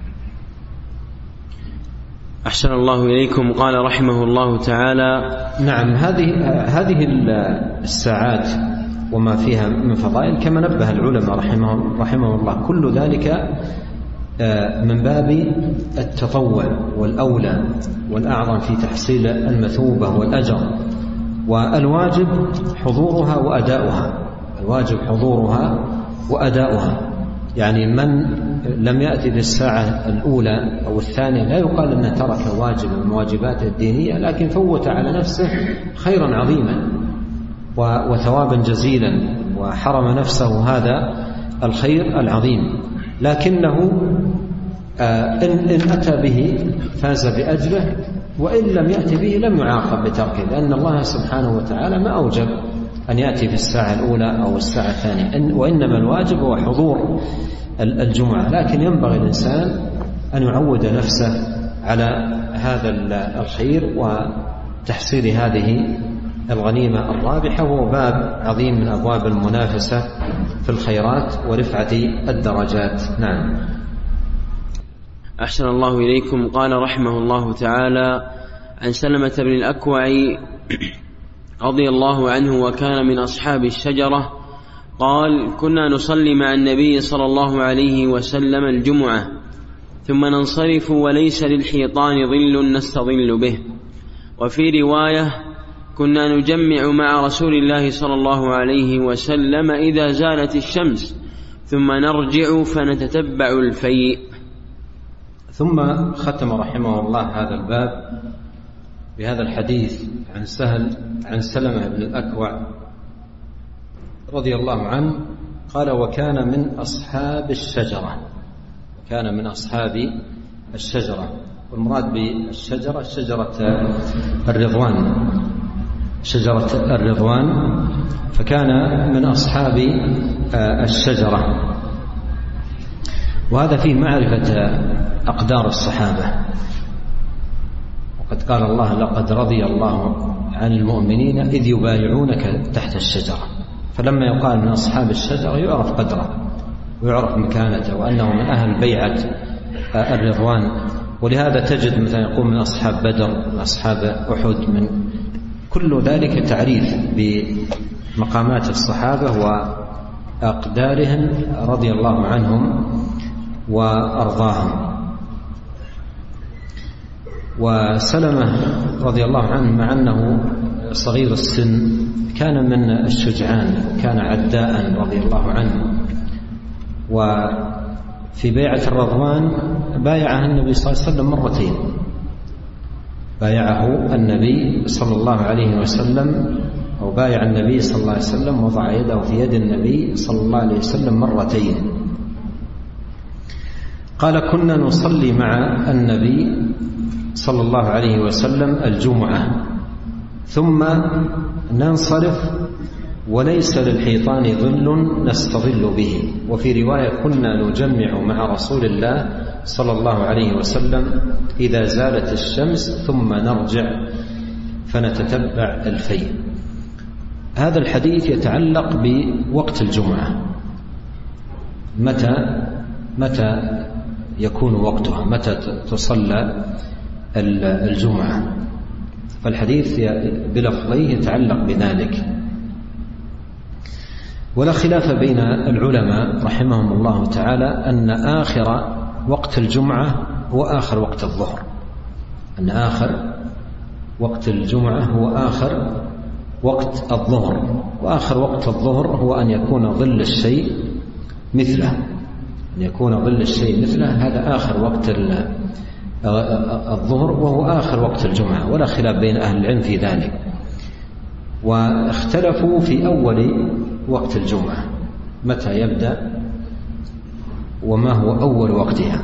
أحسن الله إليكم. قال رحمه الله تعالى: نعم، هذه هذه الساعات وما فيها من فضائل كما نبه العلماء رحمهم رحمه الله، كل ذلك من باب التطوع والأولى والأعظم في تحصيل المثوبة والأجر، والواجب حضورها وأداؤها الواجب حضورها وأداؤها يعني من لم يأتي بالساعة الأولى أو الثانية لا يقال أنه ترك واجب من واجبات الدينية، لكن فوت على نفسه خيرا عظيما وثوابا جزيلا، وحرم نفسه هذا الخير العظيم. لكنه إن أتى به فاز بأجره، وإن لم يأتي به لم يعاقب بتركه، لأن الله سبحانه وتعالى ما أوجب أن يأتي في الساعة الأولى أو الساعة الثانية، وإنما الواجب هو حضور الجمعة. لكن ينبغي الإنسان أن يعود نفسه على هذا الخير وتحصيل هذه الغنيمة الرابحة، وهو باب عظيم من أبواب المنافسة في الخيرات ورفعة الدرجات. نعم. أحسن الله إليكم. قال رحمه الله تعالى: عن سلمة بن الأكوع رضي الله عنه وكان من أصحاب الشجرة قال: كنا نصلي مع النبي صلى الله عليه وسلم الجمعة ثم ننصرف وليس للحيطان ظل نستظل به. وفي رواية: كنا نجمع مع رسول الله صلى الله عليه وسلم إذا زالت الشمس ثم نرجع فنتتبع الفيء. ثم ختم رحمه الله هذا الباب بهذا الحديث عن سهل عن سلمة بن الأكوع رضي الله عنه قال: وكان من أصحاب الشجرة كان من أصحاب الشجرة والمراد بالشجرة شجرة الرضوان شجرة الرضوان فكان من أصحاب الشجرة. وهذا فيه معرفة أقدار الصحابة، وقد قال الله: لقد رضي الله عن المؤمنين إذ يبايعونك تحت الشجرة. فلما يقال من أصحاب الشجرة يعرف قدره ويعرف مكانته وأنه من أهل بيعة الرضوان. ولهذا تجد مثلا يقول من أصحاب بدر، من أصحاب أحد، من كل ذلك تعريف بمقامات الصحابة وأقدارهم رضي الله عنهم وأرضاهم. وسلمة رضي الله عنه مع أنه صغير السن كان من الشجعان، كان عداء رضي الله عنه. وفي بيعة الرضوان بايعه النبي صلى الله عليه وسلم مرتين، بايعه النبي صلى الله عليه وسلم أو بايع النبي صلى الله عليه وسلم وضع يده في يد النبي صلى الله عليه وسلم مرتين. قال: كنا نصلي مع النبي صلى الله عليه وسلم الجمعة ثم ننصرف وليس للحيطان ظل نستظل به. وفي رواية: كنا نجمع مع رسول الله صلى الله عليه وسلم إذا زالت الشمس ثم نرجع فنتتبع الفيء. هذا الحديث يتعلق بوقت الجمعة، متى متى يكون وقتها، متى تصلى الجمعة، فالحديث بلفظيه يتعلق بذلك. ولا خلاف بين العلماء رحمهم الله تعالى أن آخر وقت الجمعة هو آخر وقت الظهر، أن آخر وقت الجمعة هو آخر وقت الظهر، وآخر وقت الظهر هو أن يكون ظل الشيء مثله، أن يكون ظل الشيء مثله، هذا آخر وقت الظهر وهو آخر وقت الجمعة، ولا خلاف بين أهل العلم في ذلك. واختلفوا في أول وقت الجمعة متى يبدأ وما هو أول وقتها.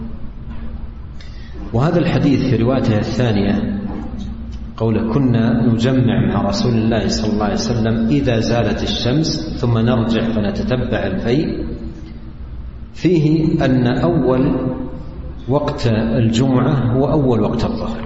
وهذا الحديث في روايته الثانية قول كنا نجمع مع رسول الله صلى الله عليه وسلم إذا زالت الشمس ثم نرجع فنتتبع الفيء، فيه أن أول وقت الجمعة هو أول وقت الظهر،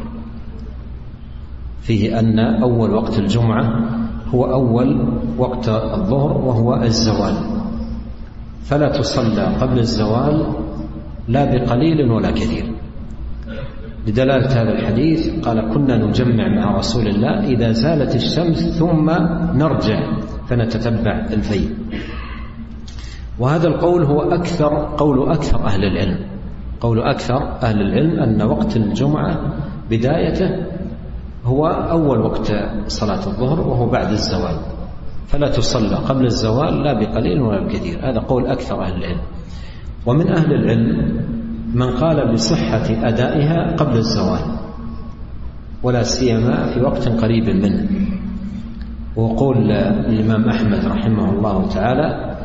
فيه أن أول وقت الجمعة هو أول وقت الظهر وهو الزوال، فلا تصلى قبل الزوال لا بقليل ولا كثير. لدلالة هذا الحديث قال كنا نجمع مع رسول الله إذا زالت الشمس ثم نرجع فنتتبع الفيء. وهذا القول هو أكثر قول أكثر أهل العلم، قول أكثر أهل العلم أن وقت الجمعة بدايته هو أول وقت صلاة الظهر وهو بعد الزوال، فلا تصلى قبل الزوال لا بقليل ولا بكثير، هذا قول أكثر أهل العلم. ومن أهل العلم من قال بصحة أدائها قبل الزوال ولا سيما في وقت قريب منه، وقول الإمام أحمد رحمه الله تعالى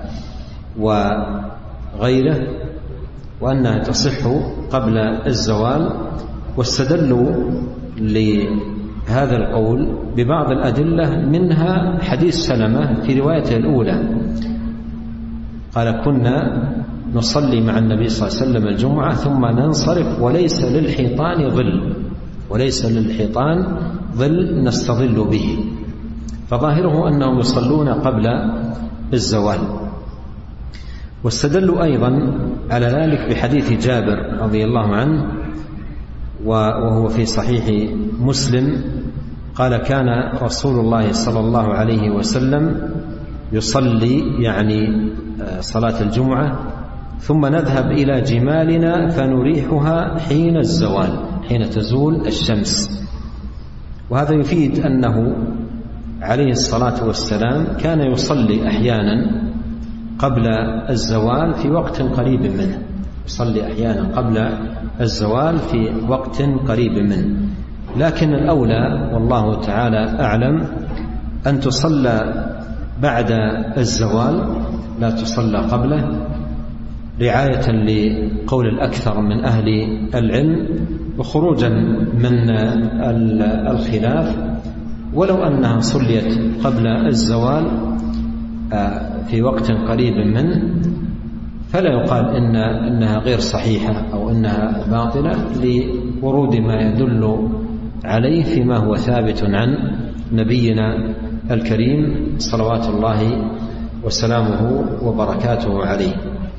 وغيره وأنها تصح قبل الزوال. واستدلوا لهذا القول ببعض الأدلة، منها حديث سلمة في روايته الأولى قال كنا نصلي مع النبي صلى الله عليه وسلم الجمعة ثم ننصرف وليس للحيطان ظل، وليس للحيطان ظل نستظل به، فظاهره أنهم يصلون قبل الزوال. واستدلوا أيضا على ذلك بحديث جابر رضي الله عنه وهو في صحيح مسلم قال كان رسول الله صلى الله عليه وسلم يصلي يعني صلاة الجمعة ثم نذهب إلى جمالنا فنريحها حين الزوال، حين تزول الشمس. وهذا يفيد أنه عليه الصلاة والسلام كان يصلي أحيانا قبل الزوال في وقت قريب منه، يصلي أحيانا قبل الزوال في وقت قريب منه، لكن الأولى والله تعالى أعلم أن تصلى بعد الزوال لا تصلى قبله، رعاية لقول الأكثر من أهل العلم وخروجا من الخلاف. ولو أنها صليت قبل الزوال في وقت قريب منه فلا يقال إن إنها غير صحيحة أو إنها باطلة لورود ما يدل عليه فيما هو ثابت عن نبينا الكريم صلوات الله وسلامه وبركاته عليه.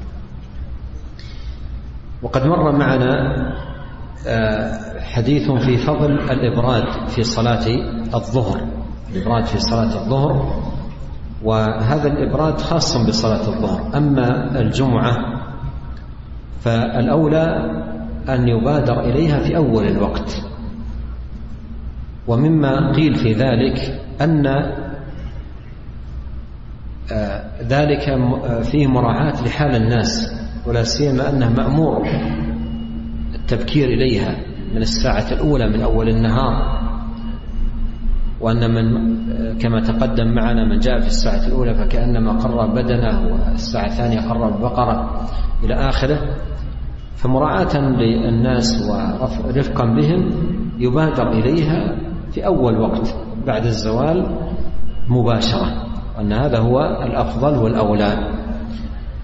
وقد مر معنا حديث في فضل الإبراد في صلاة الظهر، الإبراد في صلاة الظهر، وهذا الإبراد خاص بصلاة الظهر. أما الجمعة فالأولى أن يبادر إليها في أول الوقت. ومما قيل في ذلك أن ذلك فيه مراعاة لحال الناس، ولا سيما أنه مأمور التبكير إليها من الساعة الأولى من أول النهار، وأن من كما تقدم معنا من جاء في الساعة الأولى فكأنما قرب بدنه والساعة الثانية قرب بقرة إلى آخره. فمراعاة للناس ورفقا بهم يبادر إليها في أول وقت بعد الزوال مباشرة، وأن هذا هو الأفضل والأولى.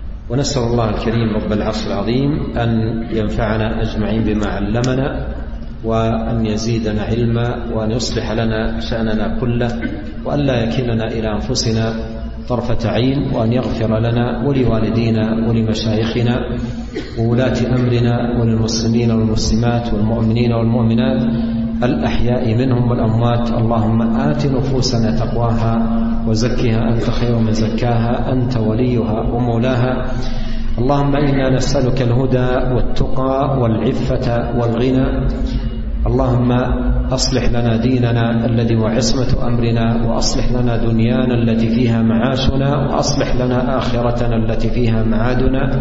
ونسأل الله الكريم رب العرش العظيم أن ينفعنا أجمعين بما علمنا، وأن يزيدنا علما، وأن يصلح لنا شأننا كله، وأن لا يكلنا إلى أنفسنا طرفة عين، وأن يغفر لنا ولوالدينا ولمشايخنا وولاة أمرنا وللمسلمين والمسلمات والمؤمنين والمؤمنات الأحياء منهم والأموات. اللهم آت نفوسنا تقواها وزكها أنت خير من زكاها، أنت وليها ومولاها. اللهم إنا نسألك الهدى والتقى والعفة والغنى. اللهم أصلح لنا ديننا الذي هو عصمة أمرنا، وأصلح لنا دنيانا التي فيها معاشنا، وأصلح لنا آخرتنا التي فيها معادنا،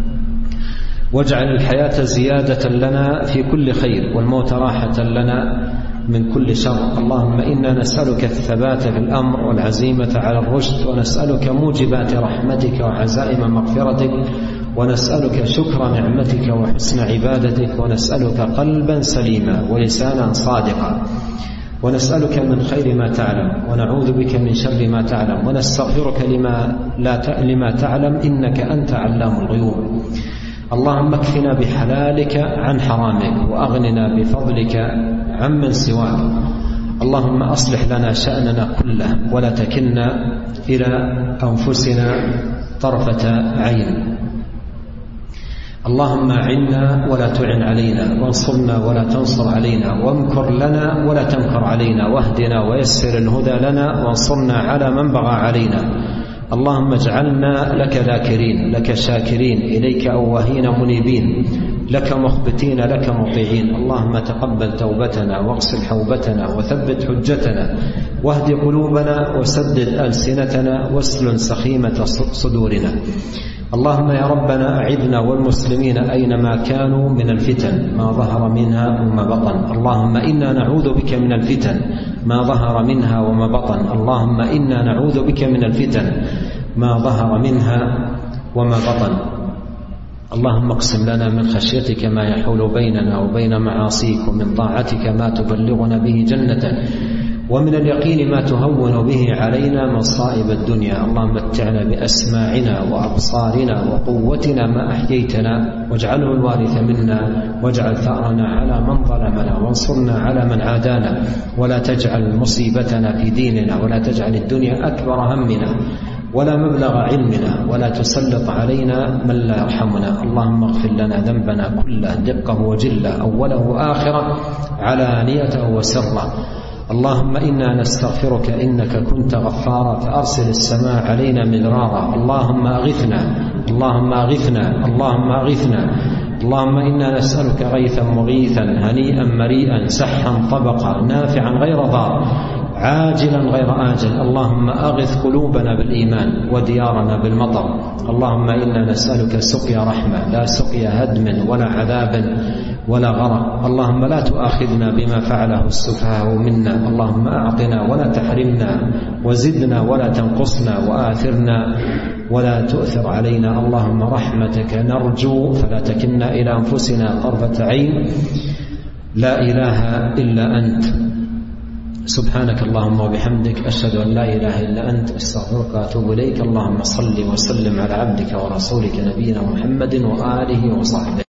واجعل الحياة زيادة لنا في كل خير والموت راحة لنا من كل شر. اللهم إنا نسألك الثبات في الأمر والعزيمة على الرشد، ونسألك موجبات رحمتك وعزائم مغفرتك، ونسألك شكر نعمتك وحسن عبادتك، ونسألك قلبا سليما ولسانا صادقا، ونسألك من خير ما تعلم، ونعوذ بك من شر ما تعلم، ونستغفرك لما, لا لما تعلم، إنك أنت علام الغيوب. اللهم اكفنا بحلالك عن حرامك، وأغننا بفضلك عمن سواك. اللهم أصلح لنا شأننا كله، ولا تكلنا إلى أنفسنا طرفة عين. اللهم أعنا ولا تعن علينا، وانصرنا ولا تنصر علينا، وامكر لنا ولا تمكر علينا، واهدنا ويسر الهدى لنا، وانصرنا على من بغى علينا. اللهم اجعلنا لك ذاكرين، لك شاكرين، إليك أواهين منيبين، لك مخبتين، لك مطيعين. اللهم تقبل توبتنا، واغسل حوبتنا، وثبت حجتنا، واهد قلوبنا، وسدد ألسنتنا، واسلل سخيمة صدورنا. اللهم يا ربنا أعذنا والمسلمين أينما كانوا من الفتن ما ظهر منها وما بطن. اللهم إنا نعوذ بك من الفتن ما ظهر منها وما بطن. اللهم إنا نعوذ بك من الفتن ما ظهر منها وما بطن. اللهم اقسم لنا من خشيتك ما يحول بيننا وبين معاصيك، ومن طاعتك ما تبلغنا به جنتك، ومن اليقين ما تهون به علينا مصائب الدنيا. اللهم متعنا بأسماعنا وأبصارنا وقوتنا ما أحييتنا، واجعله الوارث منا، واجعل ثأرنا على من ظلمنا، وانصرنا على من عادانا، ولا تجعل مصيبتنا في ديننا، ولا تجعل الدنيا أكبر همنا ولا مبلغ علمنا، ولا تسلط علينا من لا يرحمنا. اللهم اغفر لنا ذنبنا كله، دقه وجله، أوله وآخره، علانيته وسره. اللهم إنا نستغفرك إنك كنت غفارا، فأرسل السماء علينا مدرارا. اللهم أغثنا، اللهم أغثنا، اللهم أغثنا. اللهم إنا نسألك غيثا مغيثا، هنيئا مريئا، سحا طبقا، نافعا غير ضار، عاجلا غير آجل. اللهم أغث قلوبنا بالإيمان، وديارنا بالمطر. اللهم إنا نسألك سقيا رحمة، لا سقيا هدم ولا عذاب ولا غرق. اللهم لا تؤاخذنا بما فعله السفهاء منا. اللهم أعطنا ولا تحرمنا، وزدنا ولا تنقصنا، وآثرنا ولا تؤثر علينا. اللهم رحمتك نرجو، فلا تكلنا إلى أنفسنا طرفة عين. لا إله إلا أنت، سبحانك اللهم وبحمدك، أشهد أن لا إله إلا أنت، أستغفرك وأتوب إليك. اللهم صل وسلم على عبدك ورسولك نبينا محمد وآله وصحبه.